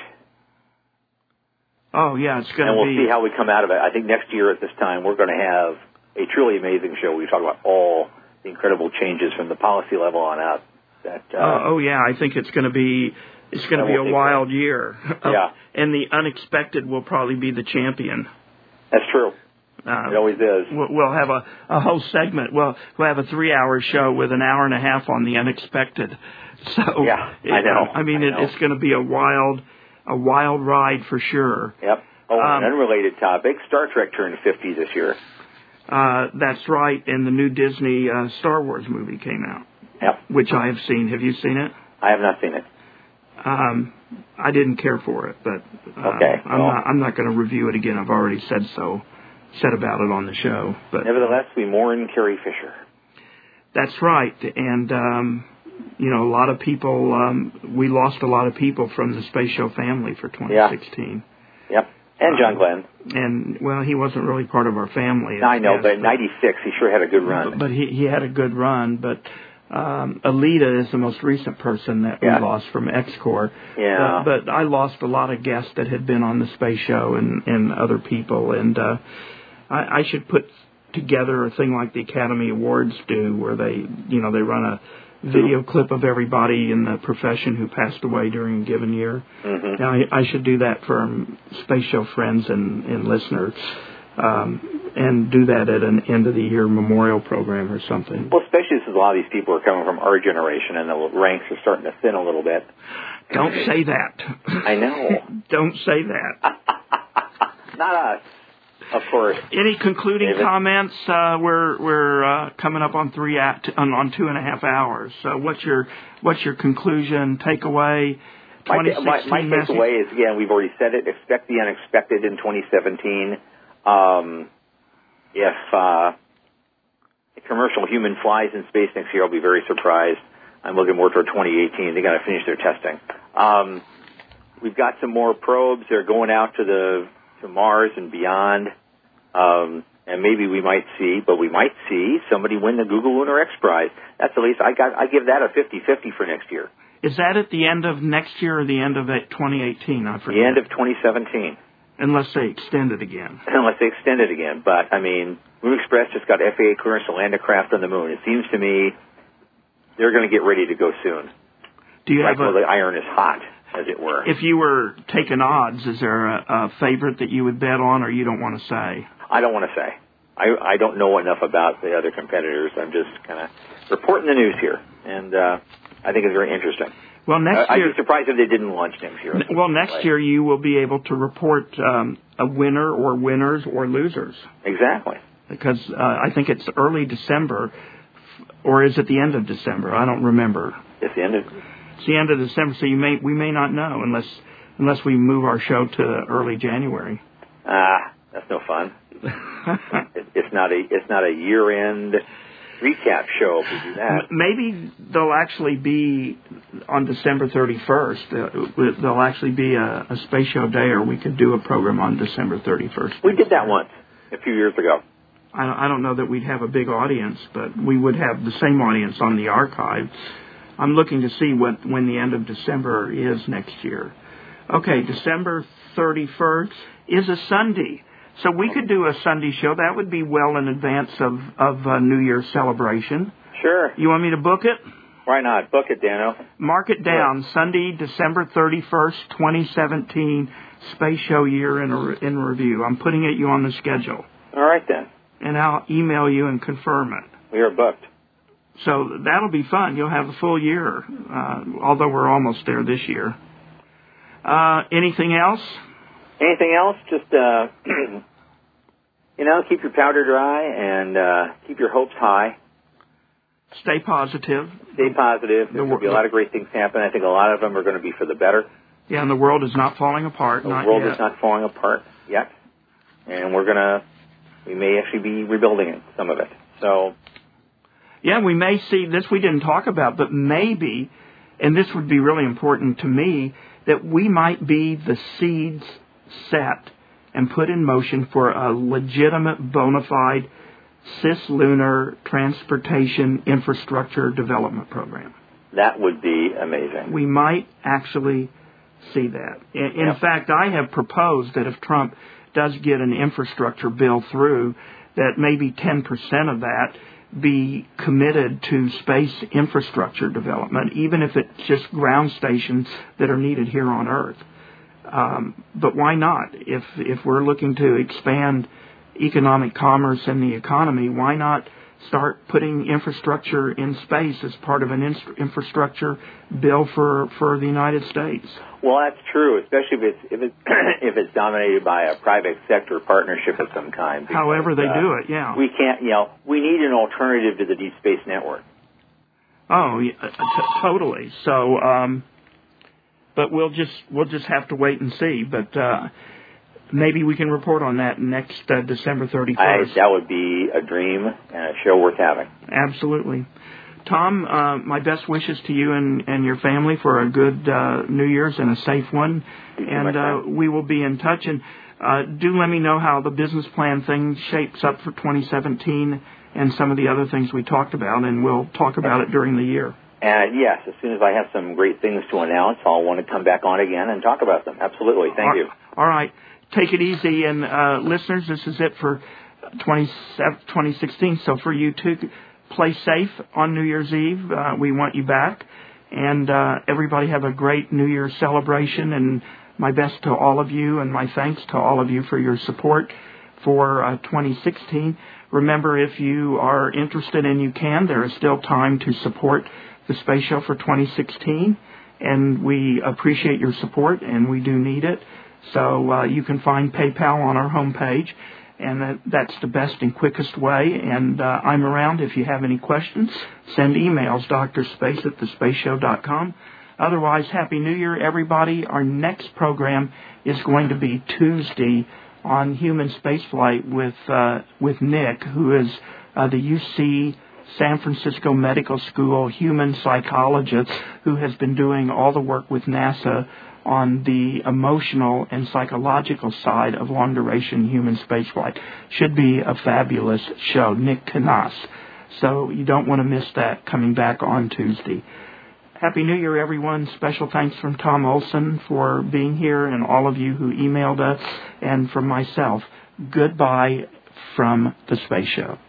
Oh, yeah, it's going to be... And we'll be... see how we come out of it. I think next year at this time, we're going to have a truly amazing show. We talk about all the incredible changes from the policy level on out. That, uh, uh, oh, yeah, I think it's going to be... It's going to be a wild year. Yeah. And the unexpected will probably be the champion. That's true. Uh, it always is. We'll have a, a whole segment. We'll, we'll have a three-hour show with an hour and a half on the unexpected. So, yeah, it, I know. I mean, I it, know. it's going to be a wild, a wild ride for sure. Yep. Oh, um, an unrelated topic. Star Trek turned fifty this year. Uh, that's right, and the new Disney uh, Star Wars movie came out. Yep. Which I have seen. Have you seen it? I have not seen it. Um, I didn't care for it, but uh, okay. I'm well, not. I'm not going to review it again. I've already said so, said about it on the show. But nevertheless, we mourn Carrie Fisher. That's right, and um, you know, a lot of people. Um, we lost a lot of people from the Space Show family for twenty sixteen. Yeah. Yep. And John Glenn. Uh, and, well, he wasn't really part of our family. I know, but in ninety-six, he sure had a good run. But, but he, he had a good run. But um, Alita is the most recent person that yeah. we lost from X-Corps. Yeah. But, but I lost a lot of guests that had been on the Space Show and, and other people. And uh, I, I should put together a thing like the Academy Awards do, where they, you know, they run a video clip of everybody in the profession who passed away during a given year. Mm-hmm. Now, I, I should do that for um, Space Show friends and, and listeners, um, and do that at an end-of-the-year memorial program or something. Well, especially since a lot of these people are coming from our generation and the ranks are starting to thin a little bit. Don't say that. I know. Don't say that. Not us. Of course. Any concluding David? comments? Uh, we're we're uh, coming up on three at, on, on two and a half hours. So what's your what's your conclusion takeaway? My, my, my takeaway is, again, we've already said it. Expect the unexpected in twenty seventeen. Um, if uh, a commercial human flies in space next year, I'll be very surprised. I'm looking more toward twenty eighteen. They got to finish their testing. Um, we've got some more probes. They're going out to the to Mars and beyond. Um, and maybe we might see, but we might see somebody win the Google Lunar X Prize. That's at least, I got, I give that a fifty-fifty for next year. Is that at the end of next year or the end of twenty eighteen? I forget. The end of twenty seventeen. Unless they extend it again. Unless they extend it again. But, I mean, Moon Express just got F A A clearance to land a craft on the moon. It seems to me they're going to get ready to go soon. Do you right have a, while the iron is hot, as it were. If you were taking odds, is there a, a favorite that you would bet on, or you don't want to say? I don't want to say. I, I don't know enough about the other competitors. I'm just kind of reporting the news here, and uh, I think it's very interesting. Well, next uh, year, I'd be surprised if they didn't launch next year. Well, next play. year you will be able to report um, a winner or winners or losers. Exactly. Because uh, I think it's early December, or is it the end of December? I don't remember. It's the end of. It's the end of December, so you may we may not know unless unless we move our show to early January. Ah, that's no fun. it, it's not a it's not a year-end recap show if we do that. Maybe they'll actually be on December thirty-first. Uh, there'll actually be a, a Space Show Day, or we could do a program on December thirty-first. We did that once a few years ago. I don't, I don't know that we'd have a big audience, but we would have the same audience on the archive. I'm looking to see what when the end of December is next year. Okay, December thirty-first is a Sunday. So we could do a Sunday show. That would be well in advance of, of uh, New Year's celebration. Sure. You want me to book it? Why not? Book it, Dano. Mark it down. Sure. Sunday, December thirty-first, twenty seventeen, Space Show Year in, a, in Review. I'm putting it you on the schedule. All right, then. And I'll email you and confirm it. We are booked. So that'll be fun. You'll have the full year, uh, although we're almost there this year. Uh, anything else? Anything else? Just, uh, you know, keep your powder dry and uh, keep your hopes high. Stay positive. Stay positive. There's The, going to be a lot of great things happen. I think a lot of them are going to be for the better. Yeah, and the world is not falling apart. The not world yet. is not falling apart yet. And we're going to, we may actually be rebuilding it, some of it. So... Yeah, we may see this we didn't talk about, but maybe, and this would be really important to me, that we might be the seeds set and put in motion for a legitimate, bona fide cislunar transportation infrastructure development program. That would be amazing. We might actually see that. In, in yep. fact, I have proposed that if Trump does get an infrastructure bill through, that maybe ten percent of that be committed to space infrastructure development, even if it's just ground stations that are needed here on Earth. Um, but why not? If if we're looking to expand economic commerce in the economy, why not start putting infrastructure in space as part of an in- infrastructure bill for, for the United States? Well, that's true, especially if it's if it's if it's dominated by a private sector partnership of some kind. Because, However they uh, do it, yeah. We can't, you know, we need an alternative to the Deep Space Network. Oh, yeah, t- totally. So, um, but we'll just we'll just have to wait and see. But uh, maybe we can report on that next uh, December thirty-first. I, that would be a dream and a show worth having. Absolutely. Tom, uh, my best wishes to you and, and your family for a good uh, New Year's and a safe one. And uh, we will be in touch. And uh, do let me know how the business plan thing shapes up for twenty seventeen and some of the other things we talked about, and we'll talk about it during the year. And yes, as soon as I have some great things to announce, I'll want to come back on again and talk about them. Absolutely. Thank all, you. All right. Take it easy. And uh, listeners, this is it for twenty sixteen. So for you too, play safe on New Year's Eve. Uh, we want you back. And uh, everybody have a great New Year's celebration. And my best to all of you, and my thanks to all of you for your support for uh, twenty sixteen. Remember, if you are interested and you can, there is still time to support the Space Show for twenty sixteen. And we appreciate your support, and we do need it. So uh, you can find PayPal on our homepage. And that, that's the best and quickest way. And uh, I'm around if you have any questions. Send emails, drspace at the space show dot com. Otherwise, Happy New Year, everybody. Our next program is going to be Tuesday on human spaceflight with uh, with Nick, who is uh, the U C San Francisco Medical School human psychologist who has been doing all the work with NASA on the emotional and psychological side of long-duration human spaceflight. Should be a fabulous show. Nick Canas. So you don't want to miss that coming back on Tuesday. Happy New Year, everyone. Special thanks from Tom Olson for being here and all of you who emailed us, and from myself. Goodbye from the Space Show.